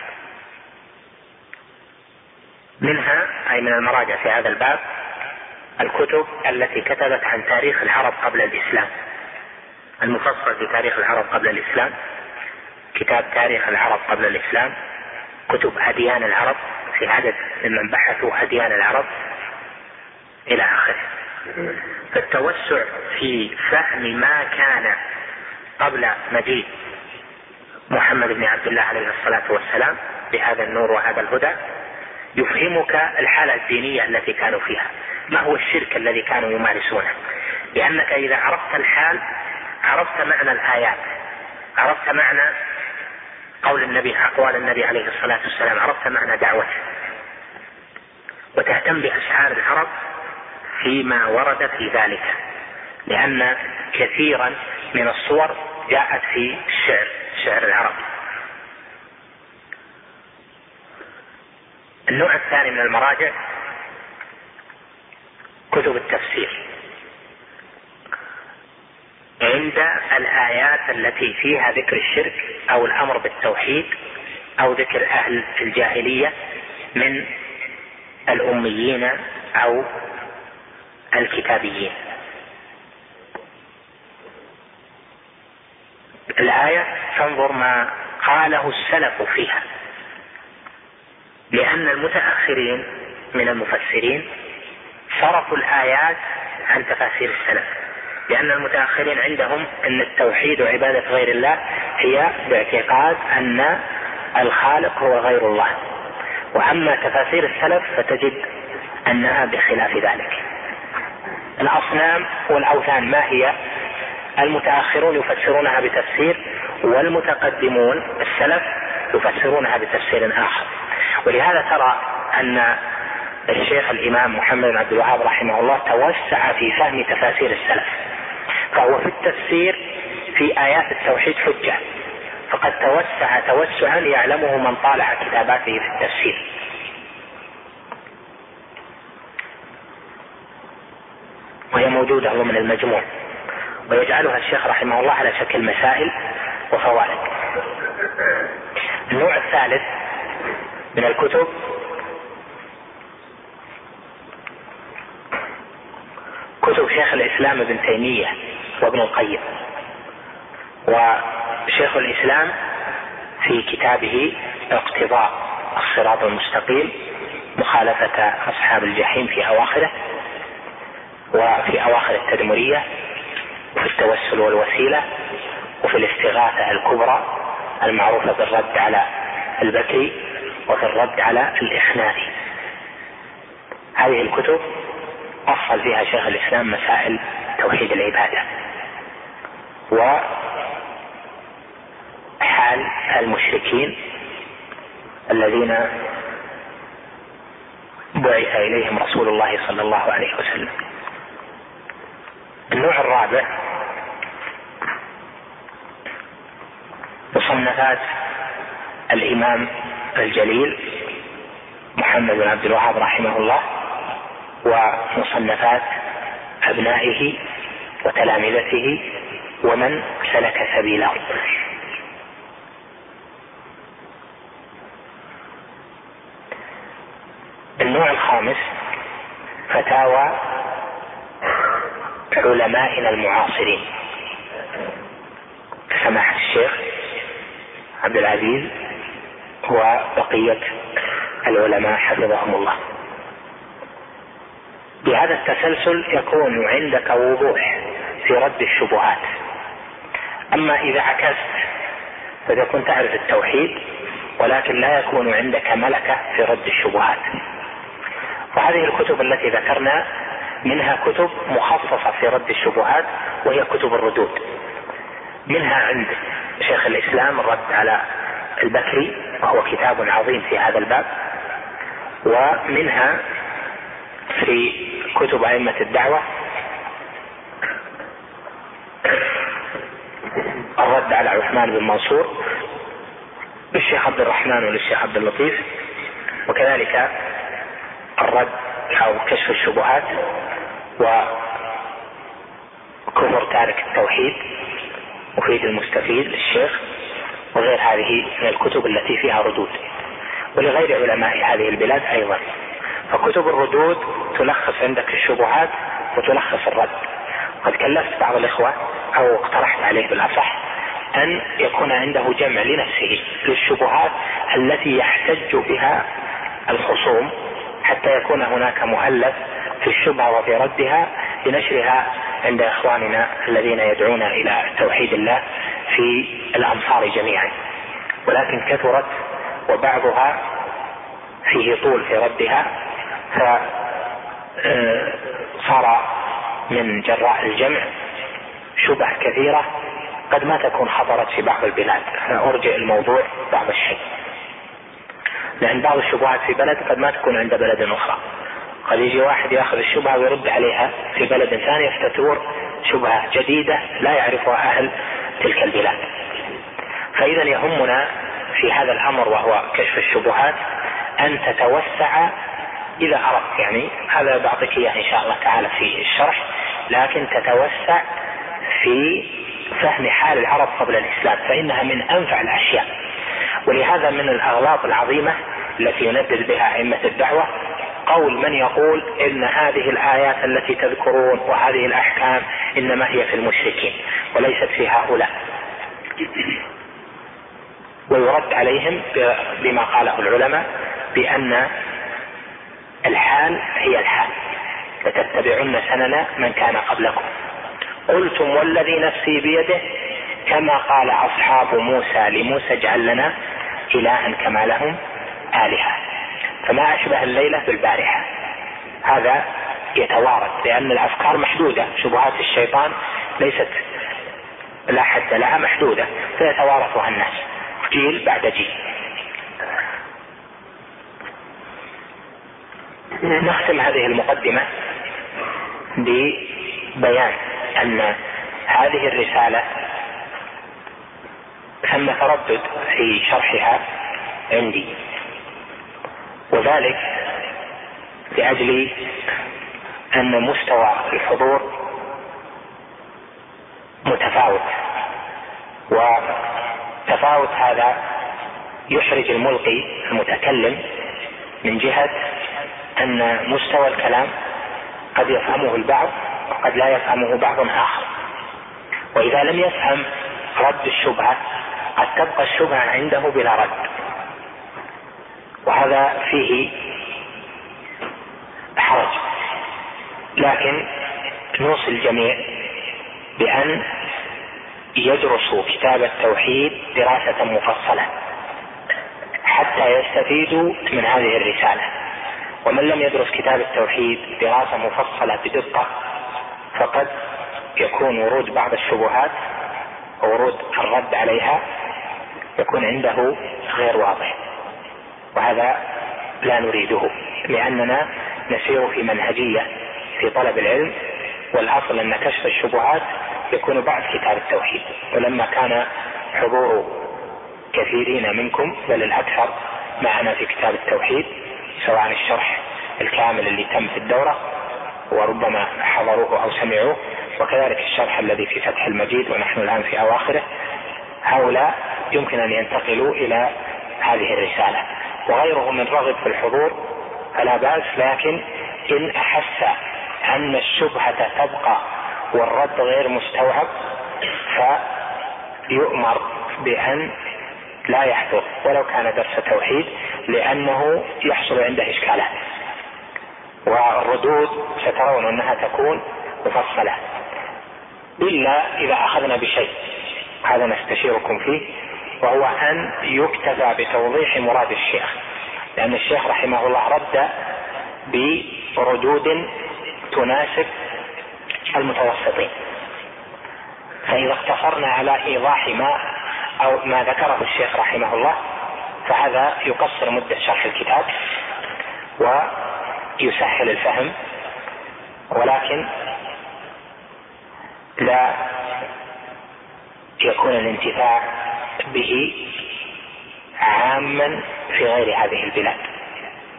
منها أي من المراجع في هذا الباب الكتب التي كتبت عن تاريخ العرب قبل الإسلام، المفصل في تاريخ العرب قبل الإسلام، كتاب تاريخ العرب قبل الإسلام، كتب أديان العرب في عدد ممن بحثوا أديان العرب إلى آخره. فالتوسع في فهم ما كان قبل مجيء محمد بن عبد الله عليه الصلاة والسلام بهذا النور وهذا الهدى يفهمك الحالة الدينية التي كانوا فيها، ما هو الشرك الذي كانوا يمارسونه، لأنك إذا عرفت الحال عرفت معنى الآيات، عرفت معنى قول النبي، أقوال النبي عليه الصلاة والسلام، عرفت معنى دعوته، وتهتم بأشعار العرب فيما ورد في ذلك، لأن كثيرا من الصور جاءت في الشعر، شعر العرب. النوع الثاني من المراجع كتب التفسير، عند الآيات التي فيها ذكر الشرك أو الأمر بالتوحيد أو ذكر أهل الجاهلية من الأميين أو الكتابيين. الآية تنظر ما قاله السلف فيها، لأن المتأخرين من المفسرين صرفوا الآيات عن تفاسير السلف، لأن المتأخرين عندهم أن التوحيد وعبادة غير الله هي باعتقاد أن الخالق هو غير الله، وأما تفاسير السلف فتجد أنها بخلاف ذلك. الأصنام والأوثان ما هي؟ المتأخرون يفسرونها بتفسير، والمتقدمون السلف يفسرونها بتفسير آخر. ولهذا ترى أن الشيخ الإمام محمد بن عبد الوهاب رحمه الله توسع في فهم تفاسير السلف، فهو في التفسير في آيات التوحيد حجة، فقد توسع توسعا يعلمه من طالع كتاباته في التفسير. وهي موجودة ضمن المجموع، ويجعلها الشيخ رحمه الله على شكل مسائل وفوائد. النوع الثالث من الكتب كتب شيخ الإسلام ابن تيمية وابن القيم. وشيخ الإسلام في كتابه اقتضاء الصراط المستقيم مخالفة أصحاب الجحيم في أواخره، وفي أواخر التدمرية، وفي التوسل والوسيلة، وفي الاستغاثة الكبرى المعروفة بالرد على البكري، وفي الرد على الإخناني. هذه الكتب أصل فيها شيخ الإسلام مسائل توحيد العبادة وحال المشركين الذين بعث إليهم رسول الله صلى الله عليه وسلم. النوع الرابع مصنفات الإمام الجليل محمد بن عبد الوهاب رحمه الله، ومصنفات أبنائه وتلامذته ومن سلك سبيله. النوع الخامس فتاوى علمائنا المعاصرين كسماحة الشيخ عبد العزيز وبقية العلماء حفظهم الله. بهذا التسلسل يكون عندك وضوح في رد الشبهات. أما إذا عكست فتكون تعرف التوحيد ولكن لا يكون عندك ملكة في رد الشبهات. وهذه الكتب التي ذكرنا منها كتب مخصصة في رد الشبهات وهي كتب الردود. منها عند شيخ الإسلام الرد على البكري وهو كتاب عظيم في هذا الباب، ومنها في كتب أئمة الدعوة الرد على عثمان بن منصور للشيخ عبد الرحمن وللشيخ عبد اللطيف، وكذلك الرد أو كشف الشبهات كفر تارك التوحيد، مفيد المستفيد للشيخ، وغير هذه من الكتب التي فيها ردود، ولغير علماء هذه البلاد أيضا. فكتب الردود تلخص عندك الشبهات وتلخص الرد. قد كلفت بعض الإخوة أو اقترحت عليه بالأصح أن يكون عنده جمع لنفسه للشبهات التي يحتج بها الخصوم، حتى يكون هناك مؤلف في الشبهة وفي ردها لنشرها عند إخواننا الذين يدعون إلى توحيد الله في الأمصار جميعا. ولكن كثرت وبعضها فيه طول في ردها، فصار من جراء الجمع شبه كثيرة قد ما تكون خطرت في بعض البلاد، فأرجئ الموضوع بعض الشيء، لأن بعض الشبهات في بلد قد ما تكون عند بلد أخرى. قد يجي واحد يأخذ الشبهة ويرد عليها في بلد ثاني فتثور شبهة جديدة لا يعرفها أهل تلك البلاد. فإذا يهمنا في هذا الأمر وهو كشف الشبهات أن تتوسع إذا أردت، يعني هذا بعطيك إياه إن شاء الله تعالى في الشرح، لكن تتوسع في فهم حال العرب قبل الإسلام، فإنها من أنفع الأشياء. ولهذا من الأغلاط العظيمة التي يندد بها أئمة الدعوة قول من يقول إن هذه الآيات التي تذكرون وهذه الأحكام إنما هي في المشركين وليست في هؤلاء، ويرد عليهم بما قاله العلماء بأن الحال هي الحال، لتتبعن سنن من كان قبلكم، قلتم والذي نفسي بيده كما قال أصحاب موسى لموسى اجعل لنا إلها كما لهم آلهة. فما أشبه الليلة بالبارحة، هذا يتوارد لأن الأفكار محدودة، شبهات الشيطان ليست لا حد لها، محدودة، فيتوارثها الناس جيل بعد جيل. نختم هذه المقدمة ببيان أن هذه الرسالة ثم تردد في شرحها عندي، وذلك لأجل أن مستوى الحضور متفاوت، وتفاوت هذا يحرج الملقي المتكلم من جهة أن مستوى الكلام قد يفهمه البعض وقد لا يفهمه بعض آخر، وإذا لم يفهم رد الشبهة قد تبقى الشبهة عنده بلا رد، وهذا فيه حرج. لكن نوصي الجميع بأن يدرسوا كتاب التوحيد دراسة مفصلة حتى يستفيدوا من هذه الرسالة، ومن لم يدرس كتاب التوحيد دراسة مفصلة بدقة فقد يكون ورود بعض الشبهات وورود الرد عليها يكون عنده غير واضح، وهذا لا نريده، لأننا نسير في منهجية في طلب العلم، والأصل أن كشف الشبهات يكون بعد كتاب التوحيد. ولما كان حضور كثيرين منكم بل الأكثر معنا في كتاب التوحيد، سواء الشرح الكامل اللي تم في الدورة وربما حضروه أو سمعوه، وكذلك الشرح الذي في فتح المجيد ونحن الآن في أواخره، هؤلاء يمكن أن ينتقلوا إلى هذه الرسالة. وغيره من رغب في الحضور فلا بأس، لكن إن أحس أن الشبهة تبقى والرد غير مستوعب فيؤمر بأن لا يحضر ولو كان درس توحيد، لأنه يحصل عنده إشكالات، والردود سترون أنها تكون مفصلة، إلا إذا أخذنا بشيء هذا نستشيركم فيه، وهو أن يكتفى بتوضيح مراد الشيخ، لأن الشيخ رحمه الله رد بردود تناسب المتوسطين، فإذا اقتصرنا على إيضاح ما أو ما ذكره الشيخ رحمه الله فهذا يقصر مدة شرح الكتاب ويسهل الفهم، ولكن لا يكون الانتفاع به عاما في غير هذه البلاد،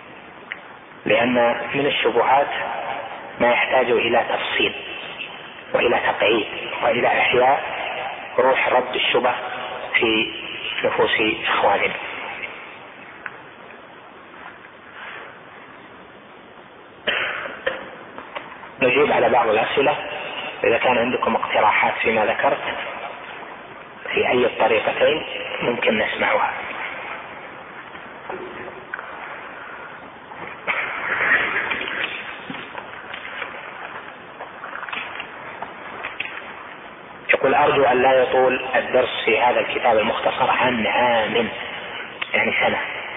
لأن من الشبهات ما يحتاج إلى تفصيل، وإلى تقعيد وإلى إحياء روح رد الشبه في نفوس إخواننا. نجيب على بعض الأسئلة. إذا كان عندكم اقتراحات فيما ذكرت في أي الطريقتين ممكن نسمعها. يقول أرجو أن لا يطول الدرس في هذا الكتاب المختصر عن عام، يعني سنة.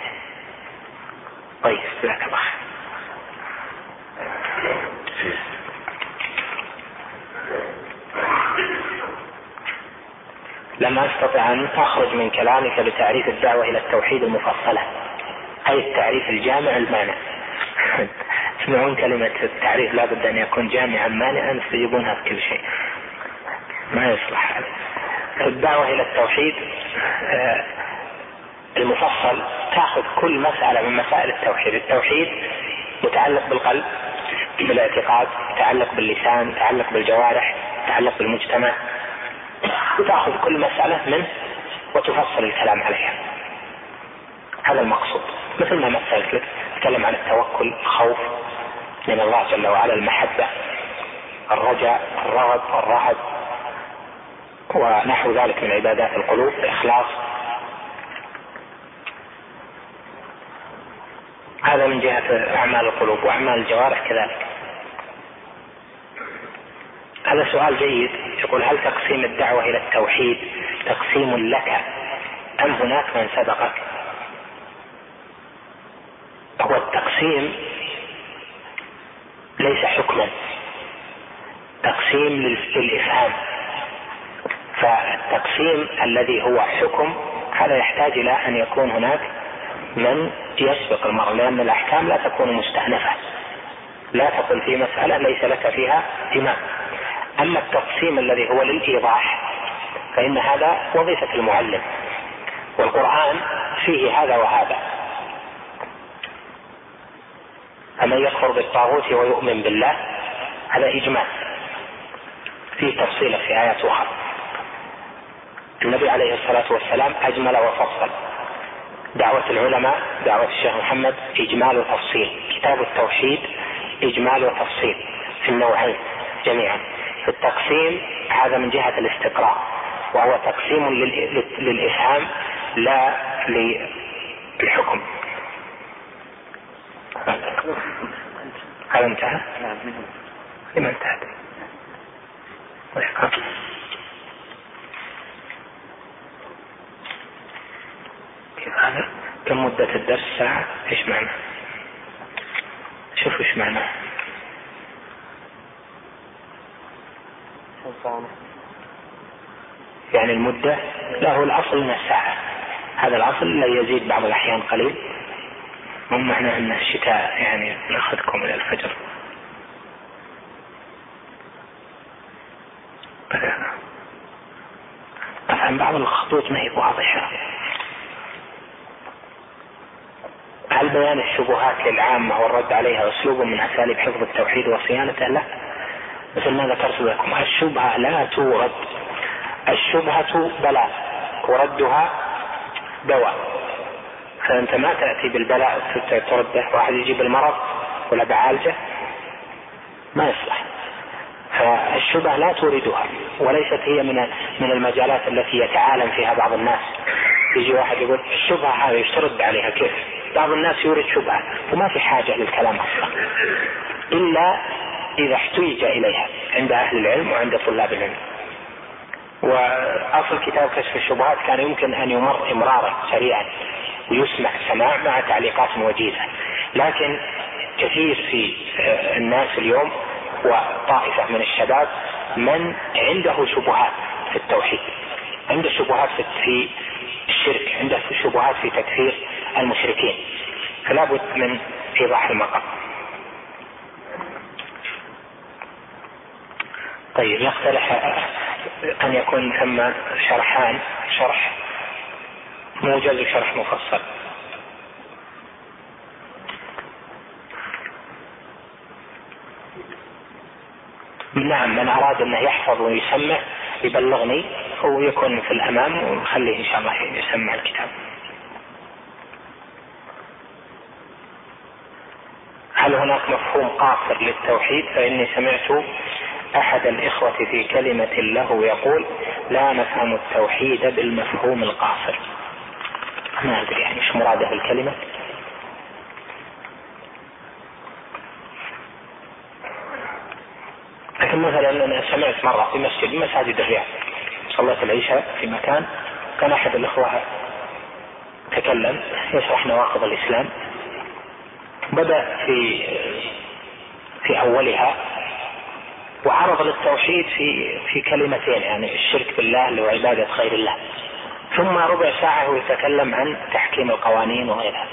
طيب جزاك الله. لم أستطع أن أخرج من كلامك بتعريف الدعوة إلى التوحيد المفصلة، أي التعريف الجامع المانع. تسمعون كلمة التعريف لا بد أن يكون جامعا مانعا تجيبونها في كل شيء، ما يصلح. الدعوة إلى التوحيد المفصل تأخذ كل مسألة من مسائل التوحيد. التوحيد متعلق بالقلب بالاعتقاد، متعلق باللسان، متعلق بالجوارح، متعلق بالمجتمع، وتأخذ كل مسألة منه وتفصل الكلام عليها. هذا المقصود. مثل ما مثلت لك تكلم عن التوكل، الخوف من الله جل وعلا، المحبة، الرجاء، الرغب، الرهب، ونحو ذلك من عبادات القلوب، الإخلاص. هذا من جهة أعمال القلوب. وأعمال الجوارح كذلك. هذا سؤال جيد. يقول هل تقسيم الدعوة إلى التوحيد تقسيم لك أم هناك من سبقك؟ هو التقسيم ليس حكما، تقسيم للإفهام. فالتقسيم الذي هو حكم هذا يحتاج إلى أن يكون هناك من يسبق المرء، لأن الأحكام لا تكون مستأنفة. لا تقل في مسألة ليس لك فيها إمام. أما التقسيم الذي هو للإيضاح فإن هذا وظيفة المعلم، والقرآن فيه هذا وهذا. فمن يكفر بالطاغوت ويؤمن بالله هذا إجمال، فيه تفصيل في آيات أخرى. النبي عليه الصلاة والسلام أجمل وفصل. دعوة العلماء، دعوة الشيخ محمد، إجمال وتفصيل. كتاب التوحيد إجمال وتفصيل في النوعين جميعا. في التقسيم هذا من جهة الاستقراء، وهو تقسيم للإفهام لا للحكم. هل انتهى؟ لما انتهت؟ هذا كم مدة الدرس؟ ساعة؟ ايش معنى؟ شوفوا ايش معنى. يعني المدة له الأصل من الساعة، هذا الأصل لا يزيد بعض الأحيان قليل. مو معنى أن الشتاء يعني نأخذكم إلى الفجر. طبعا بعض الخطوط ما هي واضحة. هل بيان الشبهات للعامة والرد عليها أسلوب من أساليب حفظ التوحيد وصيانته؟ لا، مثل ما ذكرت لكم الشبهة لا تورد. الشبهة بلاء وردها دواء، فأنت ما تأتي بالبلاء ترده. واحد يجيب المرض ولا بعالجه ما يصلح. فالشبهة لا توردها، وليست هي من من المجالات التي يتعالم فيها بعض الناس. يجي واحد يقول الشبهة هذه يشترد عليها كيف؟ بعض الناس يورد شبهة وما في حاجة للكلام أصلا إلا إذا احتوج إليها عند أهل العلم وعند طلاب العلم. وأصل كتاب كشف الشبهات كان يمكن أن يمر إمرارا سريعا ويسمع سماع مع تعليقات وجيزة، لكن كثير في الناس اليوم وطائفة من الشباب من عنده شبهات في التوحيد، عنده شبهات في الشرك، عنده شبهات في تكفير المشركين، فلا بد من إيضاح المقام. طيب، يقترح أن يكون ثم شرحان، شرح موجز وشرح مفصل. من نعم من أراد أنه يحفظ ويسمع يبلغني هو يكون في الأمام ونخليه إن شاء الله يسمع الكتاب. هل هناك مفهوم قاصر للتوحيد؟ فإني سمعت أحد الإخوة في كلمة له يقول لا نفهم التوحيد بالمفهوم القاصر. ما أدري يعني إيش مراده بالكلمة. لكن مثلا أنا سمعت مرة في مسجد من مساجد الرياض صلاة العشاء في مكان، كان أحد الإخوة تكلم يشرح نواقض الإسلام، بدأ في في أولها وعرض للتوحيد في في كلمتين، يعني الشرك بالله وعبادة غير الله، ثم ربع ساعة ويتكلم عن تحكيم القوانين وغيرها.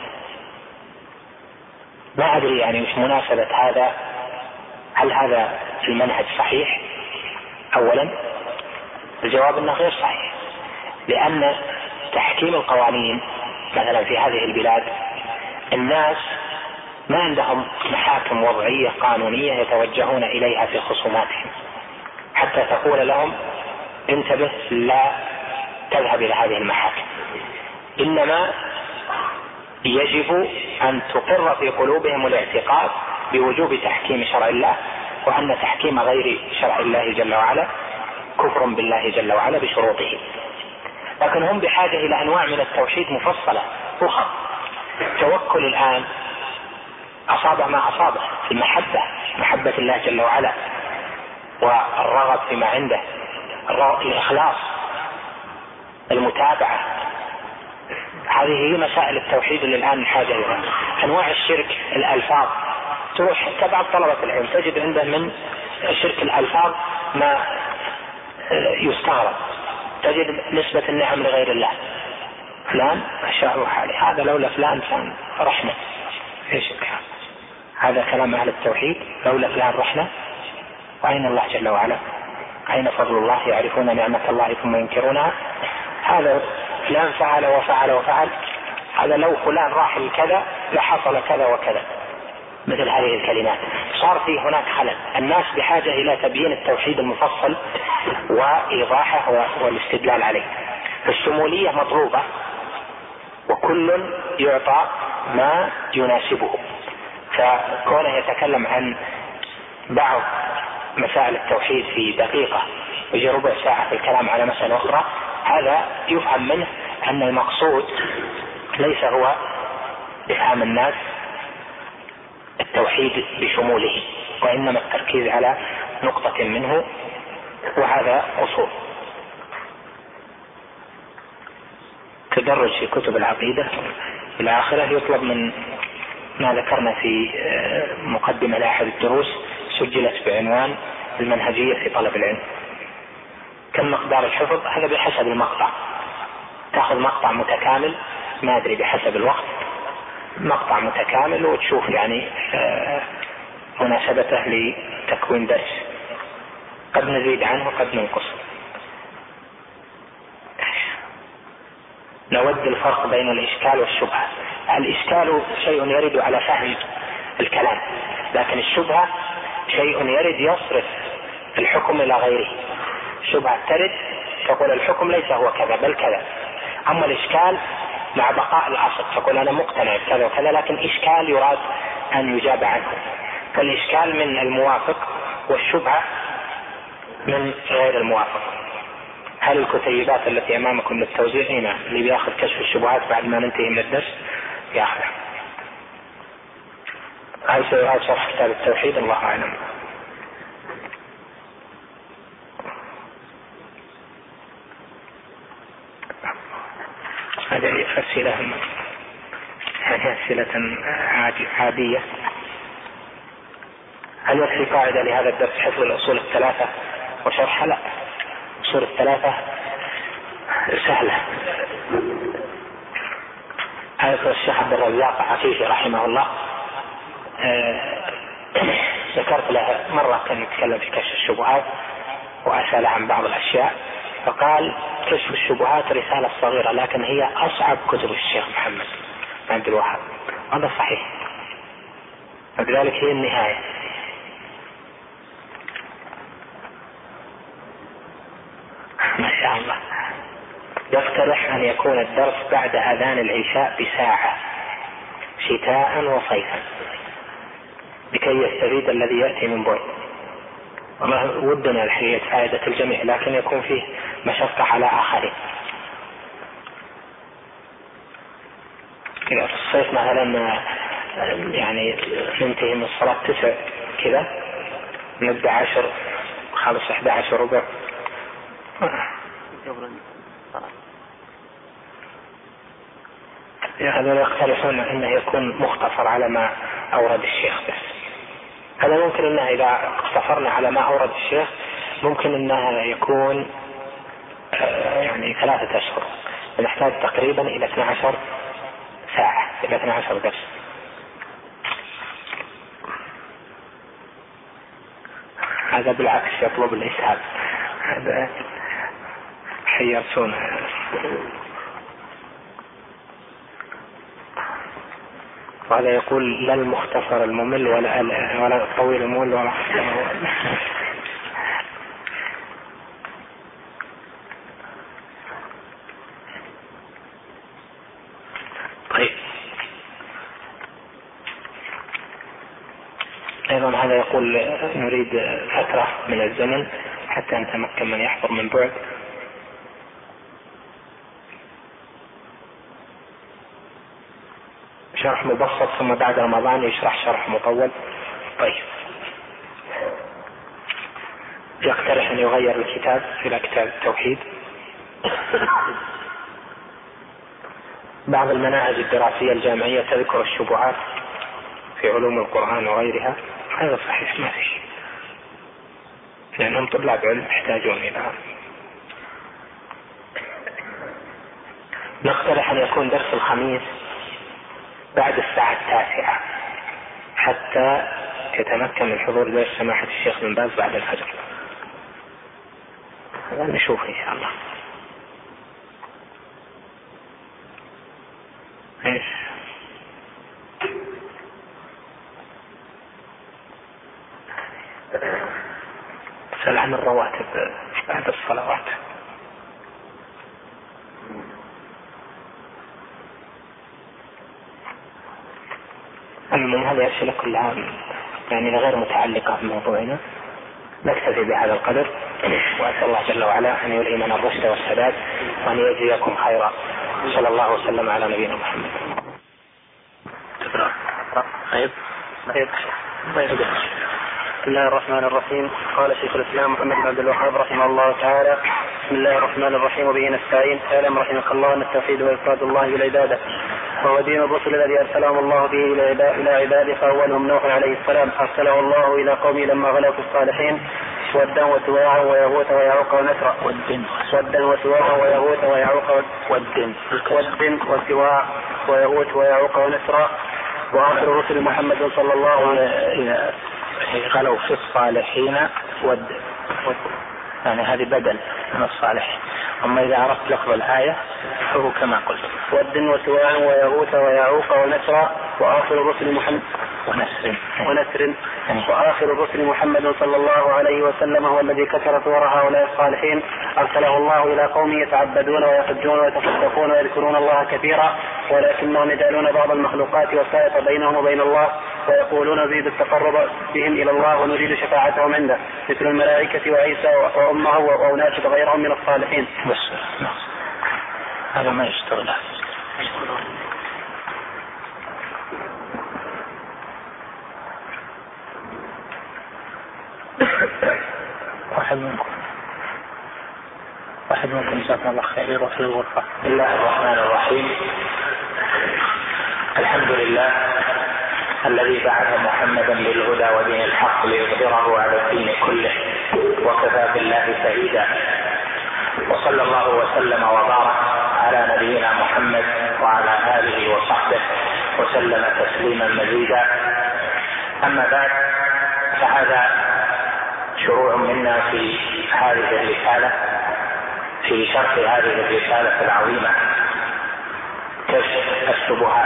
ما أدري يعني مش مناسبة هذا. هل هذا المنهج صحيح؟ أولا الجواب أنه غير صحيح، لأن تحكيم القوانين مثلا في هذه البلاد الناس ما عندهم محاكم وضعية قانونية يتوجهون إليها في خصوماتهم حتى تقول لهم انتبه لا تذهب إلى هذه المحاكم، إنما يجب أن تقر في قلوبهم الاعتقاد بوجوب تحكيم شرع الله، وأن تحكيم غير شرع الله جل وعلا كفر بالله جل وعلا بشروطه. لكن هم بحاجة إلى أنواع من التوحيد مفصلة أخرى. التوكل الآن أصاب ما أصابه في المحبة، محبة الله جل وعلا، والرغب فيما عنده، الإخلاص، المتابعة، هذه هي مسائل التوحيد اللي الآن نحاجة إليها. أنواع الشرك الألفاظ، تروح حتى بعض طلبة العلم تجد عنده من شرك الألفاظ ما يستغرب، تجد نسبة النعم لغير الله، فلان أشاء حالي، هذا لولا فلان كان رحمة. ايش الكلام هذا؟ كلام أهل التوحيد، لولا فلان رحمة. وأين الله جل وعلا؟ أين فضل الله؟ يعرفون نعمة الله ثم ينكرونها. هذا فلان فعل وفعل وفعل، هذا لو فلان راح كذا لحصل كذا وكذا، مثل هذه الكلمات. صار في هناك خلل. الناس بحاجة إلى تبيين التوحيد المفصل وإيضاحه والاستدلال عليه. الشمولية مطلوبة وكل يعطى ما يناسبه، فكونه يتكلم عن بعض مسائل التوحيد في دقيقة ويجي ربع ساعة في الكلام على مسألة أخرى، هذا يفهم منه أن المقصود ليس هو إفهام الناس التوحيد بشموله، وإنما التركيز على نقطة منه، وهذا أصول. تدرج في كتب العقيدة إلى آخره يطلب من ما ذكرنا في مقدمة لأحد الدروس سجلت بعنوان المنهجية في طلب العلم. كم مقدار الحفظ؟ هذا بحسب المقطع، تأخذ مقطع متكامل، ما أدري بحسب الوقت، مقطع متكامل وتشوف يعني مناسبته لتكوين درس، قد نزيد عنه قد ننقص. نود الفرق بين الإشكال والشبهة. الإشكال شيء يرد على فهم الكلام، لكن الشبهة شيء يرد يصرف الحكم إلى غيره. الشبهة ترد تقول الحكم ليس هو كذا بل كذا، أما الإشكال مع بقاء الأصل تقول أنا مقتنع بكذا وكذا، لكن إشكال يراد أن يجاب عنه. فالإشكال من الموافق والشبهة من غير الموافق. هل الكتيبات التي أمامكم للتوزيع هنا اللي بياخذ كشف الشبهات بعد ما ننتهي من الدرس ياخذها؟ هل سيعاد شرح كتاب التوحيد؟ الله أعلم. هذه أسئلة هذه أسئلة عادية. هل يكفي قاعدة لهذا الدرس حفظ الأصول الثلاثة وشرحها؟ لا، الأصول الثلاثة سهلة. هذا الشيخ عبد الرزاق عفيفي رحمه الله آه ذكرت له مرة كان يتكلم في كشف الشبهات وأسأل عن بعض الأشياء، فقال كشف الشبهات رسالة صغيرة لكن هي أصعب كتب الشيخ محمد عبد الوهاب. هذا صحيح، وبذلك هي النهاية. يقترح أن يكون الدرس بعد أذان العشاء بساعة شتاء وصيفا لكي يستفيد الذي يأتي من بعد. وما ودنا الحقيقة فائدة الجميع، لكن يكون فيه مشقة على آخرين. كذا في الصيف مثلا يعني ننتهي من الصلاة تسع كذا، نبدأ عشر خلص أحد عشر ربع. هذا يقترحون أنه يكون مختصر على ما أورد الشيخ بس. هذا ممكن أنه إذا اقتصرنا على ما أورد الشيخ ممكن أنه يكون يعني ثلاثة أشهر، نحتاج تقريبا إلى اثنتي عشرة ساعة إلى اثنتي عشرة درس. هذا بالعكس يطلب الإسهاب، هذا حيرتونا. وهذا يقول لا المختصر الممل ولا ولا الطويل الممل ولا طيب. أيضا هذا يقول نريد فترة من الزمن حتى نتمكن من يحضر من بعد. شرح مبسط ثم بعد رمضان يشرح شرح مطول. طيب. يقترح أن يغير الكتاب إلى كتاب التوحيد. بعض المناهج الدراسية الجامعية تذكر الشبهات في علوم القرآن وغيرها، هذا صحيح ما في شيء، لأنهم طلاب علم يحتاجون إلى هذا. نقترح أن يكون درس الخميس بعد الساعة التاسعة حتى يتمكن من حضور درس سماحة الشيخ بن باز بعد الفجر. هذا نشوف إن شاء الله. إيش سأل عن الرواتب بعد الصلوات. المهم هذه أسئلة كلها يعني غير متعلقة بموضوعنا. نكتفي بهذا القدر، وأسأل الله جل وعلا أن يلهمنا الرشد والسداد وأن يجزيكم خيرا. صلى الله وسلم على نبينا محمد. طيب. طيب. بسم الله الرحمن الرحيم. قال شيخ الإسلام محمد بن عبد الوهاب رحمه الله تعالى: بسم الله الرحمن الرحيم وبه نستعين. اعلم رحمك الله أن التوحيد وإفراد الله بالعبادة وهو دين الرسل الذي أرسلهم الله به إلى عباده، فأولهم نوح عليه السلام أرسله الله إلى قومه لما غلوا في الصالحين ودا وسواعا ويغوث ويعوق ونسرا ودا وسواعا ويغوث ويعوق ود وسواع ويغوث ويعوق ونسرا وآخر الرسل محمد صلى الله عليه وسلم غلوا في الصالحين ود يعني هذه بدل من الصالح. أما إذا عرفت لفظ الآية فهو كما قلت ود وسواع ويغوث ويعوق ونسرا وآخر الرسل محمد ونسر ونسر وآخر الرسل محمد صلى الله عليه وسلم هو الذي كثر صور هؤلاء الصالحين أرسله الله إلى قوم يتعبدون ويحجون ويتصدقون ويذكرون الله كثيرا، ولكنهم يجعلون بعض المخلوقات وسائط بينهم وبين الله ويقولون نريد التقرب بهم إلى الله ونريد شفاعتهم عنده، مثل الملائكة وعيسى وأمه وأناس غيرهم من الصالحين. بس هذا ما يشتغل. واحد منكم واحد منكم جزاكم الله خير يروح للغرفة. بسم الله الرحمن الرحيم. الحمد لله الذي بعث محمدا بالهدى ودين الحق ليظهره على الدين كله وكفى بالله شهيدا، وصلى الله وسلم وبارك على نبينا محمد وعلى آله وصحبه وسلم تسليما مزيدا. أما بعد، فهذا شروع منا في هذه الرسالة في شرح هذه الرسالة العظيمة كشف الشبهات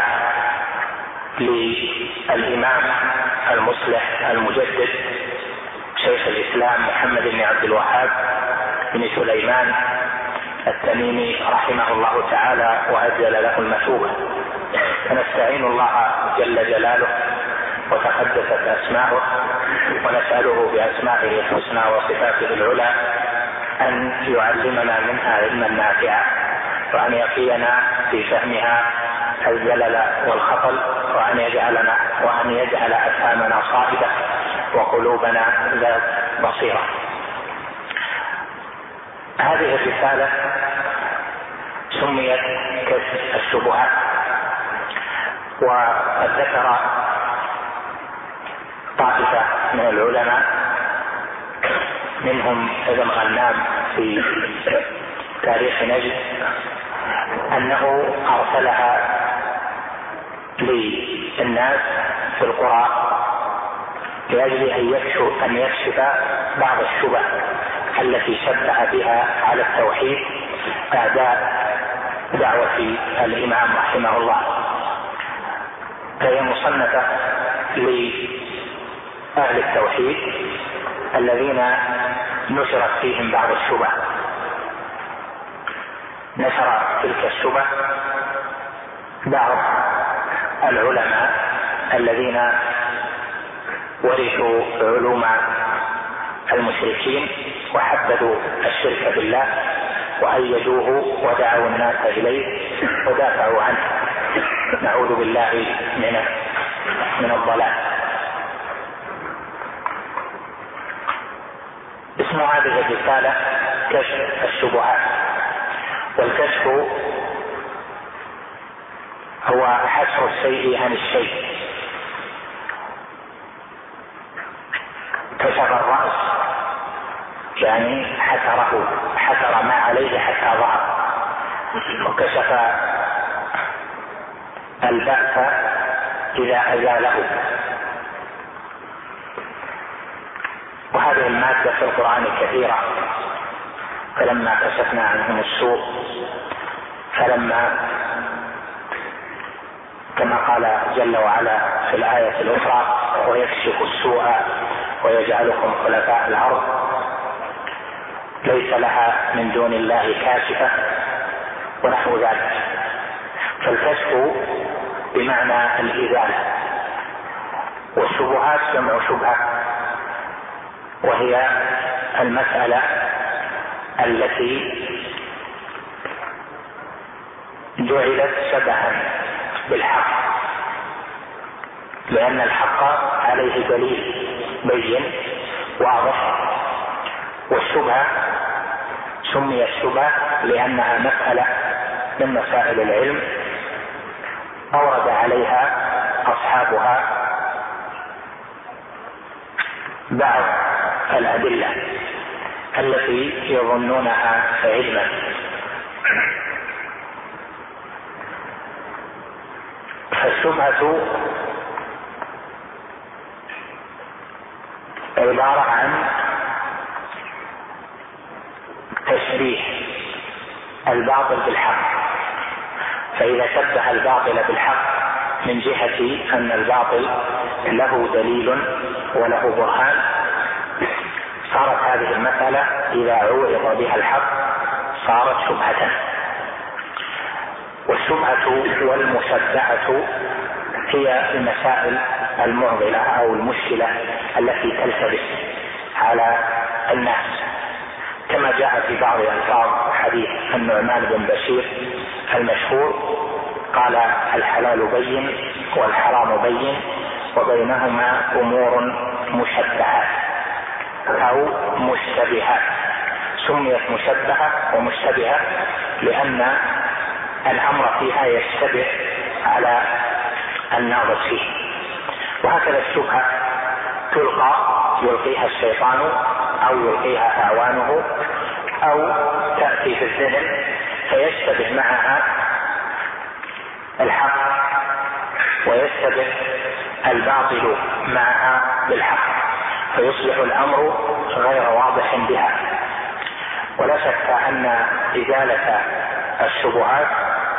للإمام المصلح المجدد شيخ الإسلام محمد بن عبد الوهاب بن سليمان التميمي رحمه الله تعالى وأجل له المثوبة. فنستعين الله جل جلاله وتقدست أسماؤه ونسأله بأسمائه الحسنى وصفاته العلى أن يعلمنا منها علما نافعا، وأن يقينا في فهمها الزلل والخطل، وأن يجعلنا وأن يجعل أفهامنا صائبة وقلوبنا ذات بصيرة. هذه الرسالة سميت كشف الشبهات، وقد ذكر طائفة من العلماء منهم ابن غنام في تاريخ نجد أنه أرسلها للناس في القرى لأجل أن يكشف, أن يكشف بعض الشبه التي شبه بها على التوحيد أعداء دعوة الإمام رحمه الله. فهي مصنفة لأهل التوحيد الذين نشرت فيهم بعض الشبه. نشر تلك الشبه بعض العلماء الذين ورثوا علوم المشركين وحددوا الشرك بالله وأيدوه ودعوا الناس إليه ودافعوا عنه، نعوذ بالله من من الضلال. اسم هذه الرسالة كشف الشبهات، والكشف هو حسر الشيء عن الشيء. كشف الرأس يعني حسره، حسر ما عليه حتى ظهر. وكشف البأس إذا أزاله. وهذه المادة في القرآن كثيرة. فلما كشفنا عنهم السوء، فلما كما قال جل وعلا في الآية الأخرى ويكشف السوء ويجعلكم خلفاء الأرض ليس لها من دون الله كاشفة ونحو ذلك. فالكشف بمعنى الإزالة. والشبهات جمع شبهة، وهي المسألة التي جعلت شبها بالحق، لأن الحق عليه دليل بين واضح. والشبهة سمي الشبهة لأنها مسألة من مسائل العلم أورد عليها أصحابها بعض الأدلة التي يظنونها علما. فالشبهة عبارة عن تشبيه الباطل بالحق. فإذا شبه الباطل بالحق من جهة أن الباطل له دليل وله برهان، صارت هذه المسألة إذا عوض بها الحق صارت شبهة. والشبهة والمشبهة هي المسائل المعضلة أو المشكلة التي تلتبس على الناس، كما جاء في بعض ألفاظ حديث النعمان بن بشير المشهور قال الحلال بين والحرام بين وبينهما أمور مشبهات أو مشتبهات. سميت مشبهة ومشتبهة لأن الأمر فيها يشتبه على الناظر فيه. وهكذا الشبهة تلقى يلقيها الشيطان أو يلقيها أعوانه أو تأتي في الذهن فيشتبه معها الحق ويشتبه الباطل معها بالحق، فيصبح الأمر غير واضح بها. ولا شك أن إزالة الشبهات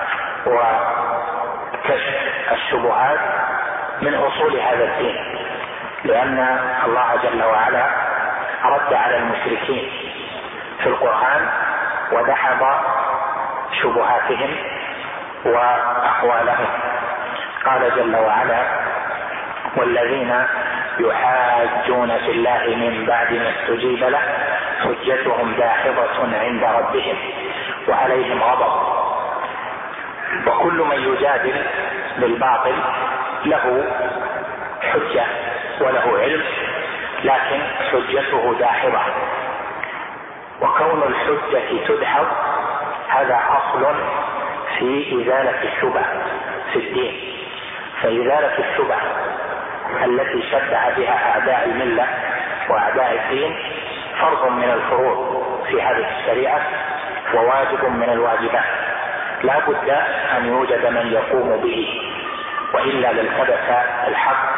وكشف الشبهات من أصول هذا الدين، لأن الله جل وعلا رد على المشركين في القرآن ودحض شبهاتهم وأقوالهم. قال جل وعلا: والذين يحاجون في الله من بعد ما استجيب له حجتهم داحضة عند ربهم وعليهم غضب. وكل من يجادل بالباطل له حجة وله علم، لكن حجته داحضة. وكون الحجة تدحض هذا أصل في إزالة الشبه في الدين. فإزالة الشبه التي شبه بها أعداء الملة وأعداء الدين فرض من الفروض في هذه الشريعة وواجب من الواجبات، لا بد أن يوجد من يقوم به، وإلا لالتبس الحق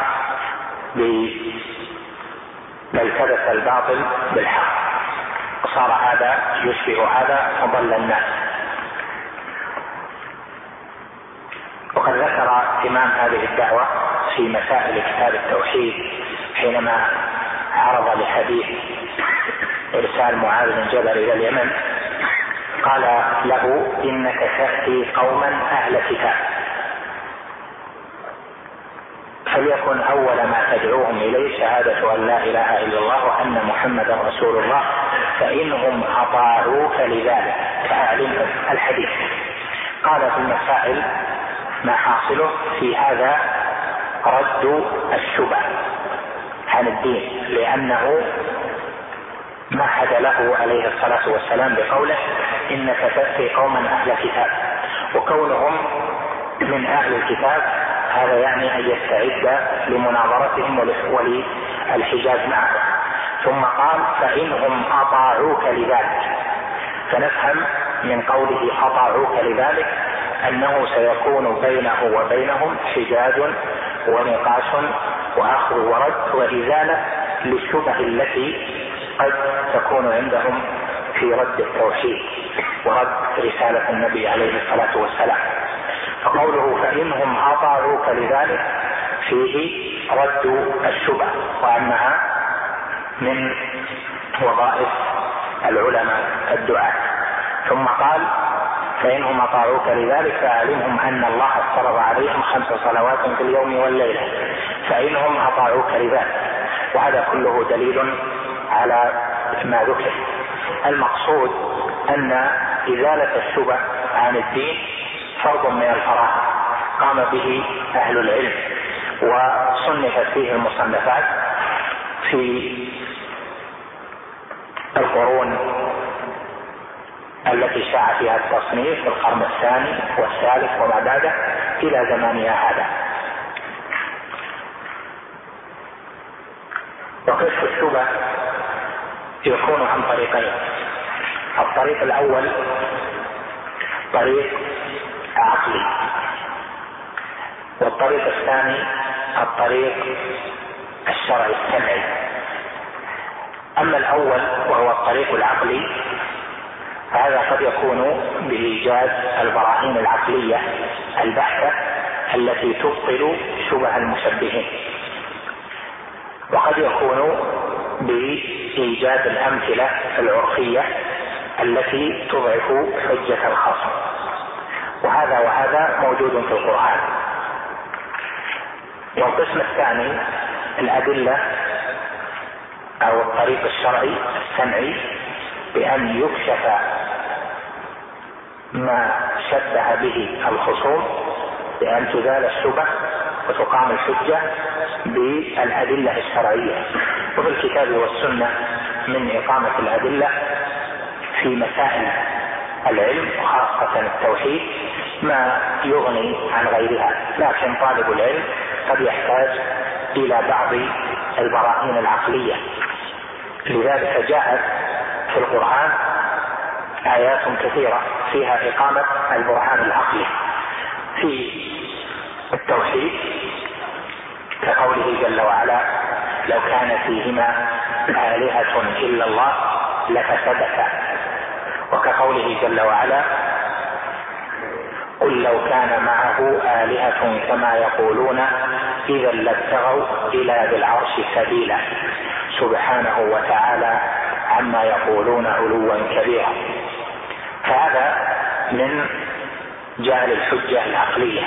لالتبس الباطل بالحق، وصار هذا يشبه هذا وضل الناس. وقد ذكر إمام هذه الدعوة في مسائل كتاب التوحيد حينما عرض لحديث إرسال معاذ بن جبل إلى اليمن، قال له: إنك تأتي قوما أهل كتاب، فليكن أول ما تدعوهم إليه شهادة أن لا إله إلا الله وأن محمدا رسول الله، فإنهم أطاعوك لذلك فأعلمهم الحديث. قال في المسائل ما حاصله في هذا رد الشبه عن الدين، لأنه مهد له عليه الصلاة والسلام بقوله: إنك تأتي قوما أهل كتاب. وكونهم من أهل الكتاب هذا يعني أن يستعد لمناظرتهم وللحجاج معهم. ثم قال: فإنهم أطاعوك لذلك، فنفهم من قوله أطاعوك لذلك أنه سيكون بينه وبينهم حجاج ونقاش وأخذ ورد وإزالة للشبه التي قد تكون عندهم في رد التوحيد ورد رسالة النبي عليه الصلاة والسلام. فقوله فإنهم أطاعوك لذلك فيه رد الشبه، وأنها من وظائف العلماء الدعاة. ثم قال: فإنهم أطاعوك لذلك فأعلمهم أن الله افترض عليهم خمس صلوات في اليوم والليلة، فإنهم أطاعوك لذلك. وهذا كله دليل على ما ذكر. المقصود أن إزالة الشبه عن الدين فرض من الفرائض قام به أهل العلم، وصنفت فيه المصنفات في القرون التي شاع فيها التصنيف في القرن الثاني والثالث وما بعده إلى زماننا هذا. وكشف الشبه يكون عن طريقين: الطريق الأول طريق عقلي، والطريق الثاني الطريق الشرعي السمعي. أما الأول وهو الطريق العقلي فهذا قد يكون بإيجاد البراهين العقلية البحتة التي تبطل شبه المشبهين، وقد يكون بإيجاد الأمثلة العرفية التي تضعف حجة الخصم، وهذا وهذا موجود في القرآن. والقسم الثاني الأدلة أو الطريق الشرعي السمعي، بأن يكشف ما شبه به الخصوم، بأن تزال الشبه وتقام الحجة بالأدلة الشرعية. وفي الكتاب والسنة من إقامة الأدلة في مسائل العلم وخاصة التوحيد ما يغني عن غيرها، لكن طالب العلم قد يحتاج إلى بعض البراهين العقلية. لذلك جاءت في القرآن آيات كثيرة فيها إقامة البرهان العقلي في التوحيد، كقوله جل وعلا: لو كان فيهما آلهة إلا الله لفسدتا، وكقوله جل وعلا: قل لو كان معه آلهة كما يقولون إذا لابتغوا إلى ذي العرش سبيلا سبحانه وتعالى عما يقولون علوا كبيرا. فهذا من جهل الحجة العقلية.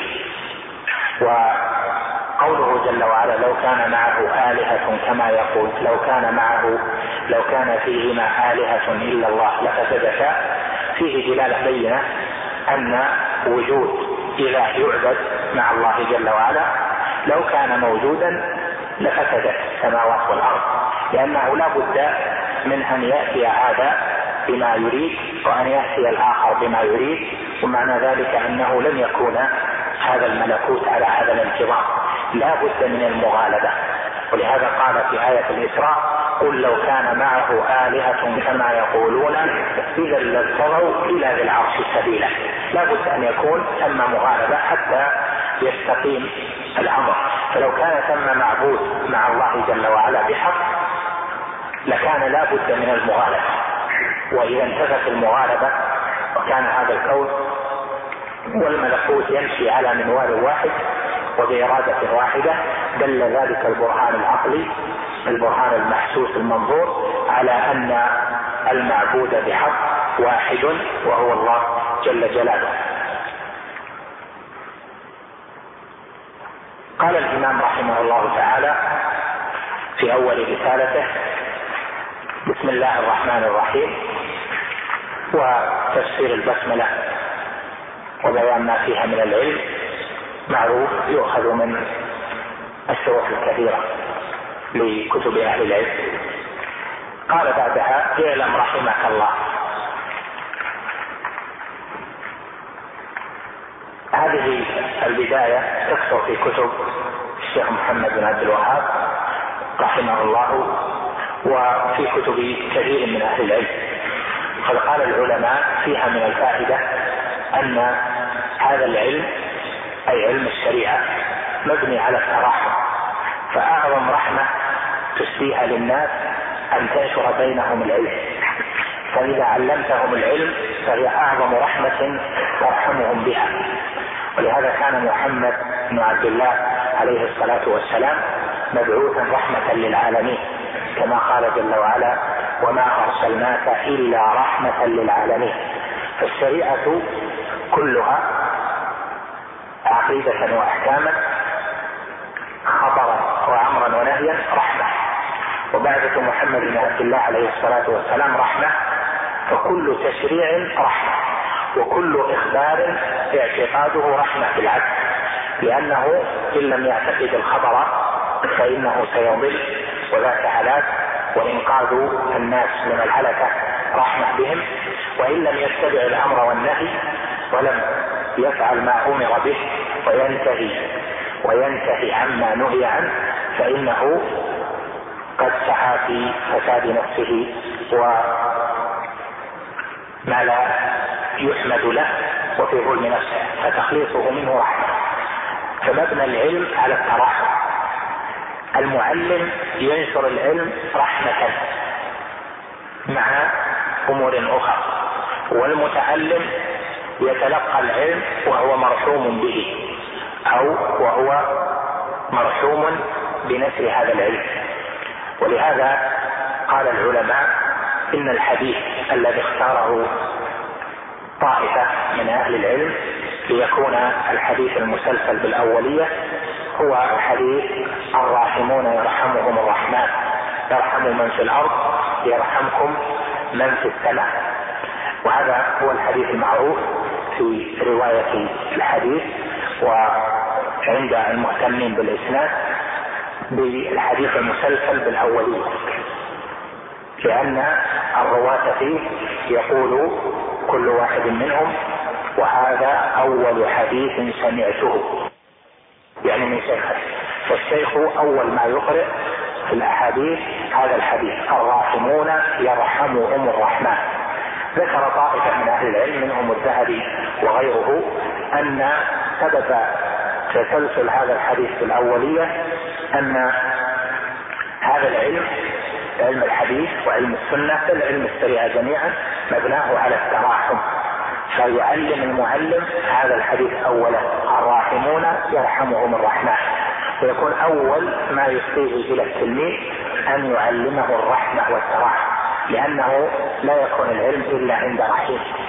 وقوله جل وعلا لو كان معه آلهة كما يقول لو كان معه لو كان فيهما آلهة إلا الله لفسدتا، فيه دلالة بينة أن وجود إله يعبد مع الله جل وعلا لو كان موجودا لفسدت السماوات والأرض، لأنه لا بد من أن يأتي هذا بما يريد وأن يأتي الآخر بما يريد، ومعنى ذلك أنه لن يكون هذا الملكوت على هذا الانتظام، لا بد من المغالبة. ولهذا قال في آية الإسراء قل لو كان معه آلهة كما يقولون إذا لابتغوا إلى ذي العرش سبيلا. لا بد أن يكون ثم مغالبة حتى يستقيم الأمر. فلو كان ثم معبود مع الله جل وعلا بحق لكان لا بد من المغالبة، وإذا انتفت المغالبة وكان هذا الكون والملكوت يمشي على منوال واحد وبإرادة واحدة دل ذلك البرهان العقلي البرهان المحسوس المنظور على أن المعبود بحق واحد وهو الله جل جلاله. قال الإمام رحمه الله تعالى في أول رسالته بسم الله الرحمن الرحيم، وتفسير البسملة وبيان ما فيها من العلم معروف يؤخذ من الشروح الكثيرة لكتب أهل العلم. قال بعدها اعلم رحمك الله. هذه البداية تكثر في كتب الشيخ محمد بن عبد الوهاب رحمه الله وفي كتب كثير من أهل العلم. قد قال العلماء فيها من الفائدة أن هذا العلم أي علم الشريعة مبني على التراحم، فأعظم رحمة تسديها للناس أن تنشر بينهم العلم، فإذا علمتهم العلم فهي أعظم رحمة ترحمهم بها. ولهذا كان محمد بن عبد الله عليه الصلاة والسلام مبعوثا رحمة للعالمين، كما قال جل وعلا وما أرسلناك إلا رحمة للعالمين. فالشريعة كلها عقيدة وأحكاما خبرا وأمرا ونهيا رحمة، وبعثة محمد بن عبد الله عليه الصلاة والسلام رحمة، فكل تشريع رحمة وكل إخبار اعتقاده رحمة بالعبد، لأنه إن لم يعتقد الخبر فإنه سيضل وذاك هلاك، وإنقاذ الناس من الهلكة رحمة بهم، وإن لم يتبع الأمر والنهي ولم يفعل ما أمر به وينتهي وينتهي عما نهي عنه فإنه قد سعى في فساد نفسه وما لا يحمد له وفي ظلم نفسه، فتخليصه منه رحمة. فمبنى العلم على التراحم، المعلم ينشر العلم رحمة مع أمور أخرى، والمتعلم يتلقى العلم وهو مرحوم به أو وهو مرحوم بنشر هذا العلم. ولهذا قال العلماء إن الحديث الذي اختاره طائفة من أهل العلم ليكون الحديث المسلسل بالأولية هو حديث الراحمون يرحمهم الرحمن، يرحم من في الأرض يرحمكم من في السماء. وهذا هو الحديث المعروف في رواية الحديث وعند المهتمين بالإسناد بالحديث المسلسل بالأولية، لأن الرواة فيه يقول كل واحد منهم وهذا أول حديث سمعته، يعني من شيخه، فالشيخ أول ما يقرأ في الأحاديث هذا الحديث الراحمون يرحمهم الرحمن. ذكر طائفة من أهل العلم منهم الذهبي وغيره أن سبب تسلسل هذا الحديث في الأولية أن هذا العلم علم الحديث وعلم السنة بل علم الشريعة جميعا مبناه على التراحم، فيعلم المعلم هذا الحديث أولا الراحمون يرحمهم الرحمن، ويكون أول ما يصيغ إلى التلميذ أن يعلمه الرحمة والتراحم، لأنه لا يكون العلم إلا عند رحيم،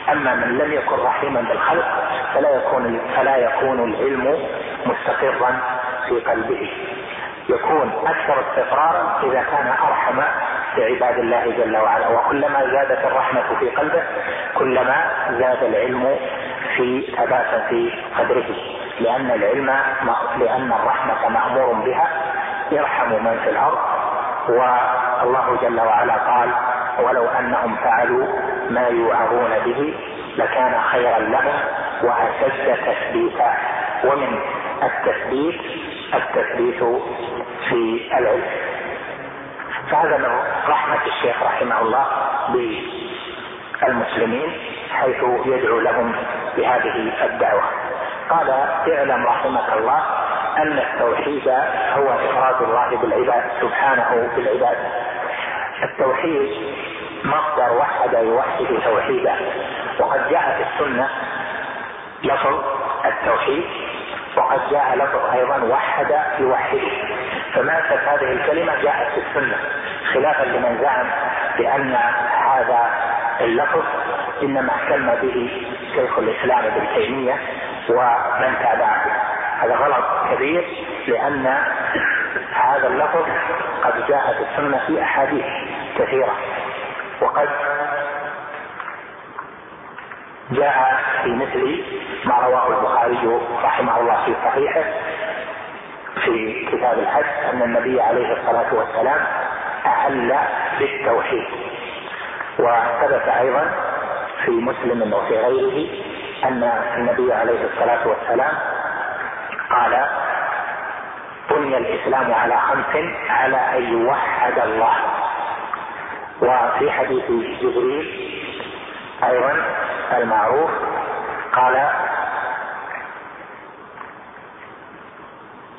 أما من لم يكن رحيما بالخلق فلا يكون فلا يكون العلم مستقرا في قلبه. يكون أكثر استقرارا إذا كان أرحم بعباد الله جل وعلا، وكلما زادت الرحمة في قلبه كلما زاد العلم في ثباتا في قدره، لأن العلم لأن الرحمة مأمور بها يرحم من في الأرض. والله جل وعلا قال: ولو أنهم فعلوا ما يوعظون به لكان خيرا لهم وأشد تثبيتا. ومن التثبيت التثبيت في العلم. فهذا من رحمة الشيخ رحمه الله بالمسلمين حيث يدعو لهم بهذه الدعوة. قال: اعلم رحمك الله أن التوحيد هو إفراد الله بالعباد سبحانه بالعباد. التوحيد مصدر وحد يوحد توحيدا، وقد جاء في السنة لفظ التوحيد، وقد جاء لفظ أيضا وحد يوحد، فماتت هذه الكلمة جاءت في السنة، خلافا لمن زعم بأن هذا اللفظ إنما اهتم به شيخ الإسلام ابن تيمية ومن تابعه. هذا غلط كبير، لأن هذا اللفظ قد جاء في السنة في أحاديث كثيرة، وقد جاء في مثل ما رواه البخاري رحمه الله في صحيحه في كتاب الحج أن النبي عليه الصلاة والسلام أحل بالتوحيد. وثبت أيضا في مسلم وفي غيره أن النبي عليه الصلاة والسلام قال: بني الإسلام على خمس على أن يوحد الله. وفي حديث جبريل أيضا المعروف قال: